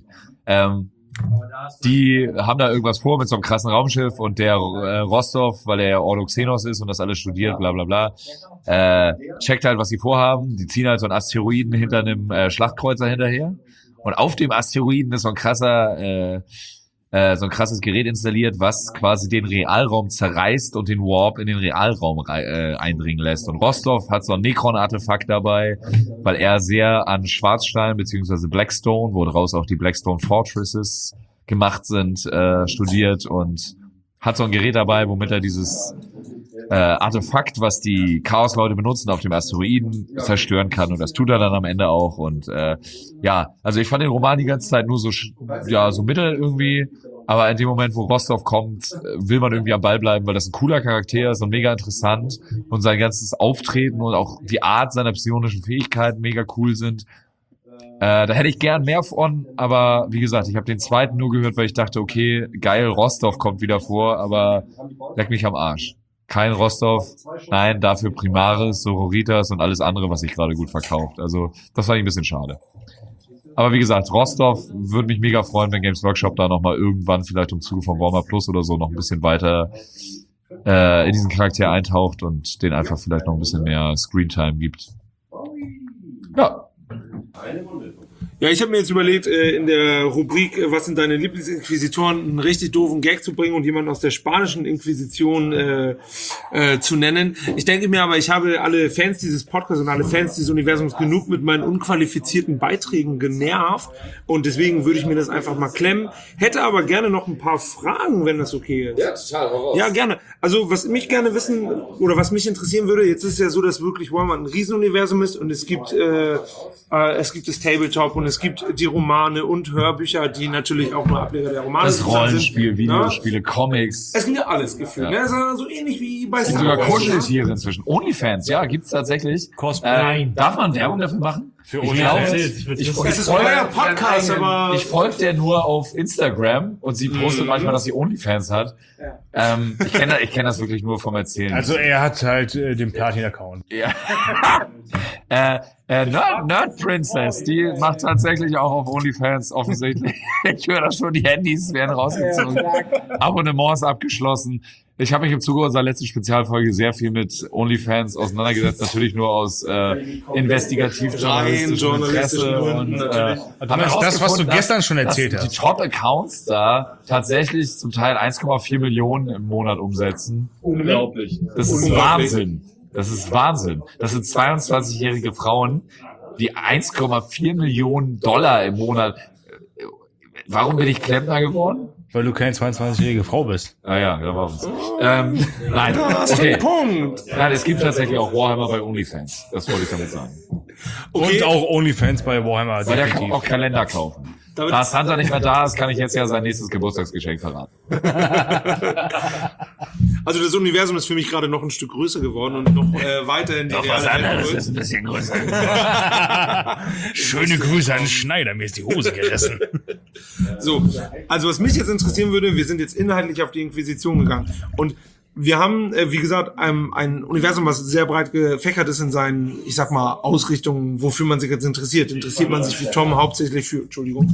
Die haben da irgendwas vor mit so einem krassen Raumschiff und der Rostov, weil er ja Ordoxenos ist und das alles studiert, bla bla bla, checkt halt, was sie vorhaben. Die ziehen halt so einen Asteroiden hinter einem Schlachtkreuzer hinterher. Und auf dem Asteroiden ist so ein krasses Gerät installiert, was quasi den Realraum zerreißt und den Warp in den Realraum eindringen lässt. Und Rostov hat so ein Necron-Artefakt dabei, weil er sehr an Schwarzstein bzw. Blackstone, wo daraus auch die Blackstone Fortresses gemacht sind, studiert und hat so ein Gerät dabei, womit er dieses Artefakt, was die Chaos-Leute benutzen, auf dem Asteroiden zerstören kann. Und das tut er dann am Ende auch. Und also ich fand den Roman die ganze Zeit nur so mittel irgendwie. Aber in dem Moment, wo Rostov kommt, will man irgendwie am Ball bleiben, weil das ein cooler Charakter ist und mega interessant. Und sein ganzes Auftreten und auch die Art seiner psionischen Fähigkeiten mega cool sind. Da hätte ich gern mehr von, aber wie gesagt, ich habe den zweiten nur gehört, weil ich dachte, okay, geil, Rostov kommt wieder vor, aber leck mich am Arsch. Kein Rostov, nein, dafür Primaris, Sororitas und alles andere, was sich gerade gut verkauft. Also das fand ich ein bisschen schade. Aber wie gesagt, Rostov würde mich mega freuen, wenn Games Workshop da nochmal irgendwann vielleicht im Zuge von Warhammer Plus oder so noch ein bisschen weiter in diesen Charakter eintaucht und den einfach vielleicht noch ein bisschen mehr Screentime gibt. Ja. Ja, ich habe mir jetzt überlegt, in der Rubrik was sind deine Lieblingsinquisitoren, einen richtig doofen Gag zu bringen und jemanden aus der spanischen Inquisition zu nennen. Ich denke mir aber, ich habe alle Fans dieses Podcasts und alle Fans dieses Universums genug mit meinen unqualifizierten Beiträgen genervt und deswegen würde ich mir das einfach mal klemmen. Hätte aber gerne noch ein paar Fragen, wenn das okay ist. Ja, total, heraus. Ja, gerne. Also was mich gerne wissen oder was mich interessieren würde, jetzt ist es ja so, dass wirklich Warhammer ein Riesenuniversum ist und es gibt das Tabletop und es Es gibt die Romane und Hörbücher, die natürlich auch nur Ableger der Romane Das Rollenspiel, sind. Videospiele, Comics. Es gibt ja alles gefühlt. Ja. Das ist so ähnlich wie bei Es gibt sogar Kuscheltiere inzwischen. OnlyFans, ja, gibt's tatsächlich. Darf man Werbung dafür machen? Für OnlyFans? Es ist euer Podcast, aber... Ich folge der nur auf Instagram und sie postet manchmal, dass sie OnlyFans hat. Ich kenn das wirklich nur vom Erzählen. Also er hat halt den Platin-Account. Ja. Nerd Princess, die macht tatsächlich auch auf OnlyFans offensichtlich. Ich höre das schon, die Handys werden rausgezogen. Abonnements abgeschlossen. Ich habe mich im Zuge unserer letzten Spezialfolge sehr viel mit OnlyFans auseinandergesetzt, natürlich nur aus investigativ-journalistischem Interesse. Und, das, was du gestern schon erzählt hast. Die Top-Accounts da tatsächlich zum Teil 1,4 Millionen im Monat umsetzen. Unglaublich. Das ist Wahnsinn. Das ist Wahnsinn. Das sind 22-jährige Frauen, die 1,4 Millionen Dollar im Monat. Warum bin ich Klempner geworden? Weil du keine 22-jährige Frau bist. Ah ja, da war uns. Nein, okay. Nein, es gibt tatsächlich auch Warhammer bei OnlyFans. Das wollte ich damit sagen. Okay. Und auch OnlyFans bei Warhammer. Weil der kann auch Kalender kaufen. Da Santa nicht mehr da ist, kann ich jetzt ja sein nächstes Geburtstagsgeschenk verraten. Also das Universum ist für mich gerade noch ein Stück größer geworden und noch weiter in die was anderes ist ein bisschen größer. Schöne Grüße an Schneider, mir ist die Hose gerissen. So, also was mich jetzt interessieren würde, wir sind jetzt inhaltlich auf die Inquisition gegangen und wir haben, wie gesagt, ein Universum, was sehr breit gefächert ist in seinen, ich sag mal, Ausrichtungen, wofür man sich jetzt interessiert. Interessiert man sich wie Tom hauptsächlich für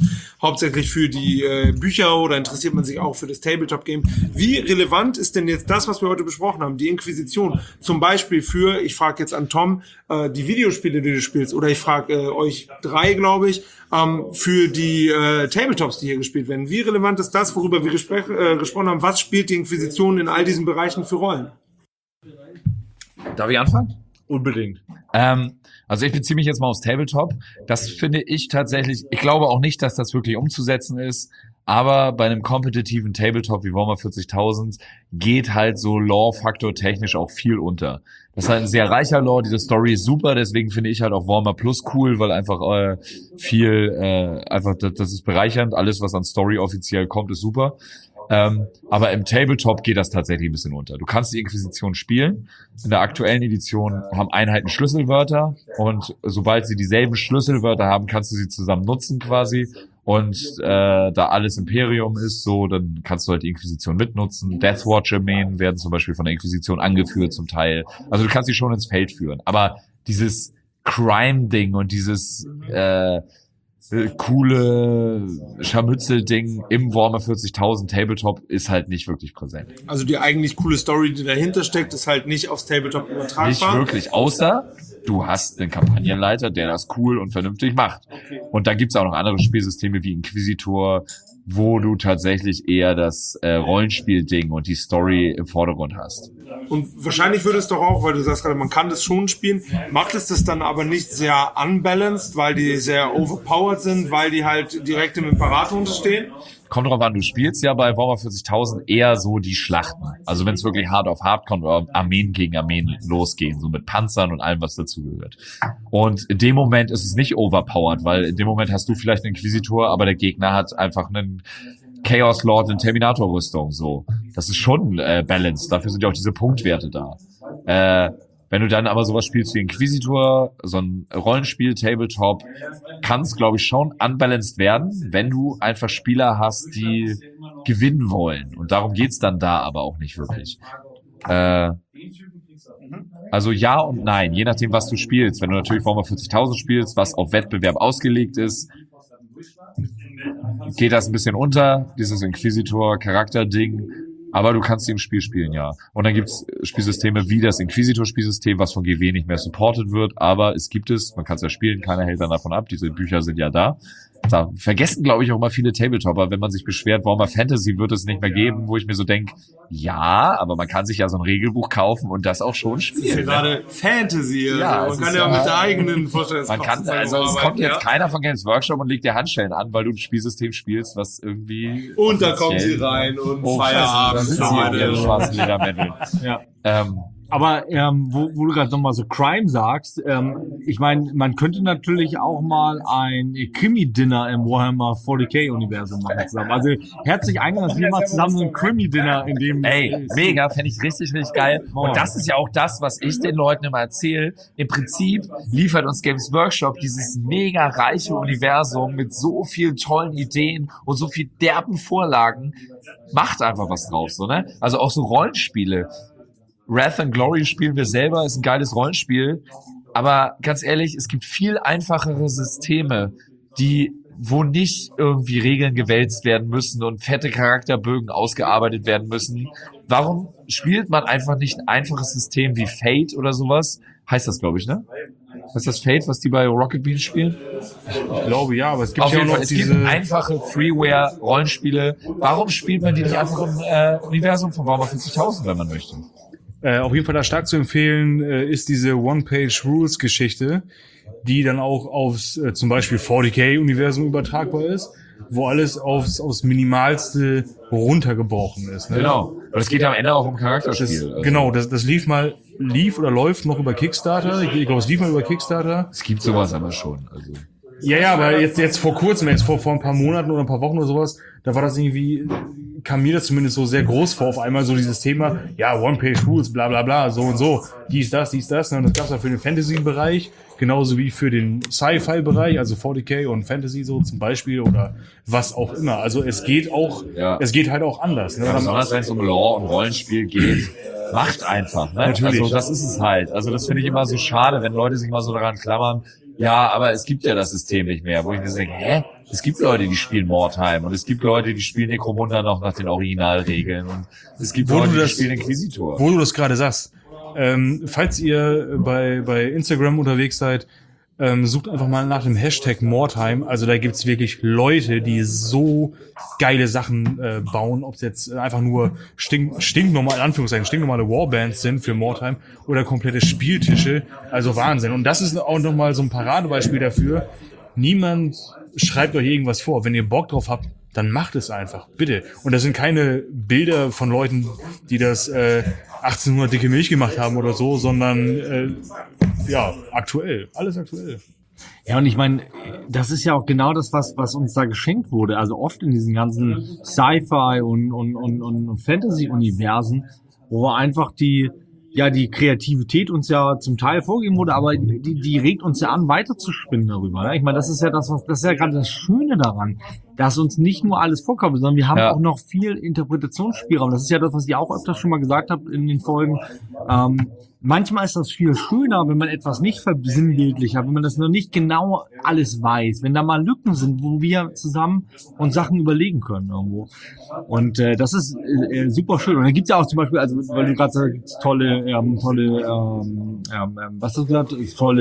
die Bücher oder interessiert man sich auch für das Tabletop-Game? Wie relevant ist denn jetzt das, was wir heute besprochen haben, die Inquisition? Zum Beispiel für, ich frage jetzt an Tom, die Videospiele, die du spielst, oder ich frage euch drei, glaube ich, für die Tabletops, die hier gespielt werden. Wie relevant ist das, worüber wir gesprochen haben? Was spielt die Inquisition in all diesen Bereichen für Rollen? Darf ich anfangen? Unbedingt. Also ich beziehe mich jetzt mal aufs Tabletop. Das finde ich tatsächlich, ich glaube auch nicht, dass das wirklich umzusetzen ist, aber bei einem kompetitiven Tabletop wie Warhammer 40.000 geht halt so Lore-Faktor technisch auch viel unter. Das ist halt ein sehr reicher Lore, diese Story ist super, deswegen finde ich halt auch Warhammer Plus cool, weil einfach das ist bereichernd, alles was an Story offiziell kommt, ist super. Aber im Tabletop geht das tatsächlich ein bisschen unter. Du kannst die Inquisition spielen. In der aktuellen Edition haben Einheiten Schlüsselwörter und sobald sie dieselben Schlüsselwörter haben, kannst du sie zusammen nutzen quasi. Und da alles Imperium ist, so, dann kannst du halt die Inquisition mitnutzen. Deathwatch-Armeen werden zum Beispiel von der Inquisition angeführt zum Teil. Also du kannst sie schon ins Feld führen. Aber dieses Crime-Ding und dieses coole Scharmützel-Ding im Warhammer 40.000 Tabletop ist halt nicht wirklich präsent. Also die eigentlich coole Story, die dahinter steckt, ist halt nicht aufs Tabletop übertragbar? Nicht wirklich, außer du hast einen Kampagnenleiter, der das cool und vernünftig macht. Okay. Und dann gibt's auch noch andere Spielsysteme wie Inquisitor, wo du tatsächlich eher das Rollenspiel-Ding und die Story im Vordergrund hast. Und wahrscheinlich würde es doch auch, weil du sagst gerade, man kann das schon spielen, macht es das dann aber nicht sehr unbalanced, weil die sehr overpowered sind, weil die halt direkt im Imperator unterstehen? Kommt drauf an, du spielst ja bei Warhammer 40.000 eher so die Schlachten. Also wenn es wirklich hart auf hart kommt oder Armeen gegen Armeen losgehen, so mit Panzern und allem, was dazugehört. Und in dem Moment ist es nicht overpowered, weil in dem Moment hast du vielleicht einen Inquisitor, aber der Gegner hat einfach einen Chaos Lord in Terminator-Rüstung, so. Das ist schon balanced. Dafür sind ja auch diese Punktwerte da. Wenn du dann aber sowas spielst wie Inquisitor, so ein Rollenspiel-Tabletop, kann es, glaube ich, schon unbalanced werden, wenn du einfach Spieler hast, die gewinnen wollen. Und darum geht's dann da aber auch nicht wirklich. Also ja und nein, je nachdem, was du spielst. Wenn du natürlich Warhammer 40.000 spielst, was auf Wettbewerb ausgelegt ist, geht das ein bisschen unter, dieses Inquisitor-Charakter-Ding. Aber du kannst sie im Spiel spielen, ja. Und dann gibt's Spielsysteme wie das Inquisitor-Spielsystem, was von GW nicht mehr supported wird, aber es gibt es, man kann es ja spielen, keiner hält dann davon ab, diese Bücher sind ja da. Da vergessen, glaube ich, auch mal viele Tabletopper, wenn man sich beschwert, Warhammer Fantasy wird es nicht mehr geben, wo ich mir so denke, ja, aber man kann sich ja so ein Regelbuch kaufen und das auch schon spielen. Das ist ja gerade Fantasy, ja, man kann ja mit der eigenen Vorstellungskraft. Man kann, also es kommt jetzt keiner von Games Workshop und legt dir Handschellen an, weil du ein Spielsystem spielst, was irgendwie... Und da kommen sie rein und Feierabend. Da sind sie in ihren schwarzen Ledermänteln. Ja. Aber wo du gerade nochmal so Crime sagst, ich meine, man könnte natürlich auch mal ein Krimi-Dinner im Warhammer 40k-Universum machen zusammen. Also herzlich eingeladen, dass wir mal zusammen so ein Krimi-Dinner in dem... Ey, mega, fände ich richtig, richtig geil. Und das ist ja auch das, was ich den Leuten immer erzähle. Im Prinzip liefert uns Games Workshop dieses mega reiche Universum mit so vielen tollen Ideen und so viel derben Vorlagen. Macht einfach was draus, so, ne? Also auch so Rollenspiele. Wrath and Glory spielen wir selber, ist ein geiles Rollenspiel. Aber ganz ehrlich, es gibt viel einfachere Systeme, wo nicht irgendwie Regeln gewälzt werden müssen und fette Charakterbögen ausgearbeitet werden müssen. Warum spielt man einfach nicht ein einfaches System wie Fate oder sowas? Heißt das, glaube ich, ne? Ist das Fate, was die bei Rocket Beans spielen? Ich glaube, ja, aber es gibt auf jeden Fall, es gibt einfache Freeware-Rollenspiele. Warum spielt man die nicht einfach im Universum von Warhammer 40.000, wenn man möchte? Auf jeden Fall da stark zu empfehlen ist diese One-Page-Rules-Geschichte, die dann auch aufs zum Beispiel 40k-Universum übertragbar ist, wo alles aufs Minimalste runtergebrochen ist. Ne? Genau. Und es geht ja am Ende auch um Charakterspiel. Genau, das lief oder läuft noch über Kickstarter. Ich glaube, es lief mal über Kickstarter. Es gibt sowas aber schon. Also. Ja, aber jetzt vor kurzem, jetzt vor ein paar Monaten oder ein paar Wochen oder sowas, da war das irgendwie, kam mir das zumindest so sehr groß vor, auf einmal so dieses Thema, ja, One-Page-Rules, bla bla bla, so und so, dies, das, ne? Und das gab's ja für den Fantasy-Bereich, genauso wie für den Sci-Fi-Bereich, also 40k und Fantasy so zum Beispiel oder was auch immer. Also es geht halt auch anders. Ne? Ja, besonders wenn es um Lore und Rollenspiel geht, macht einfach. Ne? Natürlich. Also das ist es halt. Also das finde ich immer so schade, wenn Leute sich mal so daran klammern, ja, aber es gibt ja das System nicht mehr, wo ich mir denke, es gibt Leute, die spielen Mordheim und es gibt Leute, die spielen Necromunda noch nach den Originalregeln und es gibt Leute, die spielen Inquisitor. Wo du das gerade sagst, falls ihr bei Instagram unterwegs seid, sucht einfach mal nach dem Hashtag Mordheim. Also da gibt's wirklich Leute, die so geile Sachen bauen, ob es jetzt einfach nur stinknormal, in Anführungszeichen, stinknormale Warbands sind für Mordheim oder komplette Spieltische. Also Wahnsinn. Und das ist auch nochmal so ein Paradebeispiel dafür. Niemand schreibt euch irgendwas vor. Wenn ihr Bock drauf habt, dann macht es einfach, bitte. Und das sind keine Bilder von Leuten, die das 1800 dicke Milch gemacht haben oder so, sondern aktuell, alles aktuell. Ja, und ich meine, das ist ja auch genau das, was uns da geschenkt wurde. Also oft in diesen ganzen Sci-Fi und Fantasy-Universen, wo wir einfach die Kreativität uns ja zum Teil vorgegeben wurde, aber die regt uns ja an, weiterzuspinnen darüber. Ne? Ich meine, das ist ja gerade das Schöne daran, dass uns nicht nur alles vorkommt, sondern wir haben auch noch viel Interpretationsspielraum. Das ist ja das, was ich auch öfters schon mal gesagt habe in den Folgen. Manchmal ist das viel schöner, wenn man etwas nicht versinnbildlich hat, wenn man das noch nicht genau alles weiß, wenn da mal Lücken sind, wo wir zusammen uns Sachen überlegen können irgendwo. Und das ist super schön. Und dann gibt's ja auch zum Beispiel, also weil du gerade sagst, was hast du gesagt?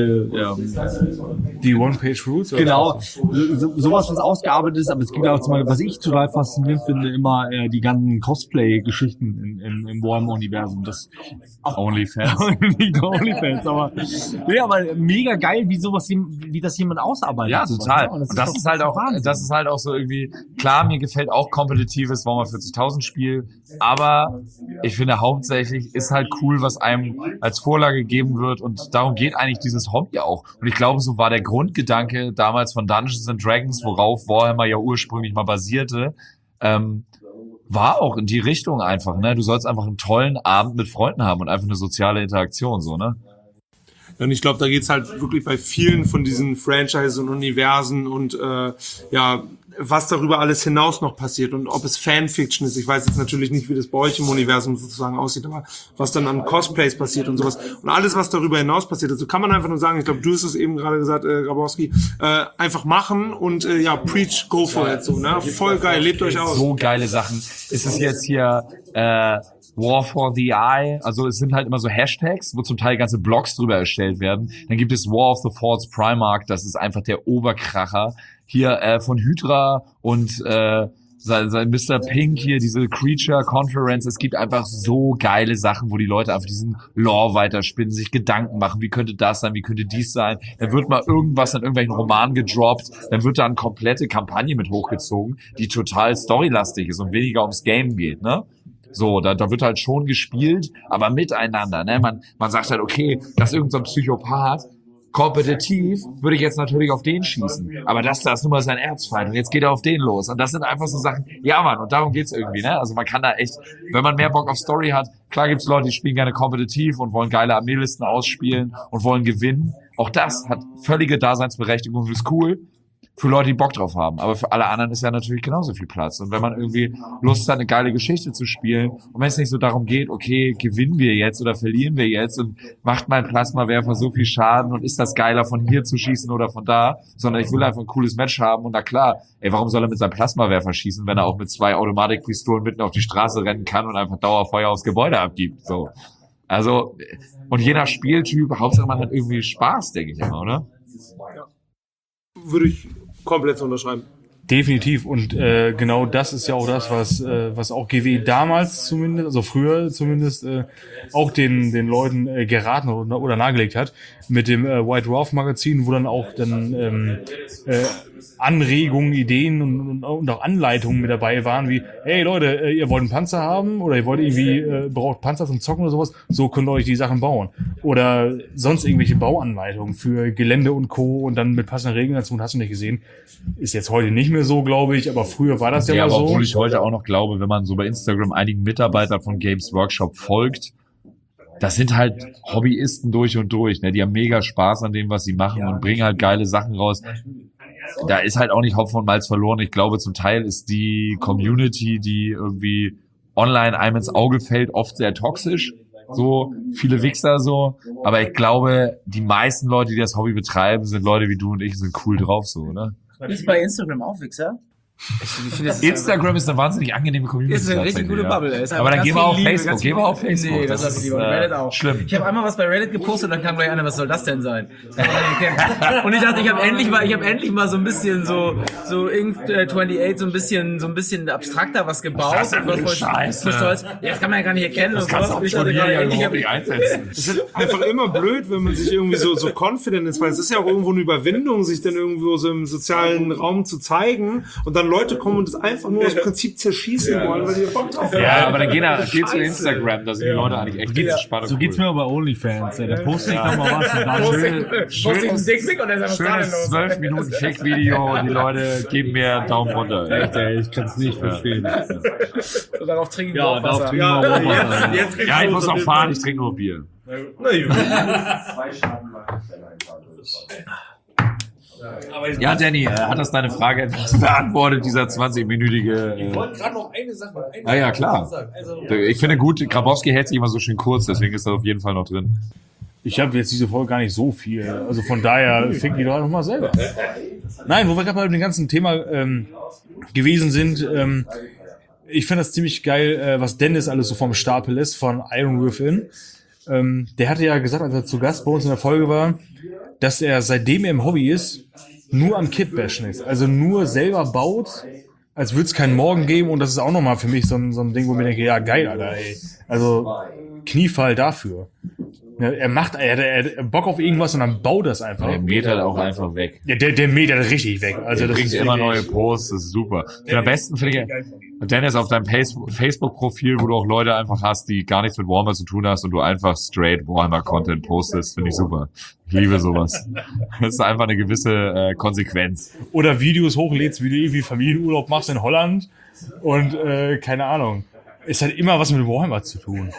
Die One-Page-Rules? Genau. Sowas, was ausgearbeitet ist, aber es gibt auch zum Beispiel, was ich total faszinierend finde, immer die ganzen Cosplay-Geschichten im Warhammer-Universum. Das OnlyFans. Nicht OnlyFans, aber mega geil, wie das jemand ausarbeitet. Ja, total. Und das ist halt auch so irgendwie, klar, mir gefällt auch kompetitives Warhammer 40.000 Spiel, aber ich finde hauptsächlich ist halt cool, was einem als Vorlage gegeben wird und darum geht eigentlich dieses Hobby auch. Und ich glaube, so war der Grundgedanke damals von Dungeons & Dragons, worauf Warhammer ja ursprünglich mal basierte, war auch in die Richtung einfach, ne? Du sollst einfach einen tollen Abend mit Freunden haben und einfach eine soziale Interaktion, so, ne? Und ich glaube, da geht's halt wirklich bei vielen von diesen Franchises und Universen und was darüber alles hinaus noch passiert und ob es Fanfiction ist. Ich weiß jetzt natürlich nicht, wie das bei euch im Universum sozusagen aussieht, aber was dann an Cosplays passiert und sowas. Und alles, was darüber hinaus passiert. Also kann man einfach nur sagen, ich glaube, du hast es eben gerade gesagt, Grabowski, einfach machen und preach, go for it. So, ne? Voll geil, lebt euch aus. So geile Sachen. Ist es jetzt hier War for the Eye, also es sind halt immer so Hashtags, wo zum Teil ganze Blogs drüber erstellt werden. Dann gibt es War of the False Primarch, das ist einfach der Oberkracher. Hier von Hydra und sein Mr. Pink hier, diese Creature Conference. Es gibt einfach so geile Sachen, wo die Leute einfach diesen Lore weiterspinnen, sich Gedanken machen, wie könnte das sein, wie könnte dies sein. Dann wird mal irgendwas in irgendwelchen Romanen gedroppt, dann wird da eine komplette Kampagne mit hochgezogen, die total storylastig ist und weniger ums Game geht, ne? So, da wird halt schon gespielt, aber miteinander, ne? Man sagt halt, okay, das ist irgend so ein Psychopath, kompetitiv würde ich jetzt natürlich auf den schießen. Aber das da ist nun mal sein Erzfeind und jetzt geht er auf den los. Und das sind einfach so Sachen, ja Mann, und darum geht's irgendwie, ne? Also man kann da echt, wenn man mehr Bock auf Story hat, klar gibt's Leute, die spielen gerne kompetitiv und wollen geile Armeelisten ausspielen und wollen gewinnen. Auch das hat völlige Daseinsberechtigung und ist cool für Leute, die Bock drauf haben. Aber für alle anderen ist ja natürlich genauso viel Platz. Und wenn man irgendwie Lust hat, eine geile Geschichte zu spielen und wenn es nicht so darum geht, okay, gewinnen wir jetzt oder verlieren wir jetzt und macht mein Plasmawerfer so viel Schaden und ist das geiler von hier zu schießen oder von da, sondern ich will einfach ein cooles Match haben und na klar, warum soll er mit seinem Plasmawerfer schießen, wenn er auch mit 2 Automatikpistolen mitten auf die Straße rennen kann und einfach Dauerfeuer aufs Gebäude abgibt, so. Also, und je nach Spieltyp, Hauptsache man hat irgendwie Spaß, denke ich immer, oder? Würde ich komplett so unterschreiben. Definitiv. Und genau das ist ja auch das, was auch GW damals zumindest, also früher zumindest, auch den Leuten geraten oder nahegelegt hat. Mit dem White Dwarf Magazin, wo dann auch dann Anregungen, Ideen und auch Anleitungen mit dabei waren, wie, hey Leute, ihr wollt einen Panzer haben oder ihr wollt irgendwie, braucht Panzer zum Zocken oder sowas, so könnt ihr euch die Sachen bauen. Oder sonst irgendwelche Bauanleitungen für Gelände und Co. und dann mit passenden Regeln dazu, hast du nicht gesehen. Ist jetzt heute nicht mehr so, glaube ich, aber früher war das ja mal so. Obwohl ich heute auch noch glaube, wenn man so bei Instagram einigen Mitarbeitern von Games Workshop folgt, das sind halt Hobbyisten durch und durch, ne? Die haben mega Spaß an dem, was sie machen und bringen halt geile Sachen raus. Da ist halt auch nicht Hopfen und Malz verloren. Ich glaube, zum Teil ist die Community, die irgendwie online einem ins Auge fällt, oft sehr toxisch. So, viele Wichser so. Aber ich glaube, die meisten Leute, die das Hobby betreiben, sind Leute wie du und ich, sind cool drauf, so, oder? Ist bei Instagram auch Wichser? Instagram ist eine wahnsinnig angenehme Community. Ist eine richtig gute Bubble. Aber dann gehen wir auf Facebook. Gehen wir auf Facebook. Nee, das ist Reddit auch. Schlimm. Ich habe einmal was bei Reddit gepostet und dann kam gleich einer, was soll das denn sein? Und ich dachte, ich habe endlich mal so ein bisschen so Ink 28 so ein bisschen abstrakter was gebaut. Was ist das denn für Scheiße? Stolz. Ja, das kann man ja gar nicht erkennen. Das kannst du auch von hier endlich einsetzen. Es ist einfach immer blöd, wenn man sich irgendwie so confident ist, weil es ist ja auch irgendwo eine Überwindung, sich dann irgendwo so im sozialen Raum zu zeigen und dann Leute kommen und das einfach nur aus Prinzip zerschießen wollen, weil die Bock drauf haben. Ja, aber dann geh zu Instagram, da sind die Leute eigentlich echt spannend. So geht's mir aber bei OnlyFans. Da poste ich noch mal was und dann schönes 12 Minuten Fake-Video und die Leute geben mir einen Daumen runter. Echt, ey, ich kann's nicht verstehen. Und darauf trinken wir auch Wasser. Ja, ich muss noch fahren, ich trinke nur Bier. Na gut. Ja, Danny, hat das deine Frage etwas beantwortet, dieser 20-minütige... Ich wollte gerade noch eine Sache sagen. Ja, klar. Ich finde gut, Grabowski hält sich immer so schön kurz, deswegen ist das auf jeden Fall noch drin. Ich habe jetzt diese Folge gar nicht so viel. Also von daher fängt die doch noch mal selber. Nein, wo wir gerade bei dem ganzen Thema gewesen sind, ich finde das ziemlich geil, was Dennis alles so vom Stapel lässt von Iron Within. Der hatte ja gesagt, als er zu Gast bei uns in der Folge war, dass er, seitdem er im Hobby ist, nur am Kitbashen ist. Also nur selber baut, als würde es keinen Morgen geben. Und das ist auch nochmal für mich so ein Ding, wo ich mir denke, ja geil, Alter, ey. Also Kniefall dafür. Ja, er hat Bock auf irgendwas und dann baut das einfach. Der mäht halt auch einfach weg. Ja, der mäht halt richtig weg. Also der das bringt ist immer neue Posts, das ist super. Am besten finde ich, Dennis, auf deinem Facebook-Profil, wo du auch Leute einfach hast, die gar nichts mit Warhammer zu tun hast und du einfach straight Warhammer-Content postest, finde ich super. Ich liebe sowas. Das ist einfach eine gewisse Konsequenz. Oder Videos hochlädst, wie du irgendwie Familienurlaub machst in Holland und keine Ahnung. Es hat immer was mit Warhammer zu tun.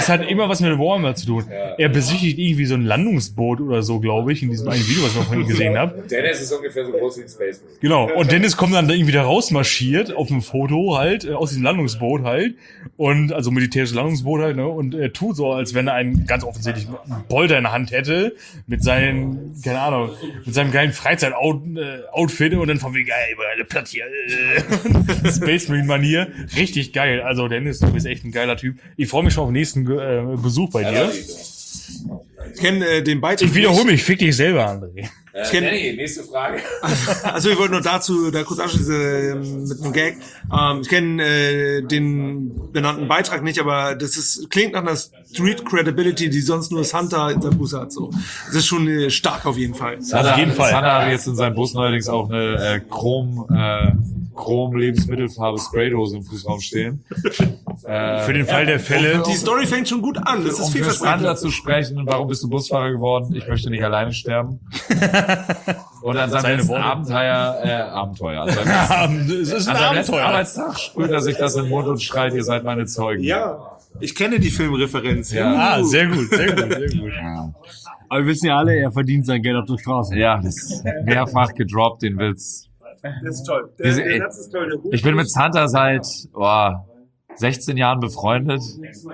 Er besichtigt irgendwie so ein Landungsboot oder so, glaube ich, in diesem einen Video, was ich noch vorhin gesehen habe. Dennis ist ungefähr so groß wie ein Space. Genau. Und Dennis kommt dann irgendwie da rausmarschiert auf dem Foto halt, aus diesem Landungsboot halt. Und, also militärisches Landungsboot halt, ne? Und tut so, als wenn er einen ganz offensichtlich Bolter in der Hand hätte, mit seinen, keine Ahnung, mit seinem geilen Freizeit-Outfit und dann von wegen, ey, eine Platt hier, Space Marine-Manier. Richtig geil. Also Dennis, du bist echt ein geiler Typ. Ich freue mich schon auf den nächsten Besuch bei dir. Ich kenne den Beitrag. Ich wiederhole mich, fick dich selber, André. Danny, nächste Frage. Also ich wollte nur dazu da kurz anschließen mit einem Gag. Ich kenne den benannten Beitrag nicht, aber klingt nach einer Street Credibility, die sonst nur das Hunter in seinem Bus hat. So, das ist schon stark auf jeden Fall. Hunter hat jetzt in seinem Bus neuerdings auch eine Chrom-Lebensmittelfarbe Spraydose im Fußraum stehen. Für den Fall der Fälle. Die Story fängt schon gut an. Das ist um viel für Sandra zu sprechen. Warum bist du Busfahrer geworden? Ich möchte nicht alleine sterben. Und an seinem letzten Abenteuer. Es ist ein An seinem letzten Abenteuer. Arbeitstag sprüht er sich das in den Mund und schreit, ihr seid meine Zeugen. Ja, ich kenne die Filmreferenz. Ja, sehr gut, sehr gut, sehr gut. Ja. Aber wir wissen ja alle, er verdient sein Geld auf der Straße. Ja, das ist mehrfach gedroppt, den Witz. Das ist toll. Diese- Satz ist toll. Der Ich bin mit Santa seit 16 Jahren befreundet.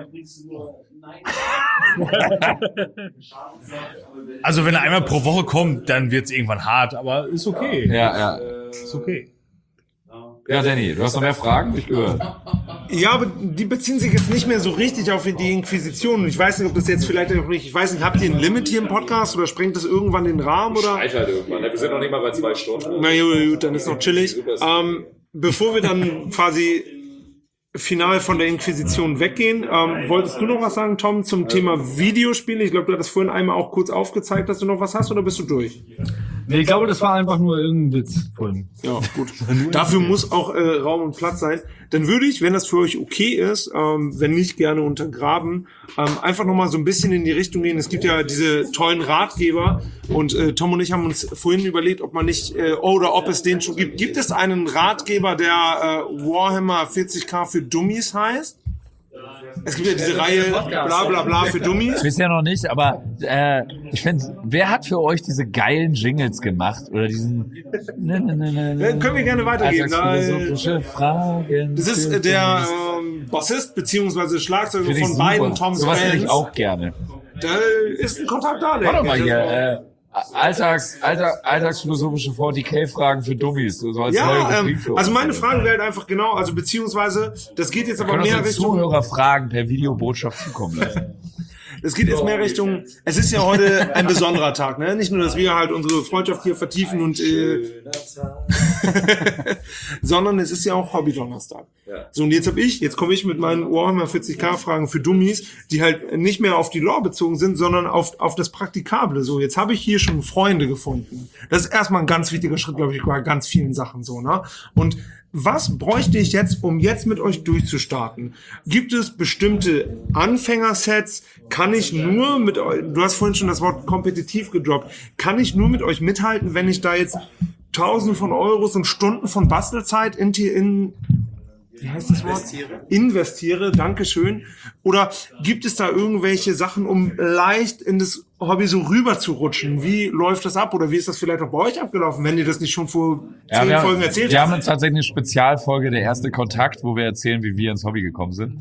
Also wenn er einmal pro Woche kommt, dann wird's irgendwann hart, aber ist okay. Ja. Ist okay. Ja, Danny, du hast noch mehr Fragen? Ich gehört. Ja, aber die beziehen sich jetzt nicht mehr so richtig auf die Inquisition. Ich weiß nicht, ob das jetzt vielleicht auch nicht, ich weiß nicht, habt ihr ein Limit hier im Podcast oder sprengt das irgendwann den Rahmen oder? Halt irgendwann. Wir sind noch nicht mal bei 2 Stunden. Na gut, dann ist noch chillig. Bevor wir dann quasi final von der Inquisition weggehen, wolltest du noch was sagen, Tom, zum Thema Videospiele? Ich glaube, du hattest vorhin einmal auch kurz aufgezeigt, dass du noch was hast, oder bist du durch? Nee, ich glaube, das war einfach nur irgendein Witz vorhin. Ja, gut. Dafür muss auch Raum und Platz sein. Dann würde ich, wenn das für euch okay ist, wenn nicht gerne untergraben, einfach nochmal so ein bisschen in die Richtung gehen. Es gibt ja diese tollen Ratgeber und Tom und ich haben uns vorhin überlegt, ob man nicht, oder ob es den schon gibt. Gibt es einen Ratgeber, der Warhammer 40k für Dummies heißt? Es gibt ja diese Reihe bla bla bla für Dummies. Bisher noch nicht, aber ich finde, wer hat für euch diese geilen Jingles gemacht? Oder diesen... Können wir gerne weitergehen. Alltagsphilosophische Fragen. Das ist der Bassist bzw. Schlagzeuger von beiden Toms Sowas hätte ich Bands. auch gerne. Da ist ein Kontakt da. Warte mal hier, alltagsphilosophische 40k-Fragen für Dummies. So als neue Ja, Rubrik für also uns. meine Frage wäre halt einfach genau, also beziehungsweise, das geht jetzt aber können mehr uns Richtung, Zuhörerfragen per Videobotschaft zukommen lassen. es geht jetzt mehr Richtung, es ist ja heute ein besonderer Tag, ne? Nicht nur, dass wir halt unsere Freundschaft hier vertiefen und sondern es ist ja auch Hobby-Donnerstag. So, und jetzt komme ich mit meinen Warhammer 40k-Fragen für Dummies, die halt nicht mehr auf die Lore bezogen sind, sondern auf das Praktikable. So, jetzt habe ich hier schon Freunde gefunden. Das ist erstmal ein ganz wichtiger Schritt, glaube ich, bei ganz vielen Sachen so, ne? Und was bräuchte ich jetzt, um jetzt mit euch durchzustarten? Gibt es bestimmte Anfängersets? Kann ich nur mit euch, du hast vorhin schon das Wort kompetitiv gedroppt, kann ich nur mit euch mithalten, wenn ich da jetzt Tausende von Euros und Stunden von Bastelzeit in wie heißt das Wort? Investiere, Dankeschön. Oder gibt es da irgendwelche Sachen, um leicht in das Hobby so rüber zu rutschen? Wie läuft das ab? Oder wie ist das vielleicht auch bei euch abgelaufen, wenn ihr das nicht schon vor 10 Folgen erzählt Wir habt? haben tatsächlich eine Spezialfolge, der erste Kontakt, wo wir erzählen, wie wir ins Hobby gekommen sind.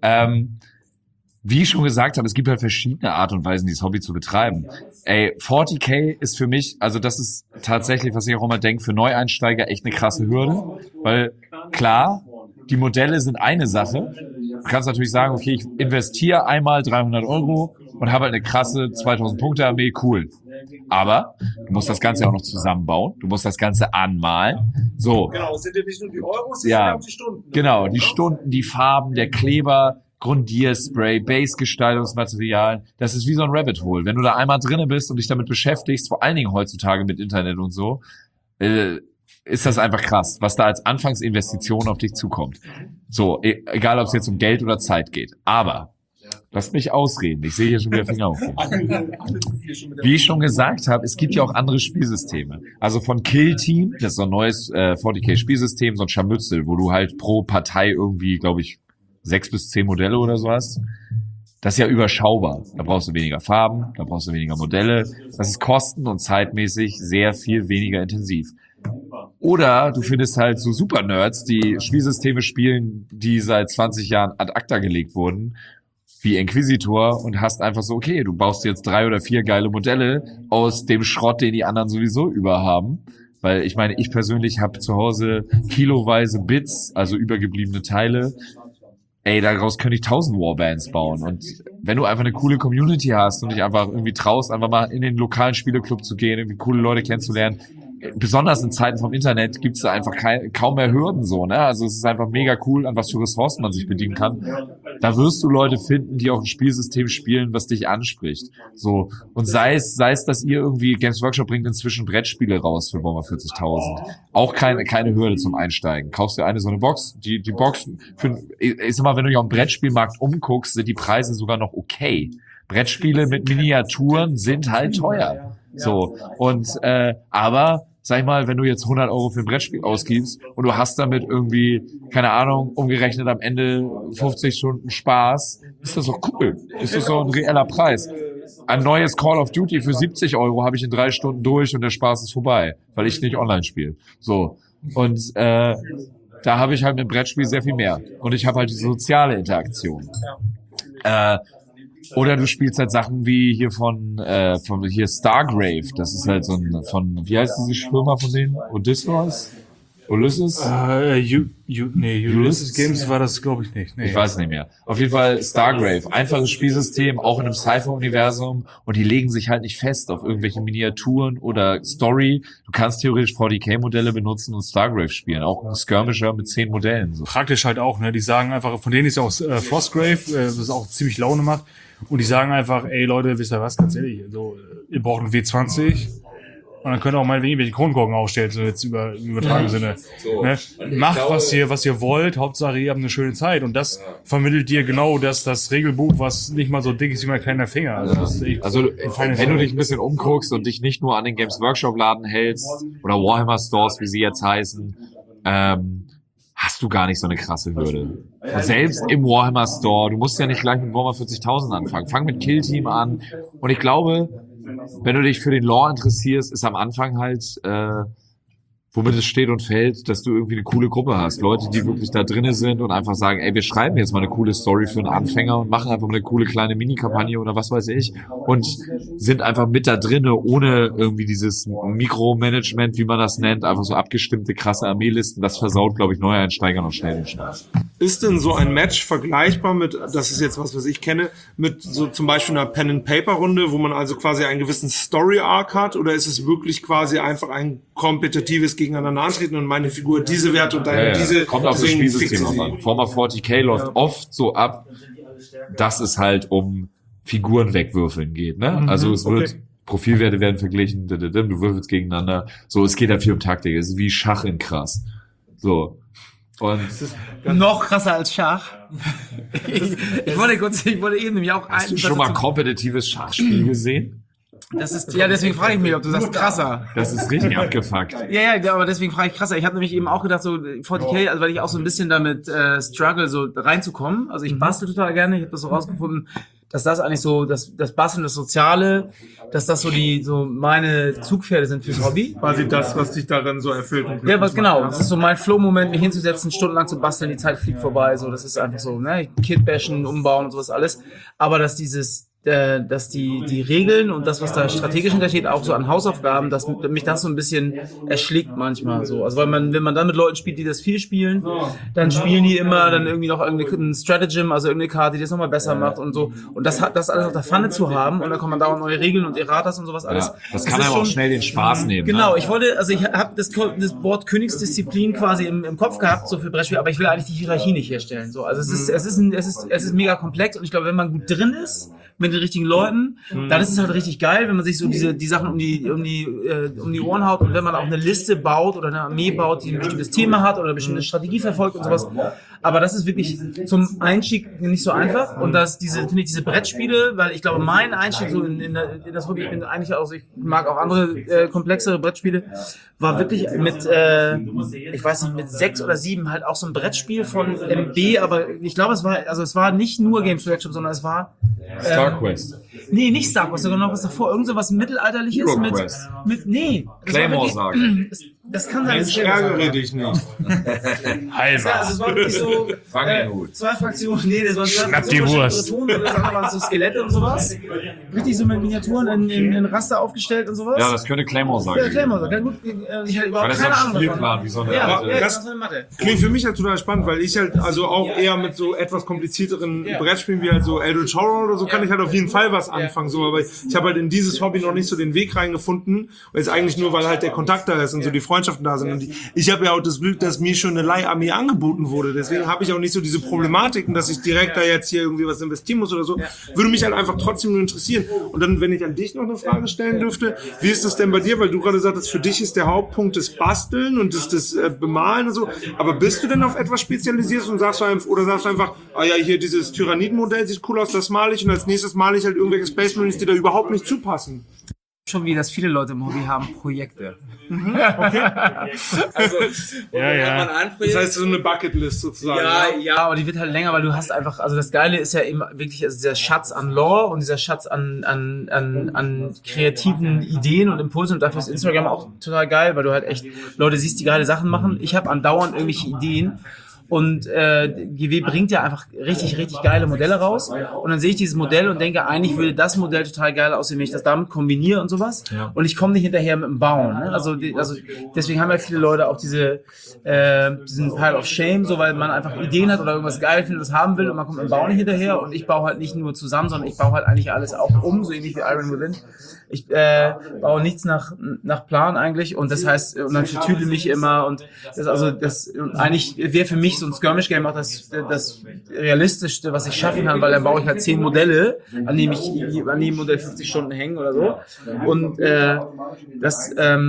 Wie ich schon gesagt habe, es gibt halt verschiedene Art und Weisen, dieses Hobby zu betreiben. 40k ist für mich, also das ist tatsächlich, was ich auch immer denke, für Neueinsteiger echt eine krasse Hürde. Weil klar, die Modelle sind eine Sache. Du kannst natürlich sagen, okay, ich investiere einmal 300 Euro und habe halt eine krasse 2000 Punkte Armee, cool. Aber du musst das Ganze auch noch zusammenbauen. Du musst das Ganze anmalen. So. Genau, es sind ja nicht nur die Euros, es Ja, sind auch die Stunden. genau, die Stunden, die Farben, der Kleber, Grundierspray, Base-Gestaltungsmaterialien. Das ist wie so ein Rabbit Hole. Wenn du da einmal drinne bist und dich damit beschäftigst, vor allen Dingen heutzutage mit Internet und so, ist das einfach krass, was da als Anfangsinvestition auf dich zukommt. So, egal ob es jetzt um Geld oder Zeit geht. Aber, lasst mich ausreden, ich sehe hier schon wieder Finger auf. Wie ich schon gesagt habe, es gibt ja auch andere Spielsysteme. Also von Kill Team, das ist so ein neues 40k-Spielsystem, so ein Scharmützel, wo du halt pro Partei irgendwie, glaube ich, 6 bis 10 Modelle oder so hast. Das ist ja überschaubar. Da brauchst du weniger Farben, da brauchst du weniger Modelle. Das ist kosten- und zeitmäßig sehr viel weniger intensiv. Oder du findest halt so Super-Nerds, die Spielsysteme spielen, die seit 20 Jahren ad acta gelegt wurden, wie Inquisitor, und hast einfach so, okay, du baust jetzt 3 oder 4 geile Modelle aus dem Schrott, den die anderen sowieso überhaben. Weil ich meine, ich persönlich habe zu Hause kiloweise Bits, also übergebliebene Teile. Daraus könnte ich 1000 Warbands bauen. Und wenn du einfach eine coole Community hast und dich einfach irgendwie traust, einfach mal in den lokalen Spieleclub zu gehen, irgendwie coole Leute kennenzulernen, besonders in Zeiten vom Internet gibt's da einfach kaum mehr Hürden so, ne? Also es ist einfach mega cool, an was für Ressourcen man sich bedienen kann. Da wirst du Leute finden, die auch ein Spielsystem spielen, was dich anspricht. So. Und sei es, dass ihr irgendwie, Games Workshop bringt inzwischen Brettspiele raus für Warhammer 40.000. Auch keine Hürde zum Einsteigen. Kaufst dir so eine Box, die Box ich sag mal, wenn du dich auf dem Brettspielmarkt umguckst, sind die Preise sogar noch okay. Brettspiele mit Miniaturen sind halt teuer. So. Und, aber, sag ich mal, wenn du jetzt 100 € für ein Brettspiel ausgibst und du hast damit irgendwie, keine Ahnung, umgerechnet am Ende 50 Stunden Spaß, ist das doch cool. Ist das so ein reeller Preis. Ein neues Call of Duty für 70 € habe ich in 3 Stunden durch und der Spaß ist vorbei, weil ich nicht online spiele. So. Und, da habe ich halt mit dem Brettspiel sehr viel mehr. Und ich habe halt die soziale Interaktion. Oder du spielst halt Sachen wie hier von hier Stargrave. Das ist halt so ein wie heißt diese Firma von denen? Ulysses? Ulysses Games war das, glaube ich, nicht. Nee. Ich weiß nicht mehr. Auf jeden Fall Stargrave. Einfaches Spielsystem, auch in einem Sci-Fi-Universum. Und die legen sich halt nicht fest auf irgendwelche Miniaturen oder Story. Du kannst theoretisch 40k-Modelle benutzen und Stargrave spielen. Auch ein Skirmisher mit 10 Modellen. So. Praktisch halt auch, ne? Die sagen einfach, von denen ist ja auch Frostgrave, das auch ziemlich Laune macht. Und die sagen einfach, ey Leute, wisst ihr was, ganz ehrlich, so, ihr braucht einen W20. Und dann könnt ihr auch meinetwegen irgendwelche Kronkorken aufstellen, so jetzt im übertragenen Sinne. So. Ne? Macht, was ihr wollt, Hauptsache ihr habt eine schöne Zeit. Und das vermittelt dir genau das Regelbuch, was nicht mal so dick ist wie mein kleiner Finger. Also, das ist echt wenn du dich ein bisschen umguckst und dich nicht nur an den Games Workshop Laden hältst, oder Warhammer Stores, wie sie jetzt heißen, hast du gar nicht so eine krasse Hürde. Und selbst im Warhammer Store, du musst ja nicht gleich mit Warhammer 40.000 anfangen. Fang mit Kill Team an. Und ich glaube, wenn du dich für den Lore interessierst, ist am Anfang halt, womit es steht und fällt, dass du irgendwie eine coole Gruppe hast. Leute, die wirklich da drinnen sind und einfach sagen, ey, wir schreiben jetzt mal eine coole Story für einen Anfänger und machen einfach mal eine coole kleine Mini-Kampagne oder was weiß ich und sind einfach mit da drinnen, ohne irgendwie dieses Mikromanagement, wie man das nennt, einfach so abgestimmte, krasse Armeelisten. Das versaut, glaube ich, Neueinsteigern noch schnell den Spaß. Ist denn so ein Match vergleichbar mit, das ist jetzt was ich kenne, mit so zum Beispiel einer Pen-and-Paper-Runde, wo man also quasi einen gewissen Story-Arc hat, oder ist es wirklich quasi einfach ein kompetitives Gegeneinander antreten und meine Figur diese Werte und deine diese... Kommt auf das Spielsystem an. Warhammer 40k läuft oft so ab, dass es halt um Figuren wegwürfeln geht, ne? Also es wird... Profilwerte werden verglichen, du würfelst gegeneinander. So, es geht halt viel um Taktik. Es ist wie Schach in krass. So. Und noch krasser als Schach. Ich wollte eben nämlich auch Hast du schon mal kompetitives Schachspiel gesehen? Das ist, ja, deswegen frage ich mich, ob du sagst krasser. Das ist richtig abgefuckt. Ja, aber deswegen frage ich krasser. Ich habe nämlich eben auch gedacht, so 40k, also weil ich auch so ein bisschen damit struggle, so reinzukommen. Also ich bastel total gerne. Ich habe das so rausgefunden, dass das eigentlich so, das Basteln, das Soziale, dass das so meine Zugpferde sind fürs Hobby. Quasi das, was dich daran so erfüllt. Ja, genau. Das ist so mein Flow-Moment, mich hinzusetzen, stundenlang zu basteln, die Zeit fliegt vorbei. So, das ist einfach so, ne? Kit bashen, umbauen und sowas alles. Aber dass dass die Regeln und das, was da strategisch hintersteht, auch so an Hausaufgaben, dass mich das so ein bisschen erschlägt manchmal so. Also weil wenn man dann mit Leuten spielt, die das viel spielen, dann spielen die immer dann irgendwie noch irgendein Stratagem, also irgendeine Karte, die das nochmal besser macht und so. Und das alles auf der Pfanne zu haben und dann kommen dauernd neue Regeln und Erratas und sowas alles. Ja, das kann aber auch schnell den Spaß nehmen. Genau, ne? ich habe das Wort Königsdisziplin quasi im Kopf gehabt, so für Brettspiel, aber ich will eigentlich die Hierarchie nicht herstellen. So, also es ist mega komplex und ich glaube, wenn man gut drin ist, mit den richtigen Leuten, dann ist es halt richtig geil, wenn man sich so die Sachen um die Ohren haut und wenn man auch eine Liste baut oder eine Armee baut, die ein bestimmtes Thema hat oder eine bestimmte Strategie verfolgt und sowas. Aber das ist wirklich zum Einstieg nicht so einfach und finde ich diese Brettspiele, weil ich glaube, mein Einstieg so in das Hobby, ich bin eigentlich auch, ich mag auch andere komplexere Brettspiele, war wirklich mit, ich weiß nicht, mit 6 oder 7 halt auch so ein Brettspiel von MB, aber ich glaube, es war nicht nur Games Workshop, sondern es war StarQuest. Nee, nicht StarQuest, sondern noch was davor. Irgend so was Mittelalterliches HeroQuest. Nee. Claymore Saga. Das kann sein. Ich ärgere dich nicht. Also es war wirklich so zwei Fraktionen. Nee, das waren Schnapp die Wurst. Das andere waren so Skelette und sowas. Richtig so mit Miniaturen in Raster aufgestellt und sowas. Ja, das könnte Claymore sein. Ja, Claymore. Ja, gut, ich hatte überhaupt keine Ahnung davon. Wie so eine Das klingt für mich halt total spannend, weil ich halt also auch eher mit so etwas komplizierteren Brettspielen wie halt so Eldritch Horror oder so kann ich halt auf jeden Fall was anfangen. So, aber ich habe halt in dieses Hobby noch nicht so den Weg reingefunden. Und jetzt eigentlich nur, weil halt der Kontakt da ist und so die Freundschaften da sind. Und ich habe ja auch das Glück, dass mir schon eine Leiharmee angeboten wurde. Deswegen habe ich auch nicht so diese Problematiken, dass ich direkt da jetzt hier irgendwie was investieren muss oder so. Würde mich halt einfach trotzdem nur interessieren. Und dann, wenn ich an dich noch eine Frage stellen dürfte, wie ist das denn bei dir? Weil du gerade sagtest, für dich ist der Hauptpunkt das Basteln und das Bemalen und so. Aber bist du denn auf etwas spezialisiert und sagst du einfach, ah ja, hier dieses Tyrannidenmodell sieht cool aus, das male ich und als nächstes male ich halt irgendwelche Space Marines, die da überhaupt nicht zupassen? Schon wie das viele Leute im Hobby haben, Projekte. Okay. Also, ja. Das heißt so eine Bucketlist sozusagen. Ja, aber die wird halt länger, weil du hast einfach, also das Geile ist ja eben wirklich also dieser Schatz an Lore und dieser Schatz an kreativen Ideen und Impulsen und dafür ist Instagram auch total geil, weil du halt echt Leute siehst, die geile Sachen machen. Ich habe andauernd irgendwelche Ideen. Und GW bringt ja einfach richtig geile Modelle raus. Und dann sehe ich dieses Modell und denke, eigentlich würde das Modell total geil aussehen, wenn ich das damit kombiniere und sowas. Ja. Und ich komme nicht hinterher mit dem Bauen. Ne? Also deswegen haben ja viele Leute auch diesen Pile of Shame, so weil man einfach Ideen hat oder irgendwas geil findet, das haben will und man kommt mit dem Bauen nicht hinterher. Und ich baue halt nicht nur zusammen, sondern ich baue halt eigentlich alles auch so ähnlich wie Iron Within. Ich baue nichts nach Plan eigentlich und das heißt, und dann vertüdel mich immer und eigentlich wäre für mich so ein Skirmish-Game auch das Realistischste, was ich schaffen kann, weil dann baue ich halt 10 Modelle, an jedem Modell 50 Stunden hängen oder so. Und das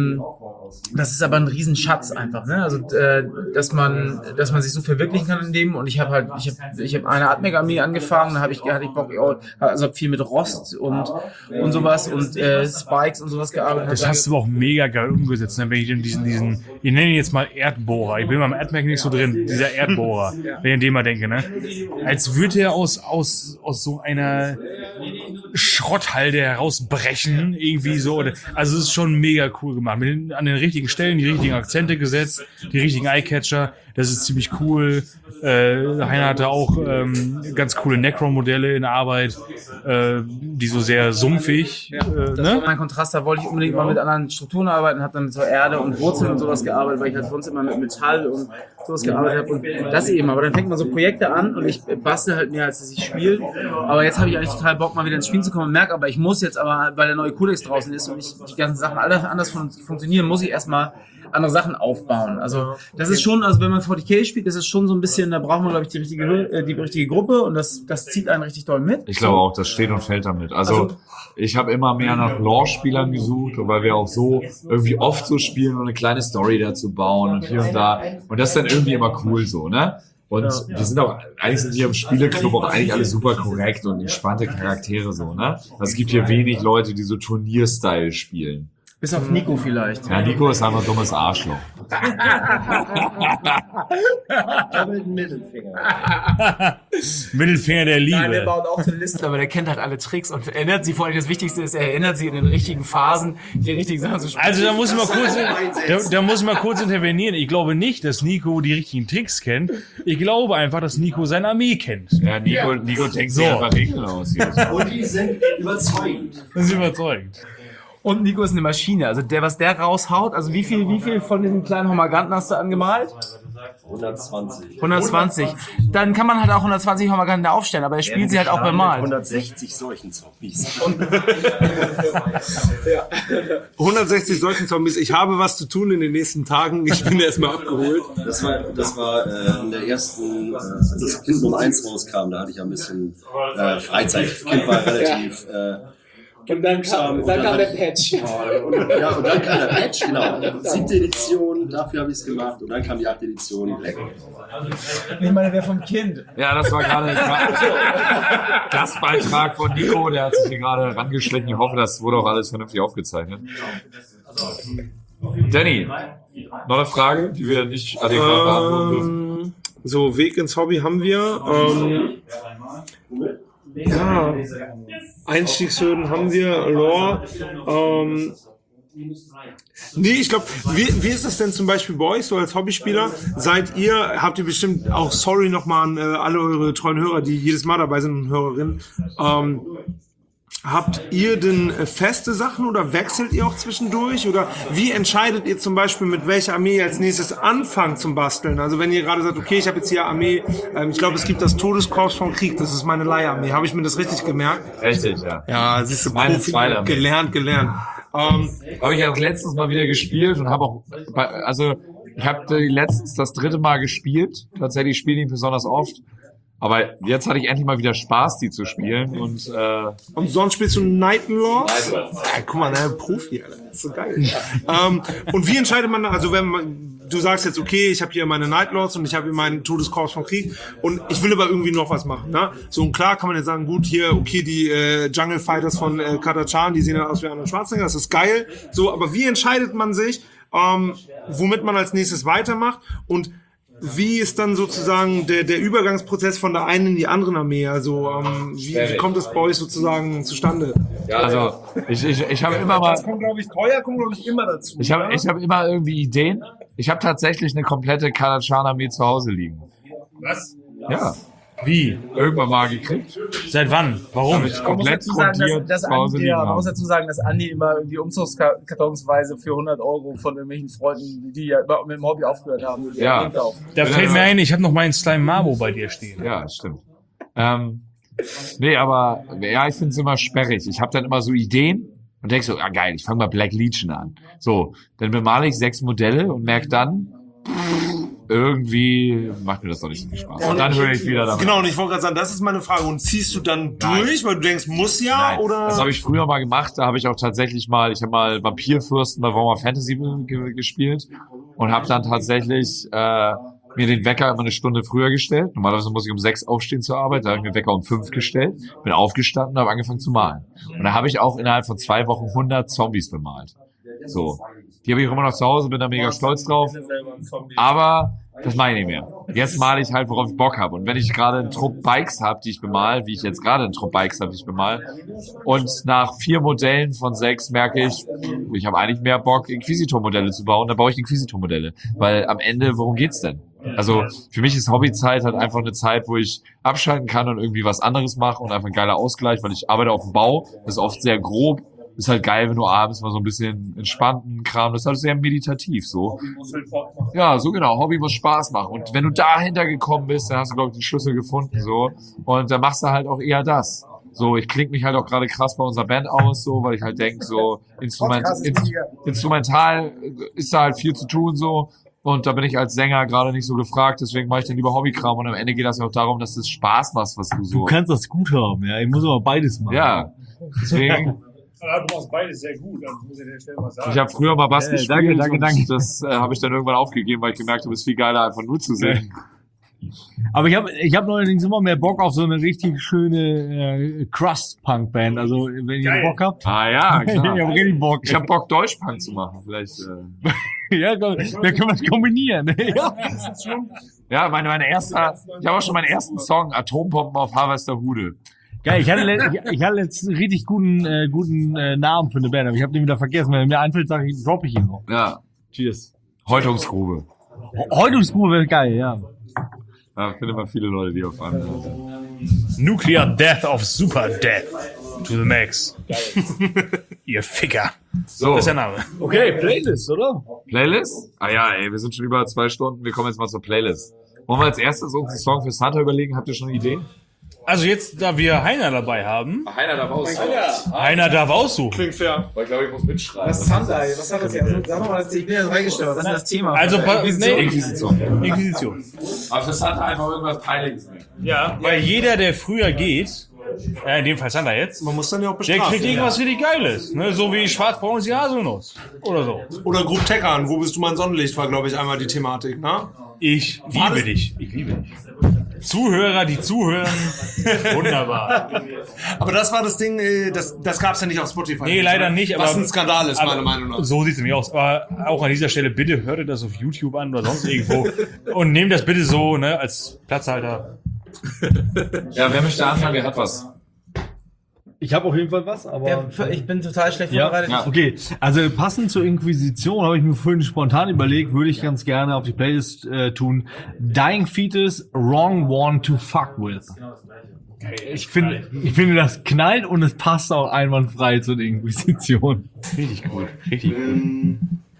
ist aber ein Riesen-Schatz einfach, ne? Also dass man sich so verwirklichen kann in dem und ich habe eine Atmec-Armee angefangen, da hatte ich Bock, also hab viel mit Rost und sowas und Spikes und sowas gearbeitet. Das hast du auch mega geil umgesetzt, ne? Wenn ich diesen, ich nenne ihn jetzt mal Erdbohrer, ich bin beim Atmec nicht so drin, dieser Erdbohrer, wenn ich an den mal denke, ne? Als würde er aus so einer Schrotthalde herausbrechen, irgendwie so. Also es ist schon mega cool gemacht. An den richtigen Stellen, die richtigen Akzente gesetzt, die richtigen Eyecatcher. Das ist ziemlich cool. Heiner hatte auch ganz coole Necron-Modelle in der Arbeit, die so sehr sumpfig. Das war mein Kontrast, da wollte ich unbedingt mal mit anderen Strukturen arbeiten, habe dann mit so Erde und Wurzeln und sowas gearbeitet, weil ich halt sonst immer mit Metall und sowas gearbeitet habe und das eben. Aber dann fängt man so Projekte an und ich bastel halt mehr, als ich spiele. Aber jetzt habe ich eigentlich total Bock, mal wieder ins Spielen zu kommen und merke, aber ich muss jetzt weil der neue Codex draußen ist und die ganzen Sachen alle anders funktionieren, muss ich erstmal andere Sachen aufbauen. Also das ist schon, also wenn man 40k spielt, ist es schon so ein bisschen, da braucht man, glaube ich, die richtige Gruppe und das zieht einen richtig doll mit. Ich glaube auch, das steht und fällt damit. Also ich habe immer mehr nach Lore-Spielern gesucht, weil wir auch so irgendwie oft so spielen und eine kleine Story dazu bauen und hier und da. Und das ist dann irgendwie immer cool so, ne? Und wir sind auch, eigentlich sind hier im Spieleclub auch eigentlich alle super korrekt und entspannte Charaktere so, ne? Also es gibt hier wenig Leute, die so Turnier-Style spielen. Bis auf Nico vielleicht. Ja, Nico ist einfach ein dummes Arschloch. Mittelfinger der Liebe. Nein, der baut auch eine Liste, aber der kennt halt alle Tricks und erinnert sie, vor allem das Wichtigste ist, er erinnert sie in den richtigen Phasen, die richtigen Sachen zu spielen. Also da muss ich mal kurz intervenieren. Ich glaube nicht, dass Nico die richtigen Tricks kennt. Ich glaube einfach, dass Nico seine Armee kennt. Ja, Nico denkt so einfach Regeln aus. Und die sind überzeugend. Das ist überzeugend. Und Nico ist eine Maschine. Also was der raushaut, also wie viel von diesen kleinen Homaganten hast du angemalt? 120. 120. Dann kann man halt auch 120 Homaganten aufstellen, aber er spielt sie halt auch beim Malen. 160 solchen Zombies. 160 solchen Zombies. Ich habe was zu tun in den nächsten Tagen. Ich bin erstmal abgeholt. Das war in der ersten, als das Kind Nummer 1 rauskam, da hatte ich ja ein bisschen Freizeit. Das Kind war relativ... Und dann kam der Patch. Und dann kam der Patch, genau. 7. Edition, dafür habe ich es gemacht. Und dann kam die 8. Edition. Ich meine, der vom Kind. Ja, das war gerade ein Gastbeitrag von Nico, der hat sich hier gerade rangeschlichen. Ich hoffe, das wurde auch alles vernünftig aufgezeichnet. Danny, noch eine Frage, die wir nicht adäquat beantworten dürfen? So, Weg ins Hobby haben wir. Ja, Einstiegshürden haben wir, Lore. Nee, ich glaube, wie ist das denn zum Beispiel bei euch, so als Hobbyspieler? Habt ihr bestimmt auch, sorry nochmal an alle eure treuen Hörer, die jedes Mal dabei sind und Hörerinnen, habt ihr denn feste Sachen oder wechselt ihr auch zwischendurch? Oder wie entscheidet ihr zum Beispiel, mit welcher Armee ihr als nächstes anfangt zum Basteln? Also wenn ihr gerade sagt, okay, ich habe jetzt hier Armee, ich glaube, es gibt das Todeskorps vom Krieg, das ist meine Leiharmee. Habe ich mir das richtig gemerkt? Richtig, ja. Ja, siehst du, meine zweite Armee. Gelernt. Habe ich auch letztens mal wieder gespielt und habe auch, ich habe letztens das 3. Mal gespielt. Tatsächlich spiele ich besonders oft. Aber jetzt hatte ich endlich mal wieder Spaß, die zu spielen. Und sonst spielst du Nightlords? Ja, guck mal, Profi, Alter. Das ist so geil. Und wie entscheidet man, also du sagst jetzt, okay, ich habe hier meine Nightlords und ich habe hier meinen Todeskorps vom Krieg und ich will aber irgendwie noch was machen, ne? So, und klar kann man jetzt sagen, gut, hier, okay, die Jungle Fighters von Katachan, die sehen ja aus wie Arnold Schwarzenegger, das ist geil. So, aber wie entscheidet man sich, womit man als nächstes weitermacht und wie ist dann sozusagen der Übergangsprozess von der einen in die anderen Armee? Also wie kommt das bei euch sozusagen zustande? Ja, also ich habe immer mal. Das kommt, glaube ich, immer dazu. Ich habe immer irgendwie Ideen. Ich habe tatsächlich eine komplette Katachan-Armee zu Hause liegen. Was? Ja. Wie? Irgendwann mal gekriegt. Seit wann? Warum? Ich komplett grundiert zu Hause liegen. Man muss dazu sagen, dass Andi immer irgendwie umzugskartonsweise für 100 € von irgendwelchen Freunden, die ja mit dem Hobby aufgehört haben. Ja. Da fällt mir ein, ich habe noch meinen Slime Marbo bei dir stehen. Ja, stimmt. Nee, aber ja, ich finde es immer sperrig. Ich habe dann immer so Ideen und denk so, geil, ich fange mal Black Legion an. So, dann bemale ich 6 Modelle und merke dann, irgendwie macht mir das doch nicht so viel Spaß. Und dann höre ich wieder damit. Genau, und ich wollte gerade sagen, das ist meine Frage. Und ziehst du dann durch, weil du denkst, muss ja? Nein, oder? Das habe ich früher mal gemacht. Da habe ich auch tatsächlich ich habe mal Vampirfürsten bei Warhammer Fantasy gespielt und habe dann tatsächlich mir den Wecker immer eine Stunde früher gestellt. Normalerweise muss ich um 6 aufstehen zur Arbeit. Da habe ich mir den Wecker um 5 gestellt, bin aufgestanden und habe angefangen zu malen. Und da habe ich auch innerhalb von 2 Wochen 100 Zombies bemalt. So. Die habe ich auch immer noch zu Hause, bin da mega stolz drauf. Aber das mache ich nicht mehr. Jetzt male ich halt, worauf ich Bock habe. Und wenn ich gerade einen Trupp Bikes habe, die ich bemal, wie ich jetzt gerade einen Trupp Bikes habe, die ich bemal, und nach 4 Modellen von 6 merke ich habe eigentlich mehr Bock, Inquisitor-Modelle zu bauen, dann baue ich Inquisitor-Modelle. Weil am Ende, worum geht's denn? Also für mich ist Hobbyzeit halt einfach eine Zeit, wo ich abschalten kann und irgendwie was anderes mache und einfach ein geiler Ausgleich, weil ich arbeite auf dem Bau, das ist oft sehr grob. Ist halt geil, wenn du abends mal so ein bisschen entspannten Kram, das ist halt sehr meditativ, so. Ja, so genau, Hobby muss Spaß machen. Und wenn du dahinter gekommen bist, dann hast du, glaube ich, den Schlüssel gefunden, so. Und dann machst du halt auch eher das. So, ich klinge mich halt auch gerade krass bei unserer Band aus, so, weil ich halt denke, so, instrumental ist da halt viel zu tun, so. Und da bin ich als Sänger gerade nicht so gefragt, deswegen mache ich dann lieber Hobbykram. Und am Ende geht das ja auch darum, dass es Spaß macht, was du so. Du kannst das gut haben, ja. Ich muss aber beides machen. Ja, deswegen. Du machst beides sehr gut, das muss ich dir schnell mal sagen. Ich habe früher mal Bass gespielt. Danke. Das habe ich dann irgendwann aufgegeben, weil ich gemerkt habe, es ist viel geiler, einfach nur zu singen. Aber ich hab allerdings immer mehr Bock auf so eine richtig schöne Crust-Punk-Band. Also wenn ihr Bock habt. Ah ja, klar. Ich hab richtig Bock. Ich hab Bock, Deutsch-Punk zu machen. Vielleicht. Ja, dann können wir es kombinieren. Ja, ich habe auch schon meinen ersten Song, Atompompen auf Harvesterhude. Geil, ich hatte jetzt einen richtig guten Namen für eine Band, aber ich habe den wieder vergessen. Wenn mir einfällt, droppe ich ihn noch. Ja. Cheers. Häutungsgrube. Häutungsgrube wäre geil, ja. Da findet man viele Leute, die auf anhören. Nuclear Death of Super Death. To the max. Ihr Ficker. So. Das ist der Name. Okay, Playlist, oder? Playlist? Ah ja, ey, wir sind schon über 2 Stunden. Wir kommen jetzt mal zur Playlist. Wollen wir als erstes uns einen Song für Santa überlegen? Habt ihr schon eine Idee? Also jetzt, da wir Heiner dabei haben. Heiner darf aussuchen. Heiner darf aussuchen. Klingt fair. Weil ich glaube, ich muss mitschreiben. Was hat das jetzt? Sag mal, ich bin jetzt reingestellt. Was ist das Thema? Also, Inquisition. Inquisition. Aber für Santa einfach irgendwas Peinliches nehmen. Ja, weil jeder, der früher geht, in dem Fall Santa jetzt, Man muss dann ja auch der bestrafen. kriegt irgendwas richtig Geiles. Ne? So wie Schwarzbraun ist die Haselnuss. Oder so. Oder Group Teckern, wo bist du mein Sonnenlicht, war, glaube ich, einmal die Thematik, ne? Ich liebe dich. Ich liebe dich. Zuhörer, die zuhören. Wunderbar. Aber das war das Ding, das gab's ja nicht auf Spotify. Nee, leider nicht. Was aber, ein Skandal ist, meiner Meinung nach. So sieht's nämlich aus. Aber auch an dieser Stelle, bitte hört ihr das auf YouTube an oder sonst irgendwo. Und nehmt das bitte so, ne, als Platzhalter. Ja, wer möchte anfangen? Wer hat was? Ich habe auf jeden Fall was, aber... Ich bin total schlecht vorbereitet. Ja. Okay, also passend zur Inquisition habe ich mir vorhin spontan überlegt, würde ich ganz gerne auf die Playlist tun. Dying Fetus, Wrong One to Fuck With. Ich finde, das knallt und es passt auch einwandfrei zur Inquisition. Richtig gut, richtig gut.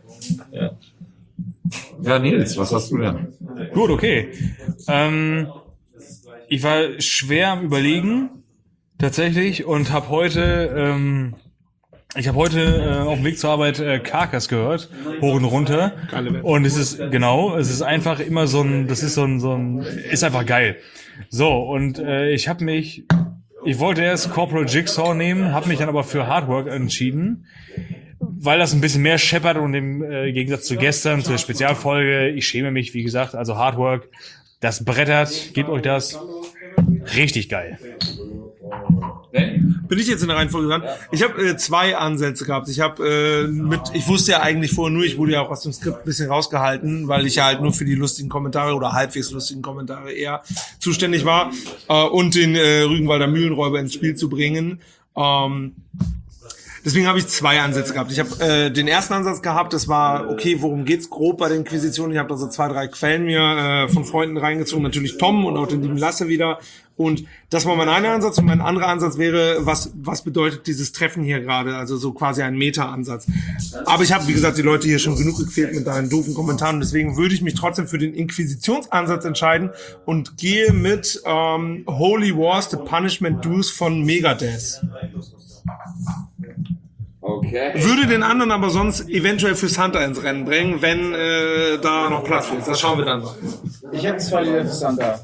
Ja, Nils, was hast du denn? Gut, okay. Ich war schwer am Überlegen, tatsächlich, und habe heute, auf dem Weg zur Arbeit Carcass gehört, hoch und runter. Und es ist einfach immer ist einfach geil. So, und ich wollte erst Corporal Jigsaw nehmen, habe mich dann aber für Hardwork entschieden, weil das ein bisschen mehr scheppert und im Gegensatz zu gestern, zur Spezialfolge, ich schäme mich, wie gesagt, also Hardwork, das brettert, gebt euch das, richtig geil. Bin ich jetzt in der Reihenfolge dran? Ich habe 2 Ansätze gehabt. Ich wusste ja eigentlich vorher nur, ich wurde ja auch aus dem Skript ein bisschen rausgehalten, weil ich ja halt nur für die lustigen Kommentare oder halbwegs lustigen Kommentare eher zuständig war, und den Rügenwalder Mühlenräuber ins Spiel zu bringen. Deswegen habe ich 2 Ansätze gehabt. Ich habe den ersten Ansatz gehabt, das war, okay, worum geht's grob bei der Inquisition? Ich habe da so 2, 3 Quellen mir von Freunden reingezogen, natürlich Tom und auch den lieben Lasse wieder. Und das war mein einer Ansatz. Und mein anderer Ansatz wäre, was bedeutet dieses Treffen hier gerade? Also so quasi ein Meta-Ansatz. Aber ich habe, wie gesagt, die Leute hier schon genug gequält mit deinen doofen Kommentaren. Deswegen würde ich mich trotzdem für den Inquisitionsansatz entscheiden und gehe mit Holy Wars, The Punishment Dues von Megadeth. Okay. Würde den anderen aber sonst eventuell fürs Hunter ins Rennen bringen, wenn da noch Platz ist. Das schauen wir dann mal. Ich habe 2 Lieder fürs Hunter.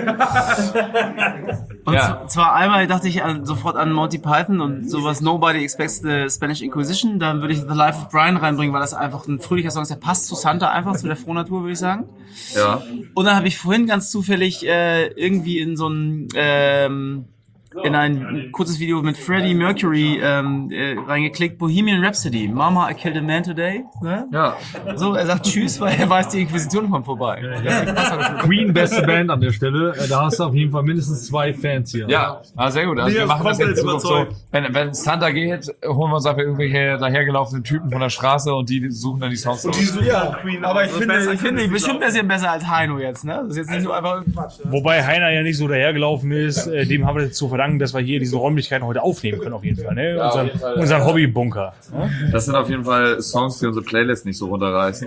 Und zwar einmal dachte ich sofort an Monty Python und sowas Nobody Expects the Spanish Inquisition. Dann würde ich The Life of Brian reinbringen, weil das einfach ein fröhlicher Song ist. Der passt zu Santa einfach, zu der Frohnatur, würde ich sagen. Ja. Und dann habe ich vorhin ganz zufällig irgendwie in so ein kurzes Video mit Freddie Mercury reingeklickt, Bohemian Rhapsody, Mama, I Killed a Man Today. Ne? Ja. So, er sagt Tschüss, weil er weiß, die Inquisition kommt vorbei. Queen, beste Band an der Stelle. Da hast du auf jeden Fall mindestens 2 Fans hier. Ja, sehr gut. Also wir machen das jetzt so, wenn Santa geht, holen wir uns einfach irgendwelche dahergelaufenen Typen von der Straße und die suchen dann die Songs raus. Queen, aber ich finde bestimmt ein bisschen besser als Heino jetzt, ne? Das ist jetzt nicht nur einfach Quatsch. Ne? Wobei Heiner ja nicht so dahergelaufen ist, dem haben wir jetzt zu verdanken, dass wir hier diese Räumlichkeiten heute aufnehmen können, auf jeden Fall, ne? Ja, unseren Hobbybunker. Ne? Das sind auf jeden Fall Songs, die unsere Playlist nicht so runterreißen.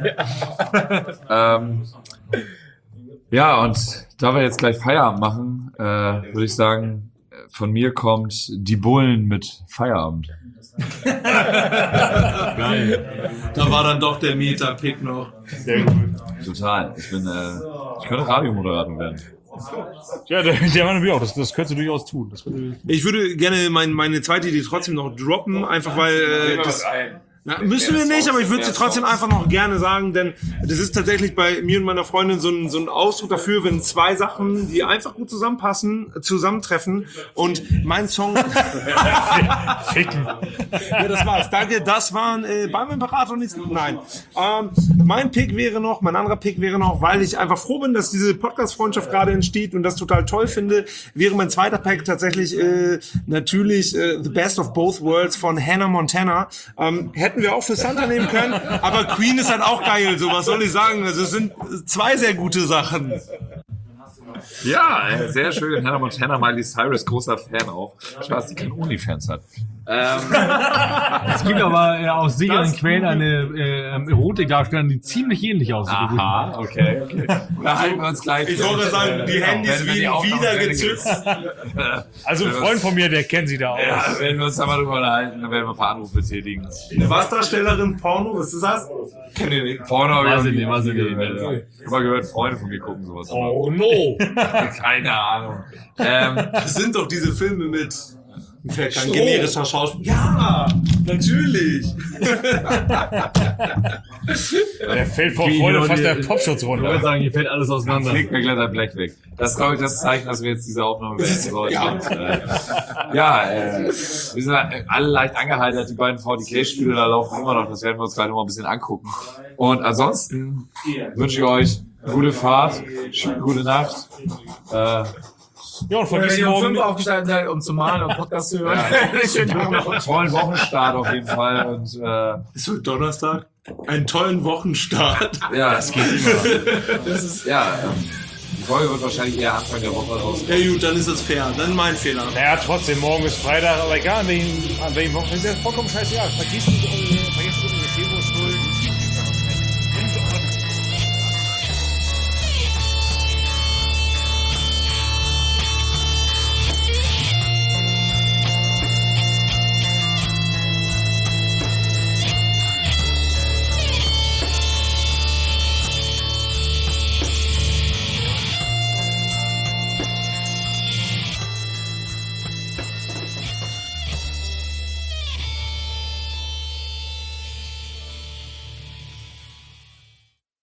Ja, und da wir jetzt gleich Feierabend machen, würde ich sagen, von mir kommt Die Bullen mit Feierabend. Geil. Da war dann doch der Meta-Pick noch. Sehr gut. Total. Ich könnte Radiomoderator werden. Ja, der war natürlich auch. Das könntest du durchaus tun. Ich würde gerne meine zweite Idee trotzdem noch droppen, einfach weil das... Na, müssen wir nicht, aber ich würde sie trotzdem einfach noch gerne sagen, denn das ist tatsächlich bei mir und meiner Freundin so ein Ausdruck dafür, wenn 2 Sachen, die einfach gut zusammenpassen, zusammentreffen und mein Song... Ficken. Ja, das war's. Danke, das waren beim Imperator nichts. Nein. Mein anderer Pick wäre noch, weil ich einfach froh bin, dass diese Podcast-Freundschaft gerade entsteht und das total toll finde, wäre mein zweiter Pick tatsächlich natürlich The Best of Both Worlds von Hannah Montana. Hätten wir auch für Santa nehmen können, aber Queen ist halt auch geil, so was soll ich sagen, also es sind 2 sehr gute Sachen. Ja, sehr schön. Hannah Montana, Miley Cyrus, großer Fan auch. Spaß, die kein OnlyFans hat. Es gibt aber aus sicheren Quellen eine Erotikdarstellerin, die ziemlich ähnlich aussieht. Aha, okay. Da halten wir uns gleich. Ich wollte sagen, die Handys wieder gezückt. Also ein Freund von mir, der kennt sie da aus. Ja, wenn wir uns da mal drüber unterhalten, dann werden wir ein paar Anrufe tätigen. Eine Wasserdarstellerin, Porno, was ist das? Kennt ihr nicht? Porno habe ich was Ich habe mal gehört, Freunde von mir gucken sowas. Oh no! Keine Ahnung. Das sind doch diese Filme mit... Kein generischer Schauspieler. Ja, natürlich. Der fällt vor Freude fast der Popschutz runter. Ich würde sagen, hier fällt alles auseinander. Fliegt mir gleich das Blech weg. Das ist, glaube ich, das Zeichen, dass wir jetzt diese Aufnahme beenden sollten. Wir sind alle leicht angeheitert. Die beiden VDK-Spiele da laufen immer noch. Das werden wir uns gleich noch mal ein bisschen angucken. Und ansonsten wünsche ich euch gute Fahrt, gute Nacht. Ja, und vergiss wenn ihr um 5 morgen. aufgestanden seid, um zu malen und Podcast zu hören. Schönen Tag noch. Tollen Wochenstart auf jeden Fall. Und, Ist heute Donnerstag? Einen tollen Wochenstart. ja, das geht immer. Das ist, die Folge wird wahrscheinlich eher Anfang der Woche rauskommen. Ja gut, dann ist das fair. Dann mein Fehler. Naja, trotzdem, morgen ist Freitag, aber egal, an welchem Wochenende, ist ja vollkommen scheißegal. Vergiss nicht